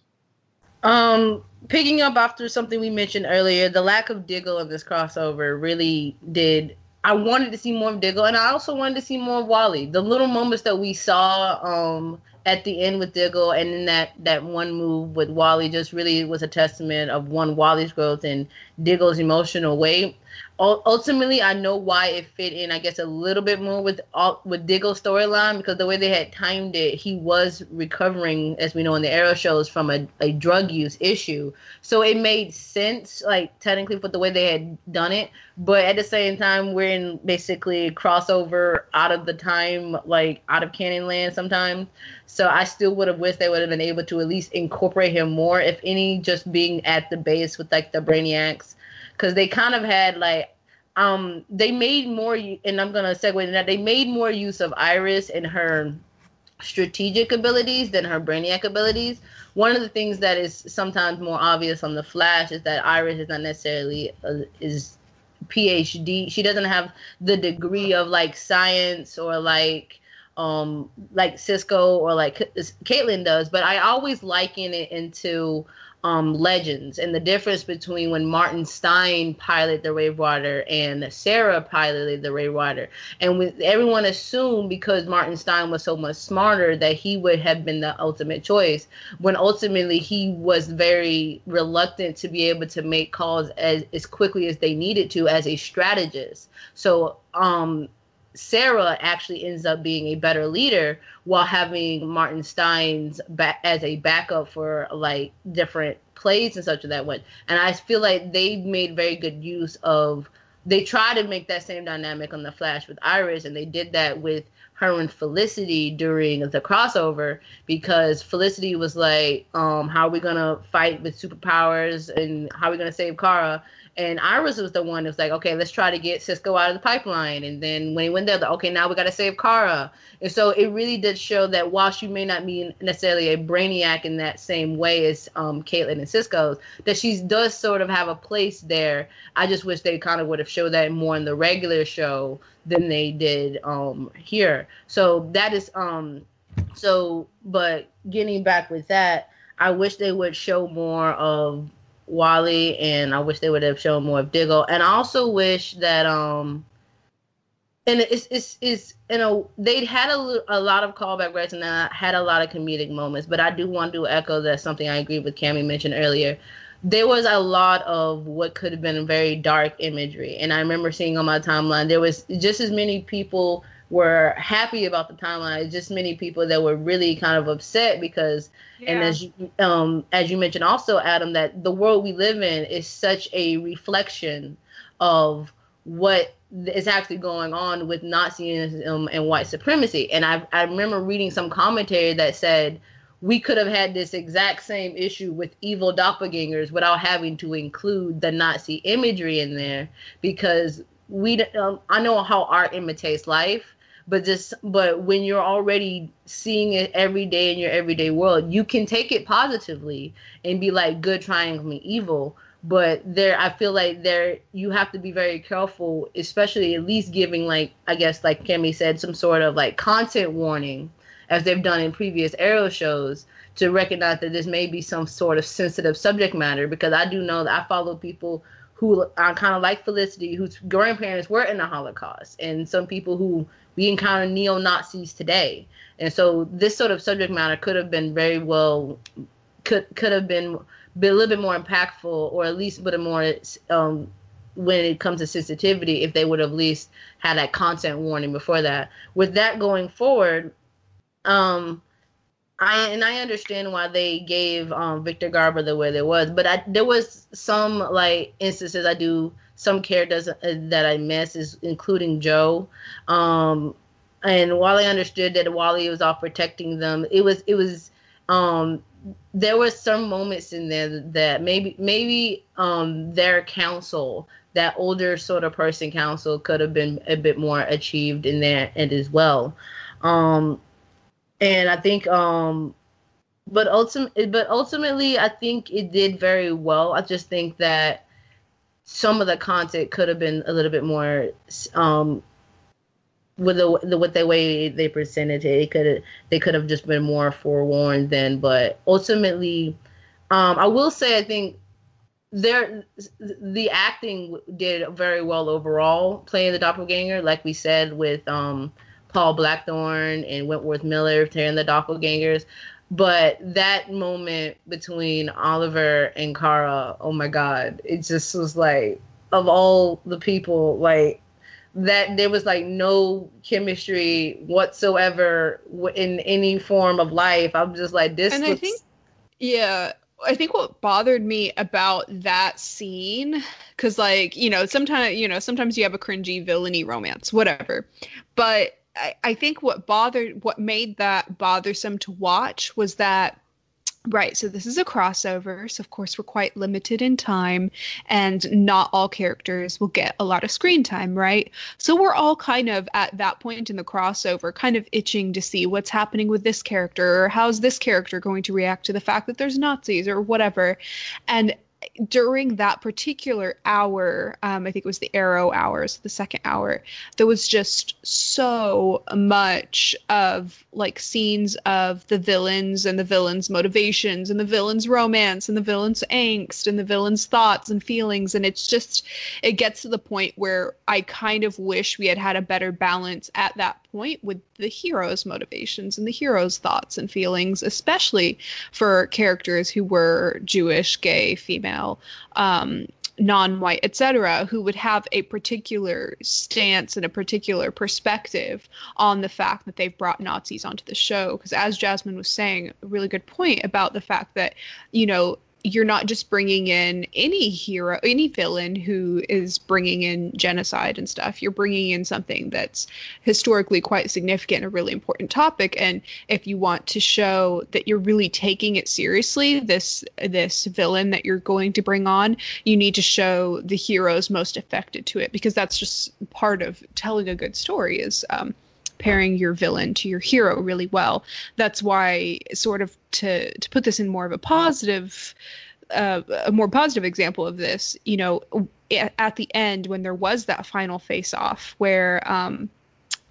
Um, picking up after something we mentioned earlier, the lack of Diggle in this crossover really did. I wanted to see more of Diggle, and I also wanted to see more of Wally. The little moments that we saw um, at the end with Diggle, and then that, that one move with Wally just really was a testament of, one, Wally's growth and Diggle's emotional weight. Ultimately, I know why it fit in, I guess, a little bit more with with Diggle's storyline, because the way they had timed it, he was recovering, as we know in the Arrow shows, from a, a drug use issue. So it made sense, like, technically, with the way they had done it. But at the same time, we're in basically crossover out of the time, like, out of canon land sometimes. So I still would have wished they would have been able to at least incorporate him more, if any, just being at the base with, like, the Brainiacs. Because they kind of had, like, um, they made more, and I'm going to segue into that, they made more use of Iris and her strategic abilities than her Brainiac abilities. One of the things that is sometimes more obvious on The Flash is that Iris is not necessarily, uh, is P H D. She doesn't have the degree of, like, science or, like, um, like Cisco or, like, Caitlin does. But I always liken it into... Um, Legends, and the difference between when Martin Stein piloted the Ravewater and Sarah piloted the Ravewater. And with everyone assumed, because Martin Stein was so much smarter, that he would have been the ultimate choice, when ultimately he was very reluctant to be able to make calls as, as quickly as they needed to as a strategist. So um, Sarah actually ends up being a better leader, while having Martin Stein's back as a backup for, like, different plays and such of that one. And I feel like they made very good use of, they try to make that same dynamic on The Flash with Iris, and they did that with her and Felicity during the crossover, because Felicity was like, um, how are we going to fight with superpowers, and how are we going to save Kara? And Iris was the one that was like, okay, let's try to get Cisco out of the pipeline. And then when he went there, like, okay, now we got to save Kara. And so it really did show that while she may not be necessarily a Brainiac in that same way as um, Caitlin and Cisco's, that she does sort of have a place there. I just wish they kind of would have showed that more in the regular show than they did um, here. So that is um, So, but getting back with that, I wish they would show more of Wally, and I wish they would have shown more of Diggle, and I also wish that um. And it's it's it's you know they'd had a, a lot of callback rights and I had a lot of comedic moments, but I do want to echo that something I agree with Cammie mentioned earlier. There was a lot of what could have been very dark imagery, and I remember seeing on my timeline there was just as many people were happy about the timeline, just many people that were really kind of upset because, yeah. and as you um as you mentioned also, Adam, that the world we live in is such a reflection of what is actually going on with Nazism and white supremacy. And I, I remember reading some commentary that said we could have had this exact same issue with evil doppelgangers without having to include the Nazi imagery in there, because we um, I know how art imitates life, but just but when you're already seeing it every day in your everyday world, you can take it positively and be like good triumphing evil. But there, I feel like there, you have to be very careful, especially at least giving, like, I guess, like Cammie said, some sort of like content warning, as they've done in previous Arrow shows, to recognize that this may be some sort of sensitive subject matter. Because I do know that I follow people who are kind of like Felicity, whose grandparents were in the Holocaust, and some people who we encounter neo-Nazis today. And so this sort of subject matter could have been very well, could could have been. Be a little bit more impactful, or at least a bit more um, when it comes to sensitivity, if they would have at least had that content warning before that. With that going forward, um, I and I understand why they gave um, Victor Garber the way there was, but I, there was some like instances I do some characters that I miss, is including Joe. Um, and while I understood that Wally was off protecting them, it was it was. Um, there were some moments in there that maybe maybe um, their counsel, that older sort of person counsel, could have been a bit more achieved in there and as well. Um, and I think, um, but ultimately, but ultimately, I think it did very well. I just think that some of the content could have been a little bit more. Um, With the, the with the way they presented it, it could they could have just been more forewarned then. But ultimately, um, I will say I think there the acting did very well overall, playing the doppelganger, like we said with um, Paul Blackthorne and Wentworth Miller playing the doppelgangers. But that moment between Oliver and Kara, oh my God, it just was like, of all the people, like. That there was like no chemistry whatsoever in any form of life. I'm just like, this. And looks- I think, yeah, I think what bothered me about that scene, because like, you know, sometimes, you know, sometimes you have a cringy villainy romance, whatever. But I, I think what bothered, what made that bothersome to watch was that, right, so this is a crossover, so of course we're quite limited in time, and not all characters will get a lot of screen time, right? So we're all kind of at that point in the crossover kind of itching to see what's happening with this character, or how's this character going to react to the fact that there's Nazis or whatever. And during that particular hour, um, I think it was the Arrow hours, the second hour, there was just so much of like scenes of the villains and the villains' motivations and the villains' romance and the villains' angst and the villains' thoughts and feelings. And it's just, it gets to the point where I kind of wish we had had a better balance at that point with the hero's motivations and the hero's thoughts and feelings, especially for characters who were Jewish, gay, female, um, non-white, et cetera, who would have a particular stance and a particular perspective on the fact that they've brought Nazis onto the show. Because as Jasmine was saying, a really good point about the fact that, you know, you're not just bringing in any hero, any villain who is bringing in genocide and stuff. You're bringing in something that's historically quite significant, a really important topic. And if you want to show that you're really taking it seriously, this this villain that you're going to bring on, you need to show the heroes most affected to it, because that's just part of telling a good story, is um, pairing your villain to your hero really well. That's why, sort of to to put this in more of a positive, uh, a more positive example of this, you know, at, at the end when there was that final face-off where um,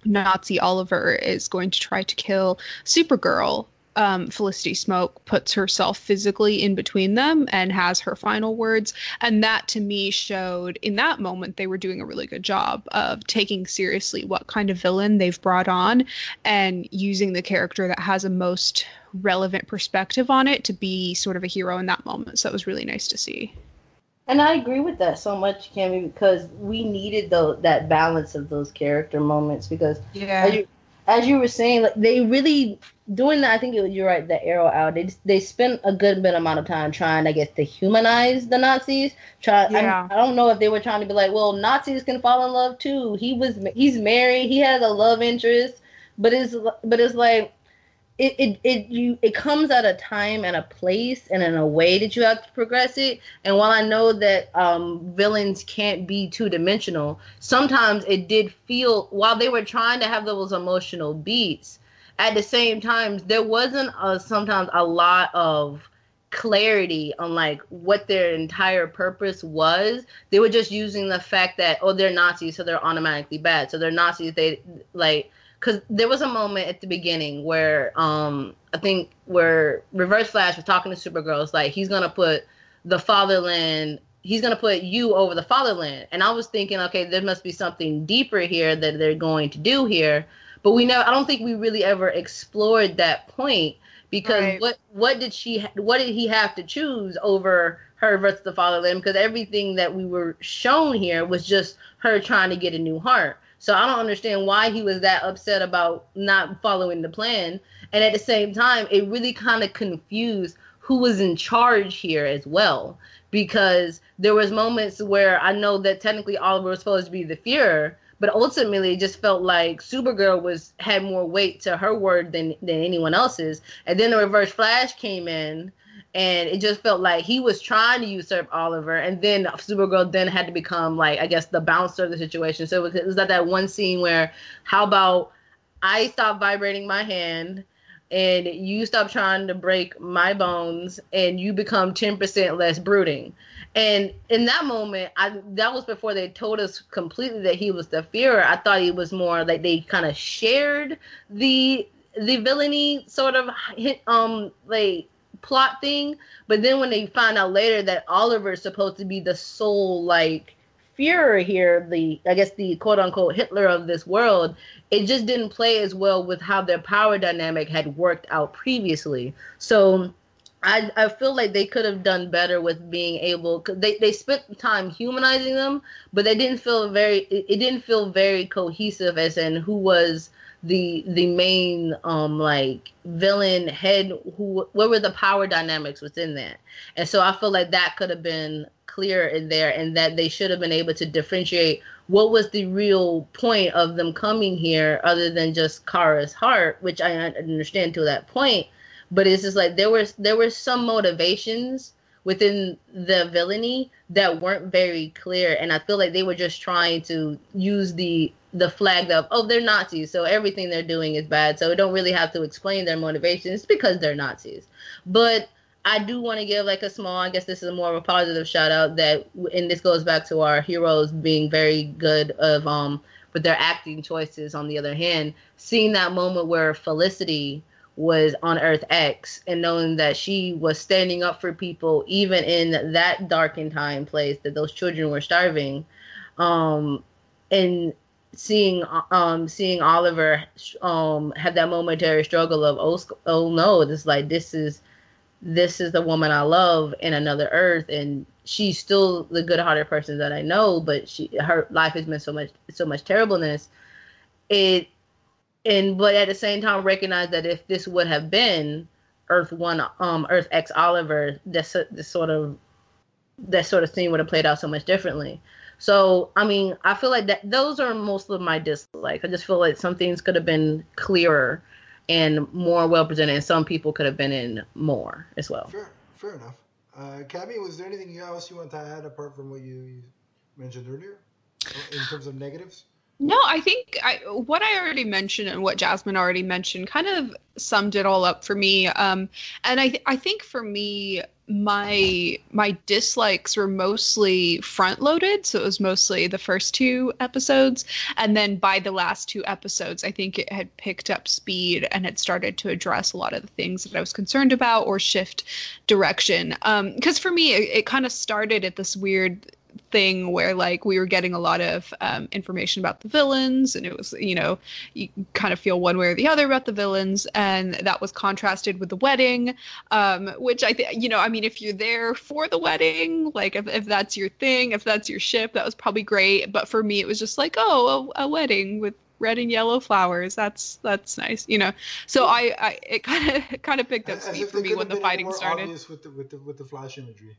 Nazi Oliver is going to try to kill Supergirl, um, Felicity Smoke puts herself physically in between them and has her final words. And that to me showed in that moment they were doing a really good job of taking seriously what kind of villain they've brought on and using the character that has a most relevant perspective on it to be sort of a hero in that moment. So it was really nice to see. And I agree with that so much, Cammy, because we needed the, that balance of those character moments because yeah. as, you, as you were saying, like they really doing that. I think it, you're right. The Arrow out. They they spent a good bit amount of time trying, I guess, to humanize the Nazis. Try. Yeah. I, I don't know if they were trying to be like, well, Nazis can fall in love too. He was he's married. He has a love interest. But it's but it's like. It, it it you it comes at a time and a place and in a way that you have to progress it. And while I know that um, villains can't be two dimensional, sometimes it did feel while they were trying to have those emotional beats, at the same time there wasn't a, sometimes a lot of clarity on like what their entire purpose was. They were just using the fact that oh they're Nazis so they're automatically bad. So they're Nazis they like. Because there was a moment at the beginning where um, I think where Reverse Flash was talking to Supergirl. It's like he's going to put the fatherland, he's going to put you over the fatherland. And I was thinking, okay, there must be something deeper here that they're going to do here. But we know, I don't think we really ever explored that point because right. what what did she, what did he have to choose over her versus the fatherland? Because everything that we were shown here was just her trying to get a new heart. So I don't understand why he was that upset about not following the plan. And at the same time, it really kind of confused who was in charge here as well. Because there was moments where I know that technically Oliver was supposed to be the Führer, but ultimately it just felt like Supergirl was had more weight to her word than, than anyone else's. And then the Reverse Flash came in. And it just felt like he was trying to usurp Oliver. And then Supergirl then had to become, like, I guess, the bouncer of the situation. So it was, it was like that one scene where, how about I stop vibrating my hand and you stop trying to break my bones and you become ten percent less brooding. And in that moment, I that was before they told us completely that he was the Führer. I thought he was more like they kind of shared the the villainy sort of hit, um, like, plot thing, but then when they find out later that Oliver is supposed to be the sole like Führer here, the I guess the quote unquote Hitler of this world, it just didn't play as well with how their power dynamic had worked out previously. So I I feel like they could have done better with being able, cause they they spent time humanizing them, but they didn't feel very it, it didn't feel very cohesive as in who was the the main um like villain head, who what were the power dynamics within that. And so I feel like that could have been clear in there, and that they should have been able to differentiate what was the real point of them coming here other than just Kara's heart, which I understand to that point. But it's just like there was there were some motivations within the villainy that weren't very clear, and I feel like they were just trying to use the the flag of, oh, they're Nazis, so everything they're doing is bad, so we don't really have to explain their motivations because they're Nazis. But I do want to give like a small, I guess this is more of a positive shout out that, and this goes back to our heroes being very good of um with their acting choices. On the other hand, seeing that moment where Felicity was on Earth X and knowing that she was standing up for people even in that darkened time place that those children were starving, um and seeing um seeing Oliver um have that momentary struggle of oh, oh no, this like this is this is the woman I love in another Earth, and she's still the good-hearted person that I know, but she her life has been so much so much terribleness. It and but at the same time recognize that if this would have been Earth One, um Earth X Oliver, this this sort of that sort of scene would have played out so much differently. So, I mean, I feel like that those are most of my dislikes. I just feel like some things could have been clearer and more well presented, and some people could have been in more as well. Fair, fair enough. Uh, Cammy, was there anything else you want to add apart from what you mentioned earlier in terms of negatives? No, I think I, what I already mentioned and what Jasmine already mentioned kind of summed it all up for me. Um, and I, I think for me, my my dislikes were mostly front loaded, so it was mostly the first two episodes, and then by the last two episodes, I think it had picked up speed and had started to address a lot of the things that I was concerned about or shift direction. Um, because for me, it, it kind of started at this weird thing where like we were getting a lot of um, information about the villains, and it was, you know, you kind of feel one way or the other about the villains, and that was contrasted with the wedding, um, which I think, you know, I mean, if you're there for the wedding, like if, if that's your thing, if that's your ship, that was probably great. But for me, it was just like, oh, a, a wedding with red and yellow flowers, that's that's nice, you know. So I, I it kind of kind of picked up As speed if for they me could when have the been fighting more started. obvious with the with the with the flash imagery.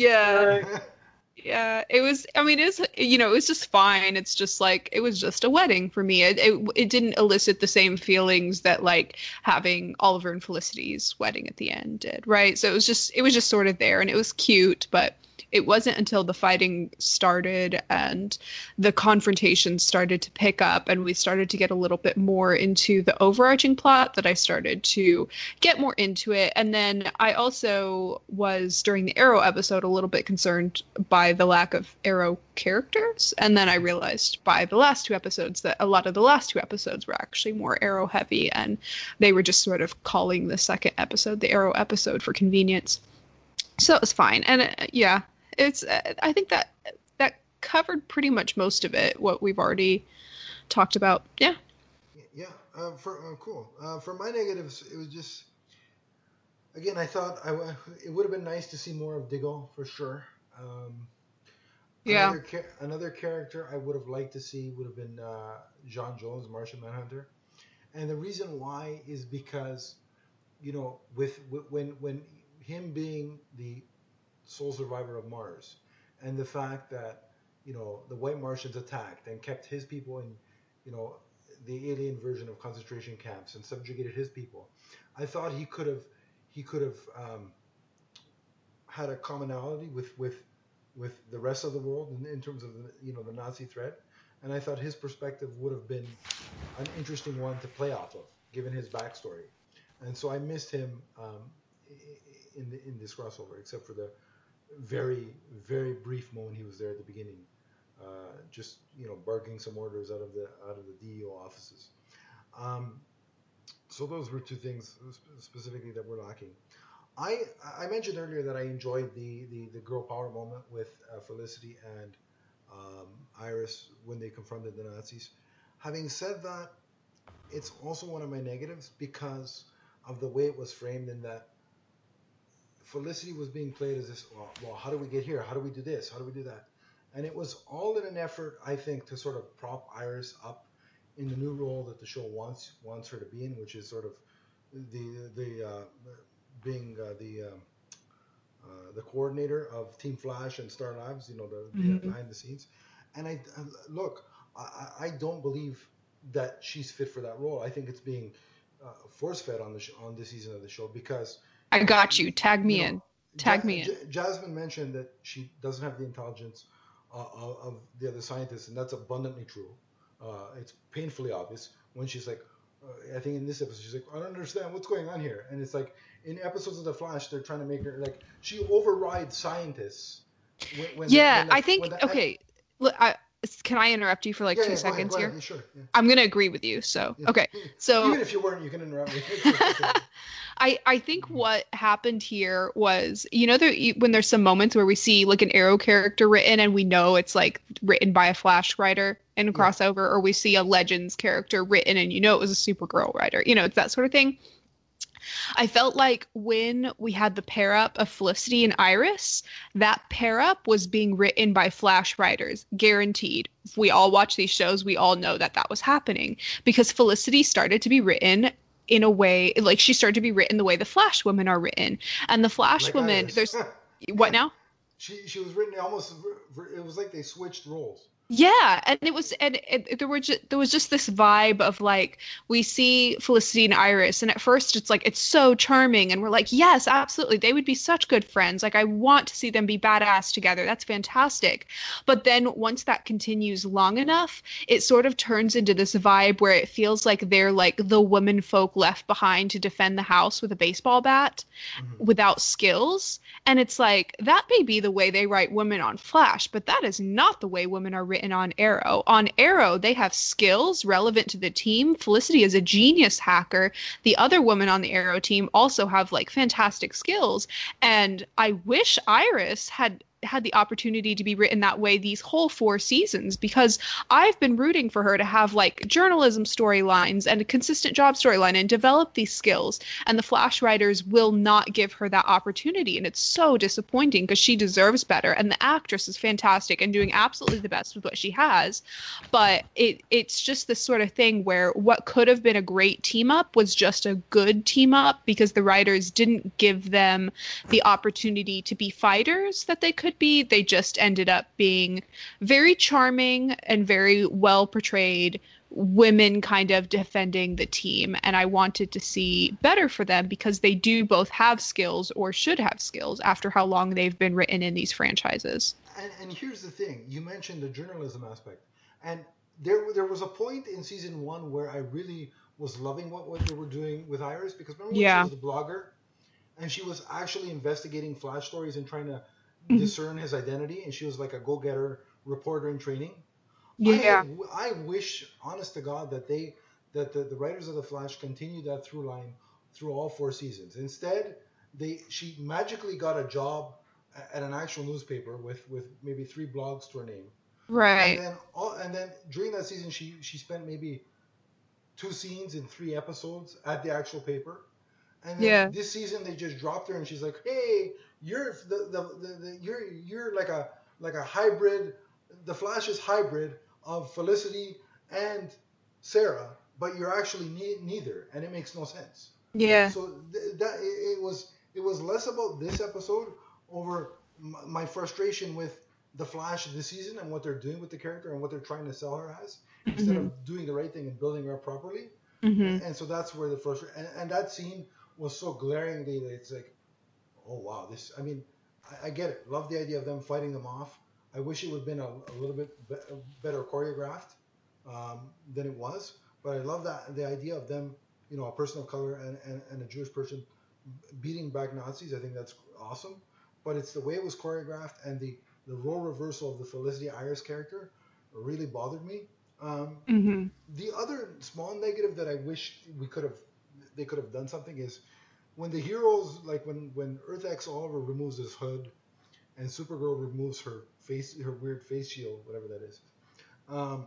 Yeah. Yeah, it was, I mean, it was, you know, it was just fine. It's just like, it was just a wedding for me. It, it, it didn't elicit the same feelings that like having Oliver and Felicity's wedding at the end did, right? So it was just, it was just sort of there, and it was cute, but it wasn't until the fighting started and the confrontation started to pick up and we started to get a little bit more into the overarching plot that I started to get more into it. And then I also was, during the Arrow episode, a little bit concerned by the lack of Arrow characters. And then I realized by the last two episodes that a lot of the last two episodes were actually more Arrow heavy, and they were just sort of calling the second episode the Arrow episode for convenience. So it was fine. And uh, yeah, it's, uh, I think that that covered pretty much most of it, what we've already talked about. Yeah. Yeah. Uh, for uh, cool. Uh, for my negatives, it was just, again, I thought I w- it would have been nice to see more of Diggle for sure. Um, Yeah. Another, cha- another character I would have liked to see would have been uh, John Jones, Martian Manhunter. And the reason why is because, you know, with, with when when him being the sole survivor of Mars, and the fact that, you know, the white Martians attacked and kept his people in, you know, the alien version of concentration camps and subjugated his people, I thought he could have he could have um, had a commonality with with with the rest of the world in, in terms of the, you know, the Nazi threat, and I thought his perspective would have been an interesting one to play off of, given his backstory. And so I missed him um, in the, in this crossover, except for the very very brief moment he was there at the beginning, uh, just, you know, barking some orders out of the out of the D E O offices. Um, so those were two things specifically that were lacking. I I mentioned earlier that I enjoyed the the, the girl power moment with uh, Felicity and um, Iris when they confronted the Nazis. Having said that, it's also one of my negatives because of the way it was framed, in that Felicity was being played as this, well, well, how do we get here? How do we do this? How do we do that? And it was all in an effort, I think, to sort of prop Iris up in the new role that the show wants wants her to be in, which is sort of the the uh, being uh, the uh, uh, the coordinator of Team Flash and Star Labs, you know, the, the Mm-hmm. behind the scenes. And I look, I, I don't believe that she's fit for that role. I think it's being uh, force fed on the sh- on this season of the show because I got you. Tag me you know, in. Tag Ja- me in. J- Jasmine mentioned that she doesn't have the intelligence uh, of, of the other scientists, and that's abundantly true. Uh, it's painfully obvious when she's like, uh, I think in this episode, she's like, I don't understand what's going on here. And it's like, in episodes of The Flash, they're trying to make her, like, she overrides scientists. When, when Yeah, the, when the, I think, when the, okay, look, I, can I interrupt you for like yeah, two yeah, go ahead, seconds go here? ahead, yeah, sure. Yeah. I'm going to agree with you. So, Yeah. okay. So Even if you weren't, you can interrupt me. I, I think what happened here was, you know, there, when there's some moments where we see like an Arrow character written and we know it's like written by a Flash writer in a Yeah. crossover, or we see a Legends character written and you know it was a Supergirl writer, you know, it's that sort of thing. I felt like when we had the pair up of Felicity and Iris, that pair up was being written by Flash writers, guaranteed. If we all watch these shows, we all know that that was happening because Felicity started to be written in a way, like she started to be written the way the Flash women are written. And the Flash Like women, Iris. there's what now? She she was written almost. It was like they switched roles. Yeah, and it was, and it, there were just, there was just this vibe of like, we see Felicity and Iris, and at first it's like it's so charming, and we're like, yes, absolutely, they would be such good friends. Like I want to see them be badass together. That's fantastic. But then once that continues long enough, it sort of turns into this vibe where it feels like they're like the women folk left behind to defend the house with a baseball bat mm-hmm. without skills. And it's like, that may be the way they write women on Flash, but that is not the way women are written on Arrow. On Arrow, they have skills relevant to the team. Felicity is a genius hacker. The other women on the Arrow team also have like fantastic skills. And I wish Iris had had the opportunity to be written that way these whole four seasons, because I've been rooting for her to have like journalism storylines and a consistent job storyline and develop these skills, and the Flash writers will not give her that opportunity, and it's so disappointing because she deserves better, and the actress is fantastic and doing absolutely the best with what she has. But it it's just this sort of thing where what could have been a great team up was just a good team up because the writers didn't give them the opportunity to be fighters that they could be. They just ended up being very charming and very well portrayed women kind of defending the team, and I wanted to see better for them because they do both have skills or should have skills after how long they've been written in these franchises. And, and here's the thing, you mentioned the journalism aspect, and there there was a point in season one where I really was loving what, what they were doing with Iris, because remember when yeah. she was a blogger and she was actually investigating Flash stories and trying to discern his identity, and she was like a go-getter reporter in training. Yeah, I, I wish, honest to God, that they that the, the writers of the Flash continued that through line through all four seasons. Instead, they she magically got a job at an actual newspaper with, with maybe three blogs to her name. Right. And then all and then during that season, she she spent maybe two scenes in three episodes at the actual paper. And then yeah. this season they just dropped her, and she's like, "Hey, you're the, the, the, the you're you're like a like a hybrid. The Flash is hybrid of Felicity and Sarah, but you're actually ne- neither, and it makes no sense." Yeah. So th- that it, it was it was less about this episode over m- my frustration with the Flash this season and what they're doing with the character and what they're trying to sell her as, instead mm-hmm. of doing the right thing and building her up properly. Mm-hmm. And so that's where the frustration and, and that scene was so glaringly that it's like, oh wow, this. I mean, I, I get it. Love the idea of them fighting them off. I wish it would have been a, a little bit be, better choreographed um, than it was. But I love that the idea of them, you know, a person of color and, and, and a Jewish person beating back Nazis. I think that's awesome. But it's the way it was choreographed and the the role reversal of the Felicity Iris character really bothered me. Um, mm-hmm. The other small negative that I wish we could have, they could have done something is when the heroes, like when, when Earth X Oliver removes his hood and Supergirl removes her face, her weird face shield, whatever that is. Um,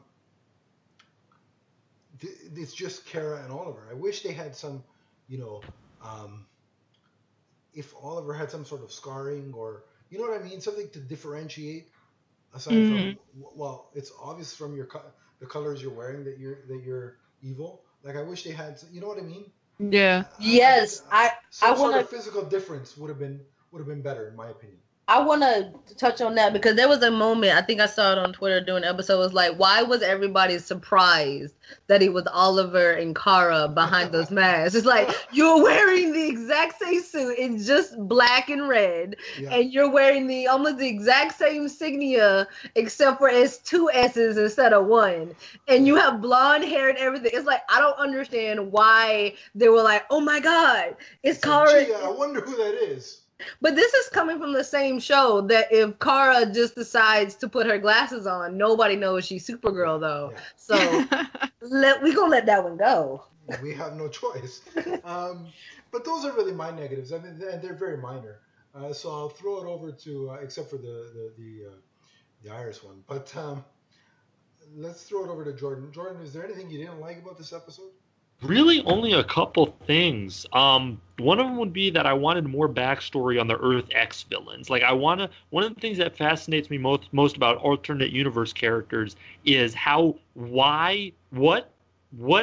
th- it's just Kara and Oliver. I wish they had some, you know, um, if Oliver had some sort of scarring or, you know what I mean, something to differentiate aside mm-hmm. from, well, it's obvious from your co- the colors you're wearing that you're that you're evil. Like I wish they had, you know what I mean? Yeah. Yes, I I, some I want sort of physical difference would have been would have been better in my opinion. I want to touch on that because there was a moment, I think I saw it on Twitter during the episode, it was like, why was everybody surprised that it was Oliver and Kara behind those masks? It's like, you're wearing the exact same suit in just black and red, yeah. and you're wearing the almost the exact same insignia, except for it's two S's instead of one, and you have blonde hair and everything. It's like, I don't understand why they were like, oh my God, it's, it's Kara. Like, gee, I wonder who that is. But this is coming from the same show that if Kara just decides to put her glasses on, nobody knows she's Supergirl though. Yeah. So let we gonna let that one go. We have no choice. Um, but those are really my negatives. I mean, they're, they're very minor. Uh, so I'll throw it over to, uh, except for the the the, uh, the Iris one. But um, let's throw it over to Jordan. Jordan, is there anything you didn't like about this episode? Really, only a couple things. Um, one of them would be that I wanted more backstory on the Earth X villains. Like, I want to. One of the things that fascinates me most most about alternate universe characters is how, why, what, what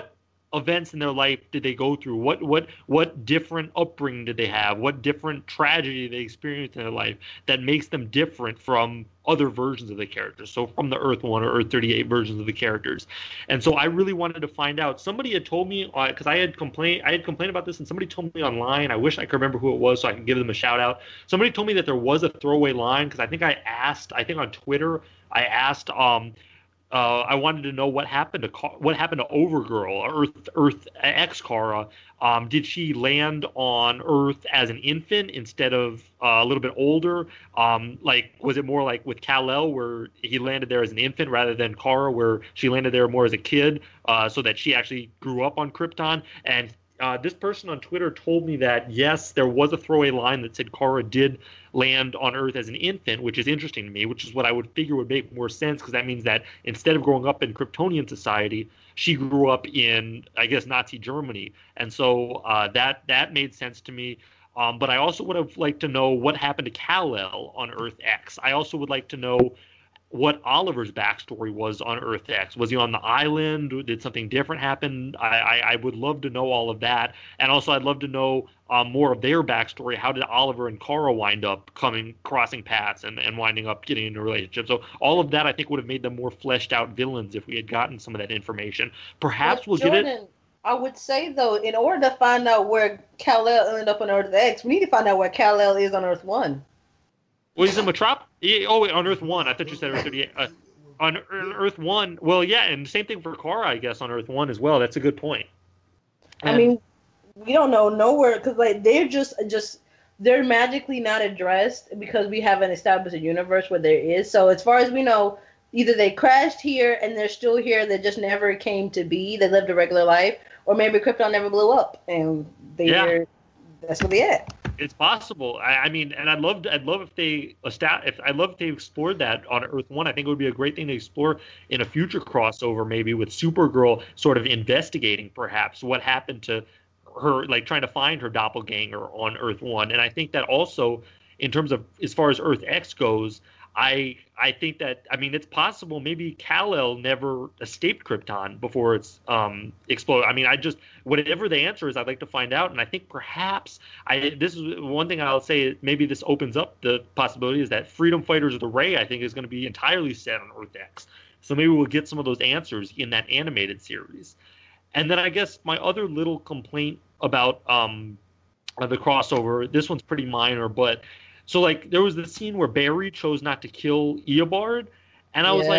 events in their life did they go through? What what what different upbringing did they have? What different tragedy they experienced in their life that makes them different from other versions of the characters? So from the Earth one or Earth thirty-eight versions of the characters. And so I really wanted to find out. Somebody had told me, because uh, I had complained I had complained about this, and somebody told me online. I wish I could remember who it was so I can give them a shout out. Somebody told me that there was a throwaway line, because I think I asked, I think on Twitter, I asked um Uh, I wanted to know what happened to what happened to Overgirl, Earth Earth X Kara. Um, did she land on Earth as an infant instead of uh, a little bit older? Um, like, was it more like with Kal-El, where he landed there as an infant rather than Kara, where she landed there more as a kid, uh, so that she actually grew up on Krypton? And Uh, this person on Twitter told me that, yes, there was a throwaway line that said Kara did land on Earth as an infant, which is interesting to me, which is what I would figure would make more sense, because that means that instead of growing up in Kryptonian society, she grew up in, I guess, Nazi Germany. And so uh, that that made sense to me. Um, but I also would have liked to know what happened to Kal-El on Earth X. I also would like to know what Oliver's backstory was on Earth X. Was he on the island? Did something different happen? I, I, I would love to know all of that. And also I'd love to know um, more of their backstory. How did Oliver and Kara wind up coming, crossing paths and, and winding up getting into a relationship? So all of that I think would have made them more fleshed out villains if we had gotten some of that information. Perhaps but we'll Jordan, get it. I would say, though, in order to find out where Kal-El ended up on Earth X, we need to find out where Kal-El is on Earth one. Well, he's in Metrop. Oh, wait, on Earth one. I thought you said Earth thirty-eight. Uh, on Earth one. Well, yeah, and same thing for Kara, I guess, on Earth one as well. That's a good point. And, I mean, we don't know nowhere, because like they're just just they're magically not addressed because we haven't established a universe where there is. So as far as we know, either they crashed here and they're still here. They just never came to be. They lived a regular life, or maybe Krypton never blew up and they yeah. that's where they at. It's possible. I, I mean, and I'd love, to, I'd love if they, if I'd love if they explored that on Earth One. I think it would be a great thing to explore in a future crossover, maybe with Supergirl sort of investigating, perhaps, what happened to her, like trying to find her doppelganger on Earth One. And I think that also, in terms of as far as Earth X goes, I I think that, I mean, it's possible maybe Kal-El never escaped Krypton before it's um, exploded. I mean, I just, whatever the answer is, I'd like to find out. And I think perhaps, I this is one thing I'll say, maybe this opens up the possibility is that Freedom Fighters of the Ray, I think, is going to be entirely set on Earth X. So maybe we'll get some of those answers in that animated series. And then I guess my other little complaint about um, the crossover, this one's pretty minor, but so, like, there was the scene where Barry chose not to kill Eobard, and I was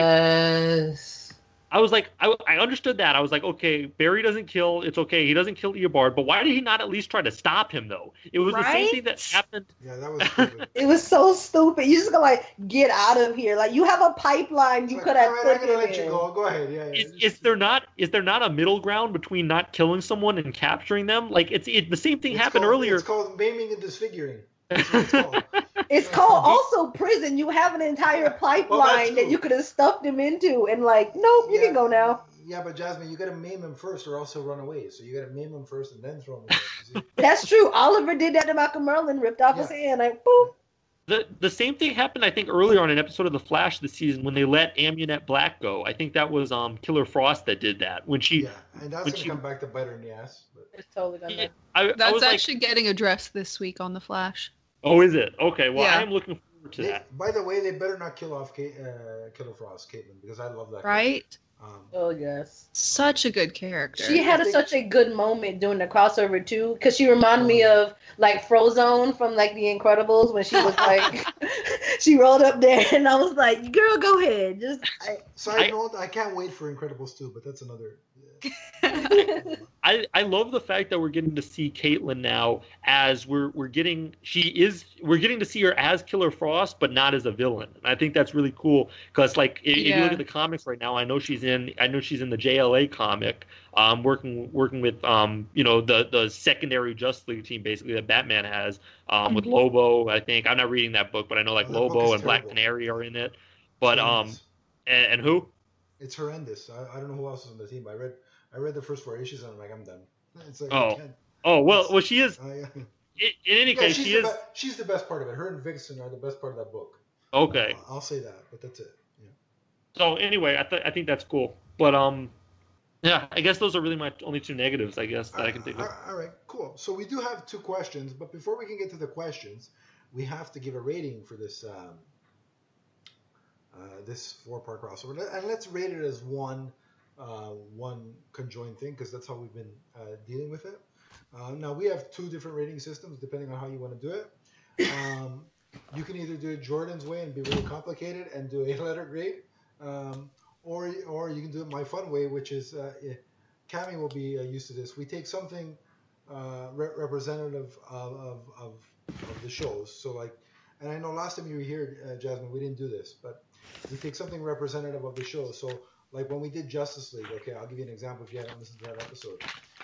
yes. like, I was like, I, I understood that. I was like, okay, Barry doesn't kill, it's okay, he doesn't kill Eobard, but why did he not at least try to stop him, though? It was right? the same thing that happened. Yeah, that was stupid. It was so stupid. You just go like, get out of here. Like, you have a pipeline It's you like, could have all right, put I'm gonna him let in. you go. Go ahead. Yeah. yeah. Is, is there not is there not a middle ground between not killing someone and capturing them? Like, it's it, the same thing It's happened called, earlier. It's called maiming and disfiguring. That's what it's called. It's called also prison. You have an entire Yeah, well, that's pipeline that true. you could have stuffed him into, and like, nope, you Yeah. can go now. Yeah, but Jasmine, you gotta maim him first, or else he'll run away. So you gotta maim him first and then throw him away. You see? That's true. Oliver did that to Malcolm Merlin, ripped off his Yeah. hand, like, boop. The the same thing happened, I think, earlier on an episode of The Flash this season when they let Amunet Black go. I think that was um Killer Frost that did that when she. Yeah, and that's when gonna she- come back to bite her in the ass. But It's totally gonna. Yeah, I, I That's was like, actually getting addressed this week on The Flash. oh, is it? Okay, well, Yeah. I am looking forward to they, that. by the way, they better not kill off Kate, uh, Killer Frost, Caitlin, because I love that. Right? Um, Oh yes. Such a good character. She had a, think- such a good moment doing the crossover too, because she reminded me of like Frozone from like The Incredibles when she was like, she rolled up there, and I was like, girl, go ahead, just. I, Side I- note, I can't wait for Incredibles two, but that's another. Yeah. I, I love the fact that we're getting to see Caitlin now as we're we're getting she is we're getting to see her as Killer Frost but not as a villain. And I think that's really cool because like if, if you Yeah. look at the comics right now, I know she's in I know she's in the J L A comic, um working working with um you know the the secondary Justice League team basically that Batman has um with Mhm. Lobo. I think I'm not reading that book, but I know like That book Lobo is and Black terrible. Canary are in it. But um Horrendous. and, and who? It's horrendous. I, I don't know who else is on the team. I read I read the first four issues and I'm like, I'm done. It's like, Oh. I can't. Oh well well she is Uh, yeah. in, in any Yeah, case she's, she the is be- she's the best part of it. Her and Vixen are the best part of that book. okay. Uh, I'll say that, but that's it. Yeah. So anyway, I th- I think that's cool. But um, Yeah, I guess those are really my only two negatives, I guess, that Uh, I can think of. all right, cool. So we do have two questions, but before we can get to the questions, we have to give a rating for this um, uh, this four-part crossover, and let's rate it as one uh, one conjoined thing because that's how we've been uh, dealing with it. Uh, now we have two different rating systems depending on how you want to do it. Um, you can either do it Jordan's way and be really complicated and do a letter grade, um, or or you can do it my fun way, which is uh, Cami will be uh, used to this. We take something uh, re- representative of, of, of, of the shows. So like, and I know last time you were here, uh, Jasmine, we didn't do this, but we take something representative of the show. So like when we did Justice League, okay, I'll give you an example if you haven't listened to that episode.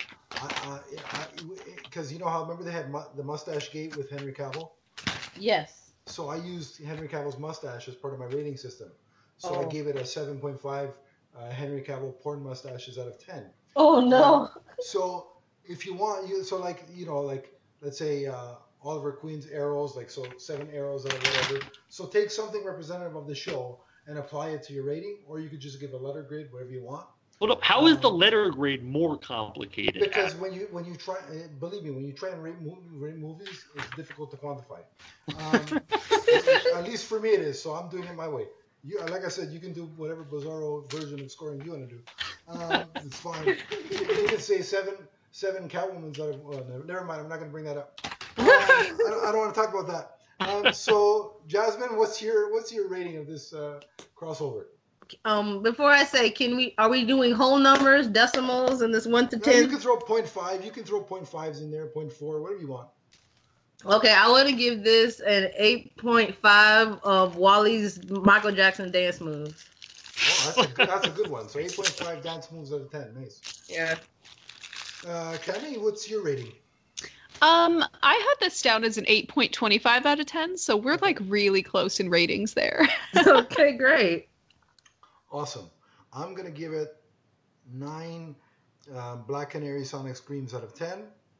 Because you know how, remember they had mu- the mustache gate with Henry Cavill? Yes. So I used Henry Cavill's mustache as part of my rating system. So Oh. I gave it a seven point five uh, Henry Cavill porn mustaches out of ten. Oh no. Um, so if you want, you so like you know like let's say uh, Oliver Queen's arrows, like so seven arrows out of whatever. So take something representative of the show and apply it to your rating, or you could just give a letter grade, whatever you want. Hold up, how is the Um, letter grade more complicated? Because when you when you try, uh, believe me, when you try and rate, mo- rate movies, it's difficult to quantify. Um, at least for me, it is. So I'm doing it my way. You, like I said, you can do whatever bizarro version of scoring you want to do. Um, it's fine. You, you can say seven seven Catwoman's out of. Well, never, never mind. I'm not going to bring that up. Um, I, don't, I don't want to talk about that. Um, so Jasmine, what's your what's your rating of this uh, crossover? Um, before I say, can we are we doing whole numbers, decimals, and this one to No, you ten? can throw point five. You can throw point fives in there, point four, whatever you want. Okay, I want to give this an eight point five of Wally's Michael Jackson dance moves. Oh, that's a good, that's a good one. So eight point five dance moves out of ten. Nice. Yeah. Uh, Cammy, what's your rating? Um, I had this down as an eight point two five out of ten, so we're like really close in ratings there. Okay, great. Awesome. I'm going to give it nine um, Black Canary Sonic Screams out of ten.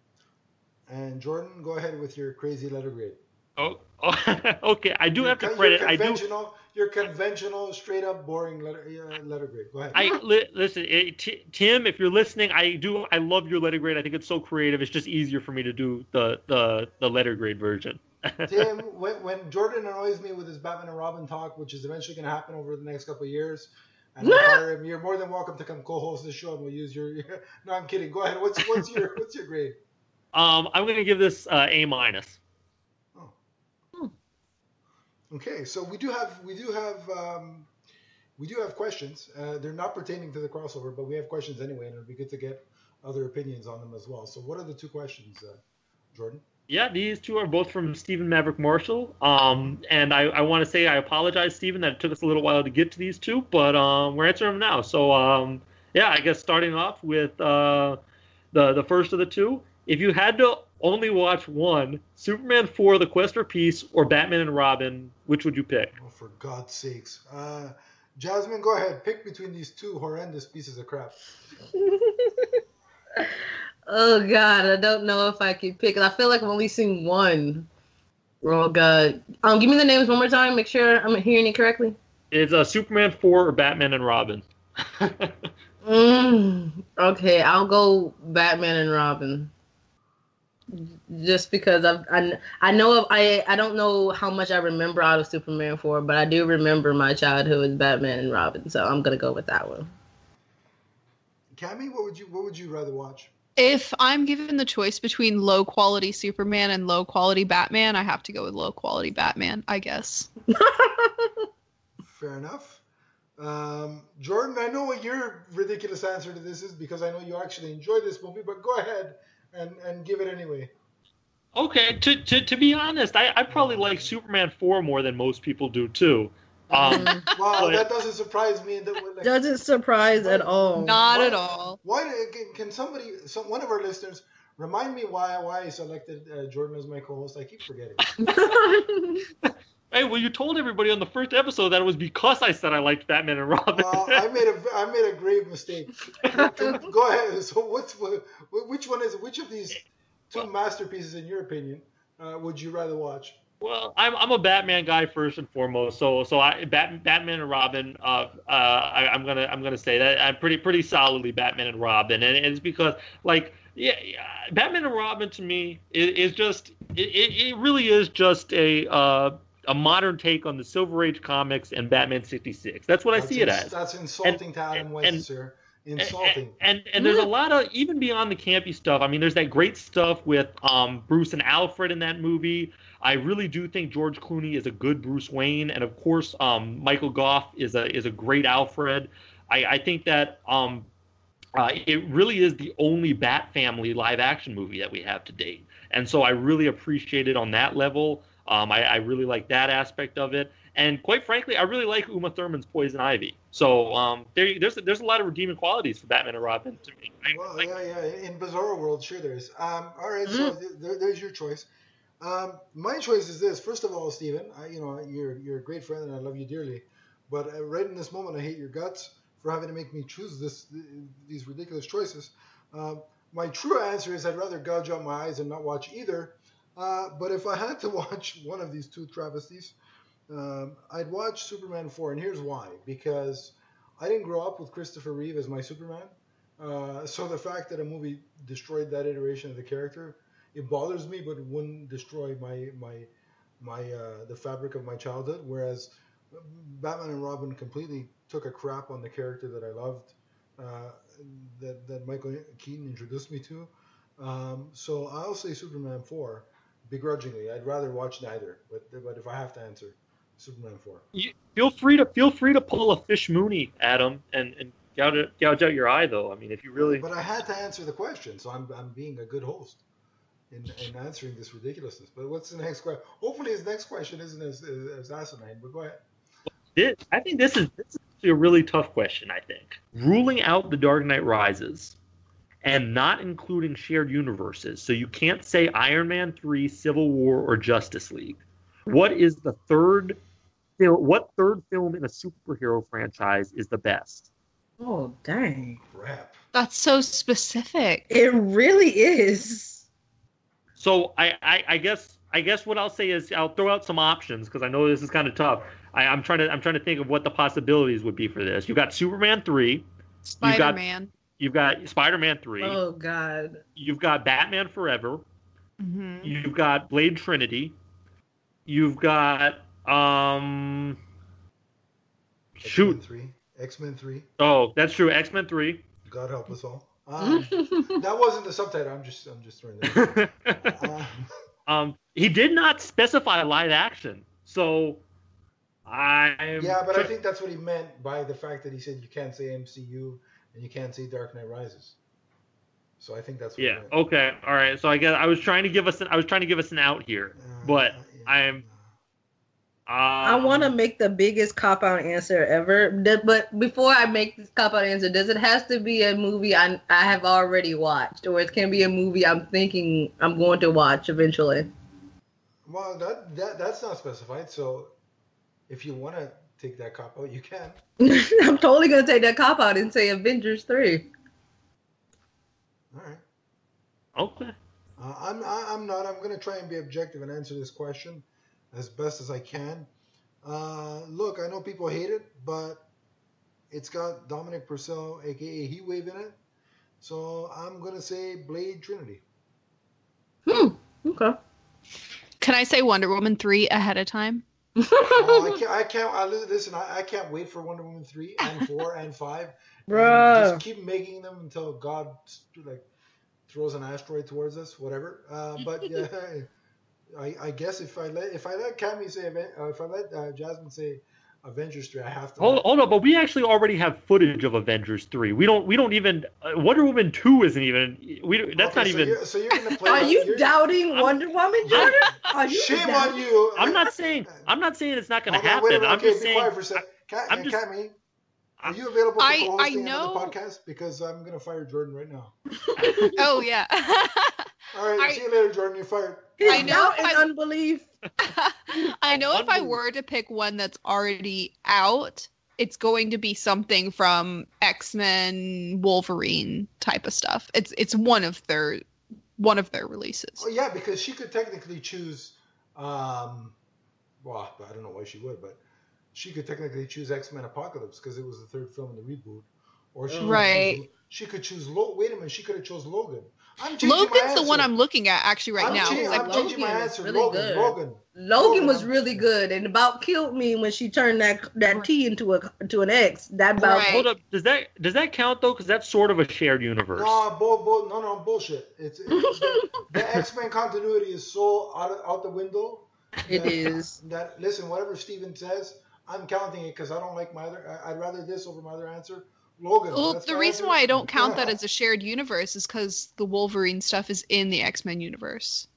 And Jordan, go ahead with your crazy letter grade. Oh, oh okay. I do Your have to con- credit. Your I do. conventional, your conventional, straight up, boring letter uh, letter grade. Go ahead. I li- listen, it, T- Tim. If you're listening, I do. I love your letter grade. I think it's so creative. It's just easier for me to do the the, the letter grade version. Tim, when, when Jordan annoys me with his Batman and Robin talk, which is eventually going to happen over the next couple of years, and I hire him, you're more than welcome to come co-host the show, and we'll use your. No, I'm kidding. Go ahead. What's what's your what's your grade? Um, I'm gonna give this uh, A minus. Oh. Hmm. Okay, so we do have we do have um, we do have questions. Uh, they're not pertaining to the crossover, but we have questions anyway, and it'd be good to get other opinions on them as well. So, what are the two questions, uh, Jordan? Yeah, these two are both from Stephen Maverick Marshall. Um, and I, I want to say I apologize, Stephen, that it took us a little while to get to these two, but um, we're answering them now. So, um, yeah, I guess starting off with uh, the the first of the two. If you had to only watch one, Superman four, The Quest for Peace, or Batman and Robin, which would you pick? Oh, for God's sakes. Uh, Jasmine, go ahead. Pick between these two horrendous pieces of crap. Oh God, I don't know if I could pick. I feel like I've only seen one. Oh God. Um, give me the names one more time. Make sure I'm hearing it correctly. It's uh, Superman four or Batman and Robin. Mm, okay, I'll go Batman and Robin. Just because I've, I I know of, I I don't know how much I remember out of Superman four, but I do remember my childhood as Batman and Robin, so I'm gonna go with that one. Cammy, what would you what would you rather watch? If I'm given the choice between low quality Superman and low quality Batman, I have to go with low quality Batman, I guess. Fair enough. Um, Jordan, I know what your ridiculous answer to this is because I know you actually enjoy this movie, but go ahead and, and give it anyway. Okay, to, to to be honest, I, I probably like Superman four more than most people do, too. Um, Wow, but- that doesn't surprise me. That, like, Doesn't surprise at all. Not Why- at all. Why can, can somebody, some one of our listeners, remind me why why I selected uh, Jordan as my co-host? I keep forgetting. Hey, well, you told everybody on the first episode that it was because I said I liked Batman and Robin. Uh, I made a I made a grave mistake. Can- go ahead. So what's which one is which of these two masterpieces in your opinion uh, would you rather watch? Well, I'm I'm a Batman guy first and foremost. So so I Bat, Batman and Robin. Uh, uh, I, I'm gonna I'm gonna say that I'm pretty pretty solidly Batman and Robin, and it's because like yeah, yeah Batman and Robin to me is, is just it, it it really is just a uh a modern take on the Silver Age comics and Batman sixty-six. That's what I That's see it ins- as. that's insulting And to Adam and, West, and sir. and, Insulting. and and there's a lot of even beyond the campy stuff. I mean, there's that great stuff with um, Bruce and Alfred in that movie. I really do think George Clooney is a good Bruce Wayne, and of course, um, Michael Goff is a is a great Alfred. I, I think that um, uh, it really is the only Bat Family live action movie that we have to date, and so I really appreciate it on that level. Um, I, I really like that aspect of it. And quite frankly, I really like Uma Thurman's Poison Ivy. So um, there, there's there's a lot of redeeming qualities for Batman and Robin to me. I, Well, like, yeah, yeah. In Bizarro World, sure there is. Um, all right, so th- there, there's your choice. Um, my choice is this. First of all, Stephen, I, you know, you're you're a great friend and I love you dearly. But uh, right in this moment, I hate your guts for having to make me choose this these ridiculous choices. Um, my true answer is I'd rather gouge out my eyes and not watch either. Uh, but if I had to watch one of these two travesties, um, I'd watch Superman four, and here's why. Because I didn't grow up with Christopher Reeve as my Superman. Uh, so the fact that a movie destroyed that iteration of the character, it bothers me, but it wouldn't destroy my my my uh, the fabric of my childhood. Whereas Batman and Robin completely took a crap on the character that I loved, uh, that that Michael Keaton introduced me to. Um, so I'll say Superman four, begrudgingly. I'd rather watch neither, but but if I have to answer, Superman four. you, feel free to feel free to pull a Fish Mooney, Adam, and and gouge, out- gouge out your eye though. I mean, if you really But I had to answer the question, so I'm I'm being a good host in, in answering this ridiculousness. But what's the next question? Hopefully, his next question isn't as, as, as asinine. But go ahead. did, I think this is this is actually a really tough question. I think ruling out The Dark Knight Rises and not including shared universes, so you can't say Iron Man three, Civil War, or Justice League. What is the third? fil- What third film in a superhero franchise is the best? Oh, dang. Crap. That's so specific. It really is. So I, I, I guess I guess what I'll say is I'll throw out some options because I know this is kind of tough. I, I'm trying to I'm trying to think of what the possibilities would be for this. You've got Superman three, Spider-Man. you've got Spider-Man three, Oh, God. you've got Batman Forever, hmm you've got Blade Trinity, you've got um X-Men shoot three. X-Men three. oh that's true X-Men three. God help us all. Um, that wasn't the subtitle. I'm just I'm just throwing that. Um, um he did not specify live action, so I'm yeah, but I think that's what he meant by the fact that he said you can't say M C U and you can't say Dark Knight Rises. So I think that's what he Yeah. meant. Okay. All right. So I guess I was trying to give us an I was trying to give us an out here, Uh, but yeah. I'm. Um, I want to make the biggest cop out answer ever, D- but before I make this cop out answer, does it have to be a movie I I have already watched, or it can be a movie I'm thinking I'm going to watch eventually? Well, that, that that's not specified. So if you want to take that cop out, you can. I'm totally gonna take that cop out and say Avengers three. All right. Okay. Uh, I'm I, I'm not. I'm gonna try and be objective and answer this question as best as I can. Uh, look, I know people hate it, but it's got Dominic Purcell, aka Heatwave, in it. So I'm gonna say Blade Trinity. Hmm. Okay. Can I say Wonder Woman three ahead of time? Oh, I can't. I can't. I, listen, I, I can't wait for Wonder Woman three and four and five. And Bruh. just keep making them until God like throws an asteroid towards us, whatever. Uh, but yeah, I, I guess if I let if I let Cammy say Aven- uh, if I let uh, Jasmine say Avengers three, I have to. Hold, let- hold on, but we actually already have footage of Avengers three. We don't we don't even uh, Wonder Woman two isn't even we that's Okay, not so even. You're, so you're gonna play. Are you you're- doubting Wonder Woman, Jordan? Are you Shame doubting- on you. I'm not saying I'm not saying it's not going to Hold on, happen. wait a minute. I'm Okay, just be saying. quiet for a sec. Ca- I'm uh, just- Cammy, are you available for I- I co-hosting know- another podcast? Because I'm gonna fire Jordan right now. Oh yeah. All right, I- see you later, Jordan. You're fired. His I know doubt if and I- unbelief. I know if I Unbelievable. were to pick one that's already out, it's going to be something from X-Men, Wolverine type of stuff. It's it's one of their one of their releases. Oh yeah, because she could technically choose Um, well, I don't know why she would, but she could technically choose X-Men Apocalypse because it was the third film in the reboot. Or she Right. could choose, she could choose Lo- wait a minute, she could have chose Logan. I'm changing my Logan's answer. the one I'm looking at actually right I'm, now. cha- It's I'm like, changing my Logan is answer. really Logan, good. Logan. Logan was I'm- really good and about killed me when she turned that that T into a to an X. That about Right. Hold up. Does that does that count though? Because that's sort of a shared universe. No, bull, bull, no, no, bullshit. It's, it's the, the X-Men continuity is so out of, out the window. It that, is. That listen, whatever Steven says, I'm counting it because I don't like my other. I, I'd rather this over my other answer. Logan. Well, that's the my reason answer. why I don't count that as a shared universe is because the Wolverine stuff is in the X-Men universe.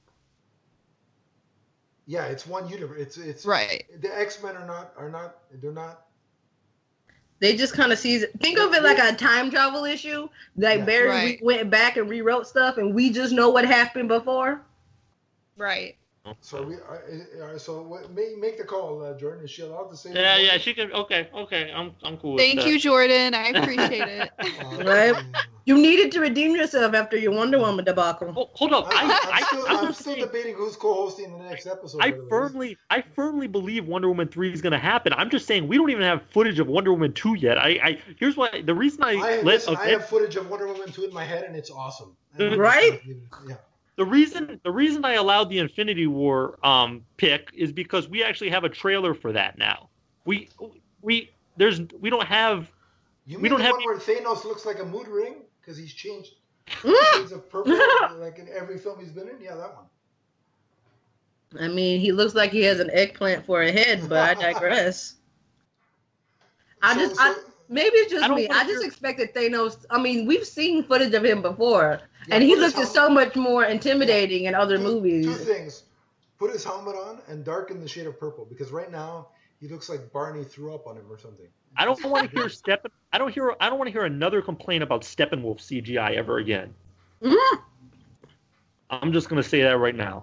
Yeah, it's one universe. It's it's Right. The X-Men are not are not they're not. They just kind of sees it. Think of it like a time travel issue. Like Yeah. Barry Right. re- went back and rewrote stuff, and we just know what happened before. Right. So we are, so what, make make the call, uh, Jordan. Is she allowed to say? Yeah, yeah, she can. Okay, okay, I'm I'm cool. with Thank that. you, Jordan. I appreciate it. Uh, Right. um, You needed to redeem yourself after your Wonder Woman debacle. Oh, hold up. I, I, I, I'm still, I'm I'm just still saying, debating who's co-hosting the next episode. I by the way. firmly, I firmly believe Wonder Woman three is going to happen. I'm just saying we don't even have footage of Wonder Woman two yet. I, I here's why. The reason I, I, let listen, okay, I have footage of Wonder Woman two in my head, and it's awesome. And I'm Right? just gonna leave it- Yeah. the reason the reason I allowed the Infinity War um pick is because we actually have a trailer for that now. We we there's we don't have You We mean don't the have one where Thanos looks like a mood ring because he's changed Mm. shades of purple like in every film he's been in? Yeah, that one. I mean, he looks like he has an eggplant for a head, but I digress. I So- just, so- I, maybe it's I just don't me. wanna I just hear- expected Thanos. I mean, we've seen footage of him before, Yeah, and he put his looked helmet- so much more intimidating in other two, movies. Two things: put his helmet on and darken the shade of purple because right now he looks like Barney threw up on him or something. I don't want to hear Steppen I don't hear I don't want to hear another complaint about Steppenwolf C G I ever again. Mhm. I'm just gonna say that right now.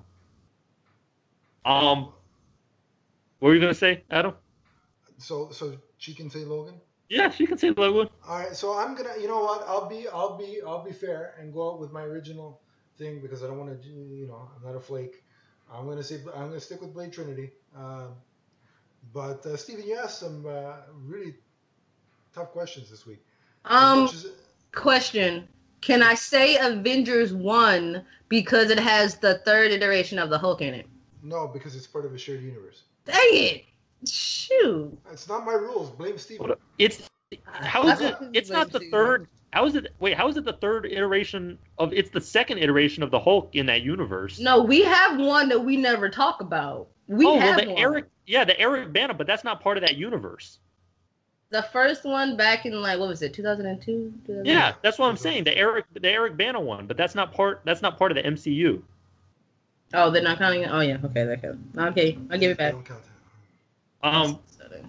Um, what were you gonna say, Adam? So, so she can say Logan. Yeah, she can say Logan. All right, so I'm gonna, you know what? I'll be, I'll be, I'll be fair and go out with my original thing because I don't want to, you know, I'm not a flake. I'm gonna say, I'm gonna stick with Blade Trinity. Um, but uh, Steven, you asked some uh, really tough questions this week. As Um, much as- question: can I say Avengers one because it has the third iteration of the Hulk in it? no, because it's part of a shared universe. Dang it! Shoot. It's not my rules. Blame Steven. It's how is it? It's not the Blame third. How is it? Wait, how is it the third iteration of? It's the second iteration of the Hulk in that universe. No, we have one that we never talk about. We oh well, have the one. Eric. Yeah, the Eric Bana, but that's not part of that universe. The first one back in like what was it, two thousand two? Yeah, that's what I'm saying. The Eric, the Eric Bana one, but that's not part. That's not part of the M C U. Oh, they're not counting it. Oh yeah, okay, that counts. Okay, I'll give it I back. don't count that. Um.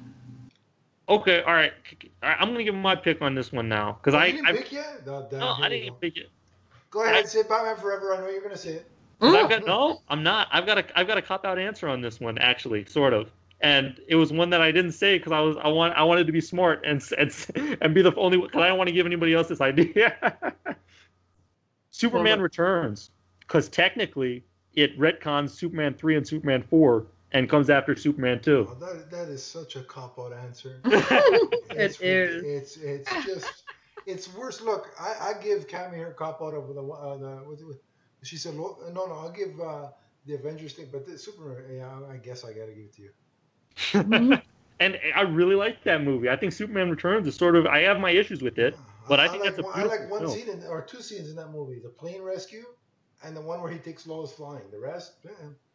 Okay. All right. All right. I'm gonna give my pick on this one now because Oh, I. you didn't I pick yet? No, damn, no, here I we didn't go. pick it. Go ahead, say Batman Forever. I know you're gonna say it. 'Cause Mm. I've got no, I'm not. I've got a I've got a cop out answer on this one actually, sort of. And it was one that I didn't say because I was I want I wanted to be smart and and and be the only because I don't want to give anybody else this idea. Superman Well, Returns, because technically it retcons Superman three and Superman four and comes after Superman two. Oh, that, that is such a cop out answer. It It's, is. it's it's just it's worse. Look, I, I give Cammy her cop out over the uh, the what, what, she said lo- no no I'll give uh, the Avengers thing, but the Superman, yeah, I guess I gotta give it to you. And I really like that movie. I think Superman Returns is sort of I have my issues with it, but I think like that's a one, I beautiful like one film. scene in, or two scenes in that movie: the plane rescue and the one where he takes Lois flying. The rest, eh.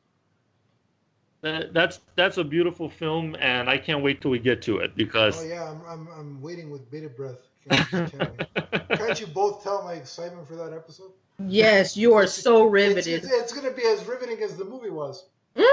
That, that's that's a beautiful film, and I can't wait till we get to it because. Oh yeah, I'm I'm, I'm waiting with bated breath. Can't, you tell me? Can't you both tell my excitement for that episode? Yes, you are so It's, riveted. it's, it's gonna be as riveting as the movie was.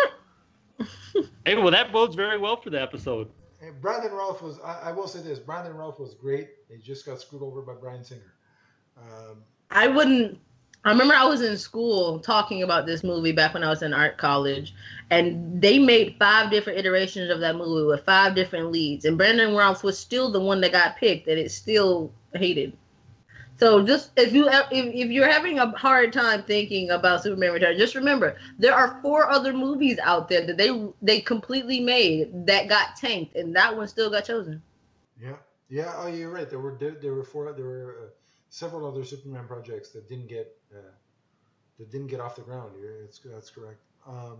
Hey, well, that bodes very well for the episode. And Brandon Routh was, I, I will say this, Brandon Routh was great. He just got screwed over by Bryan Singer. Um, I wouldn't. I remember I was in school talking about this movie back when I was in art college, and they made five different iterations of that movie with five different leads, and Brandon Routh was still the one that got picked, and it's still hated. So just if you if, if you're having a hard time thinking about Superman Returns, just remember there are four other movies out there that they they completely made that got tanked, and that one still got chosen. Yeah, yeah. Oh, you're right. There were there, there were four there were uh, several other Superman projects that didn't get uh, that didn't get off the ground. You're, it's, that's correct. Um,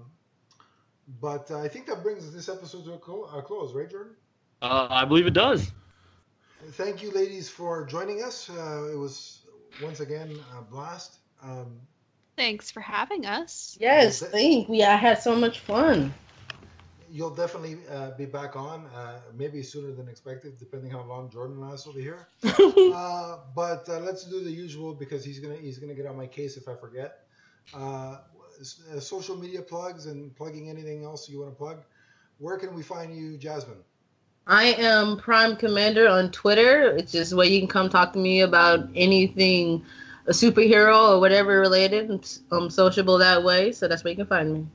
but uh, I think that brings this episode to a, clo- a close, right, Jordan? Uh, I believe it does. Thank you, ladies, for joining us. Uh, it was once again a blast. Um, Thanks for having us. Yes, thank we. I had so much fun. You'll definitely uh, be back on, uh, maybe sooner than expected, depending how long Jordan lasts over here. uh, but uh, let's do the usual because he's gonna he's gonna get on my case if I forget. Uh, uh, social media plugs and plugging anything else you want to plug. Where can we find you, Jasmine? I am Prime Commander on Twitter. It's just where you can come talk to me about anything a superhero or whatever related. I'm sociable that way, so that's where you can find me.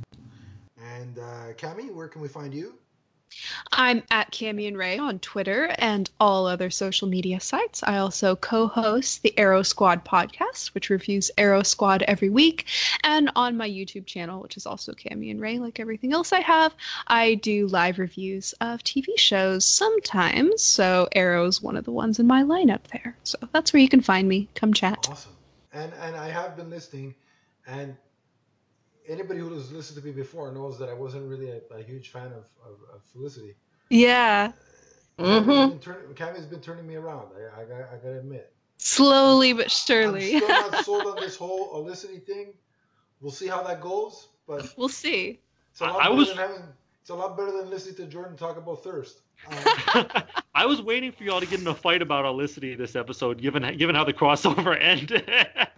And uh, Cami, where can we find you? I'm at Cami and Ray on Twitter and all other social media sites. I also co-host the Arrow Squad podcast, which reviews Arrow Squad every week. And on my YouTube channel, which is also Cami and Ray, like everything else I have, I do live reviews of T V shows sometimes. So Arrow's one of the ones in my lineup there. So that's where you can find me. Come chat. Awesome. And and I have been listening, and anybody who has listened to me before knows that I wasn't really a, a huge fan of, of, of Felicity. Yeah. Mm-hmm. Cami's been turning me around. I, I, I gotta admit. Slowly but surely. I'm still not sold on this whole Felicity thing. We'll see how that goes, but we'll see. It's a lot, I, I better, was... than having, it's a lot better than listening to Jordan talk about thirst. Um, I was waiting for y'all to get in a fight about Felicity this episode, given given how the crossover ended.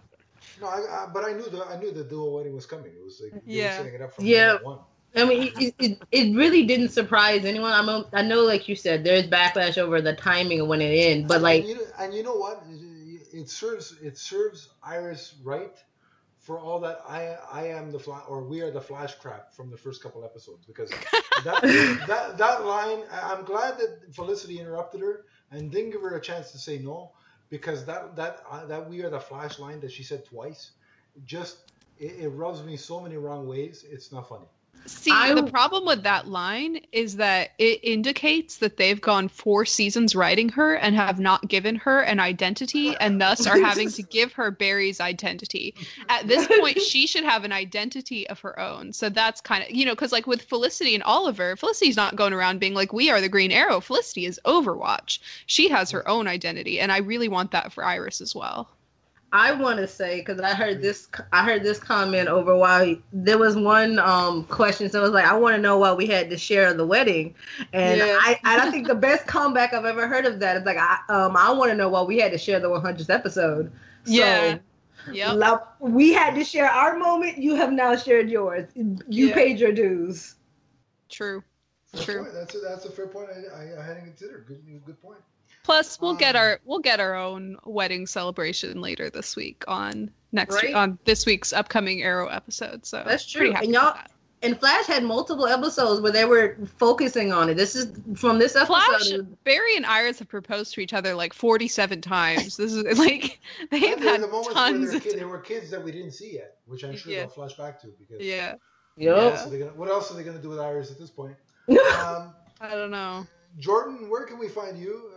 No, I, I, but I knew the I knew the dual wedding was coming. It was like they yeah. were setting it up from yeah. one. I mean, it, it, it really didn't surprise anyone. I'm a, I know, like you said, there's backlash over the timing of when it ended, but and, like, and you, know, and you know what? It, it serves it serves Iris right for all that I I am the Flash or we are the Flash crap from the first couple episodes because that that that line. I'm glad that Felicity interrupted her and didn't give her a chance to say no. Because that that uh, that we are the Flash line that she said twice, just it, it rubs me so many wrong ways. It's not funny. See, I, the problem with that line is that it indicates that they've gone four seasons writing her and have not given her an identity, and thus are having to give her Barry's identity. At this point, she should have an identity of her own. So that's kind of, you know, because like with Felicity and Oliver, Felicity's not going around being like, we are the Green Arrow. Felicity is Overwatch. She has her own identity, and I really want that for Iris as well. I want to say, because I heard this, I heard this comment over while there was one um, question. So it was like, I want to know why we had to share the wedding, and yeah. I, I think the best comeback I've ever heard of that is like, I, um, I want to know why we had to share the one hundredth episode. So, yeah. Yep. We had to share our moment. You have now shared yours. You yeah. paid your dues. True. Fair True. Point. That's a, that's a fair point. I, I, I hadn't considered. Good, good point. Plus, we'll um, get our we'll get our own wedding celebration later this week on next right? week, on this week's upcoming Arrow episode. So that's true. And y'all, that. and Flash had multiple episodes where they were focusing on it. This is from this episode. Flash, Barry and Iris have proposed to each other like forty-seven times. This is like they've had the tons. Of kid, there were kids that we didn't see yet, which I'm sure yeah. they'll flash back to because yeah. Yep. What, gonna, what else are they going to do with Iris at this point? Um, I don't know. Jordan, where can we find you?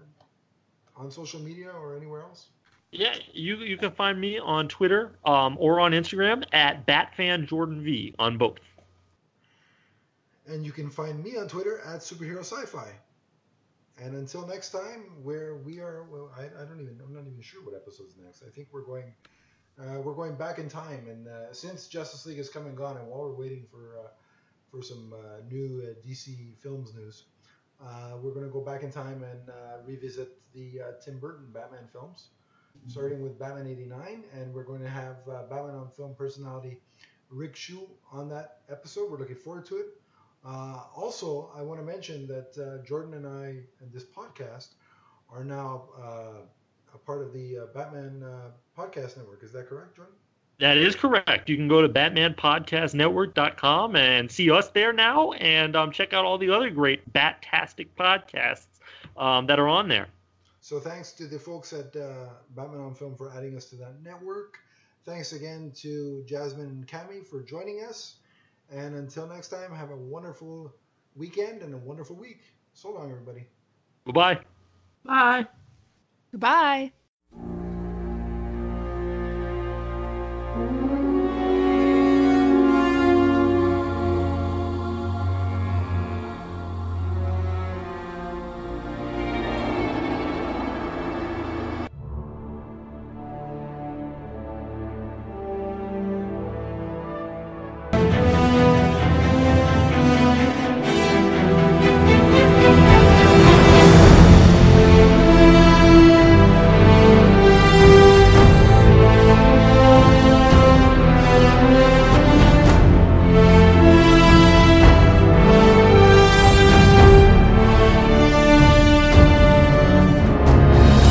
Uh, on social media or anywhere else? Yeah, you you can find me on Twitter um, or on Instagram at BatFanJordanV on both. And you can find me on Twitter at Superhero Sci-Fi. And until next time, where we are, well, I, I don't even, I'm not even sure what episode's next. I think we're going, uh, we're going back in time. And uh, since Justice League has come and gone, and while we're waiting for uh, for some uh, new uh, D C Films news, Uh, we're going to go back in time and uh, revisit the uh, Tim Burton Batman films, starting with Batman eighty-nine, and we're going to have uh, Batman on Film personality Rick Shu on that episode. We're looking forward to it. Uh, also, I want to mention that uh, Jordan and I and this podcast are now uh, a part of the uh, Batman uh, Podcast Network. Is that correct, Jordan? That is correct. You can go to Batman Podcast Network dot com and see us there now, and um, check out all the other great Bat-tastic podcasts um, that are on there. So thanks to the folks at uh, Batman on Film for adding us to that network. Thanks again to Jasmine and Cami for joining us. And until next time, have a wonderful weekend and a wonderful week. So long, everybody. Bye-bye. Bye. Goodbye.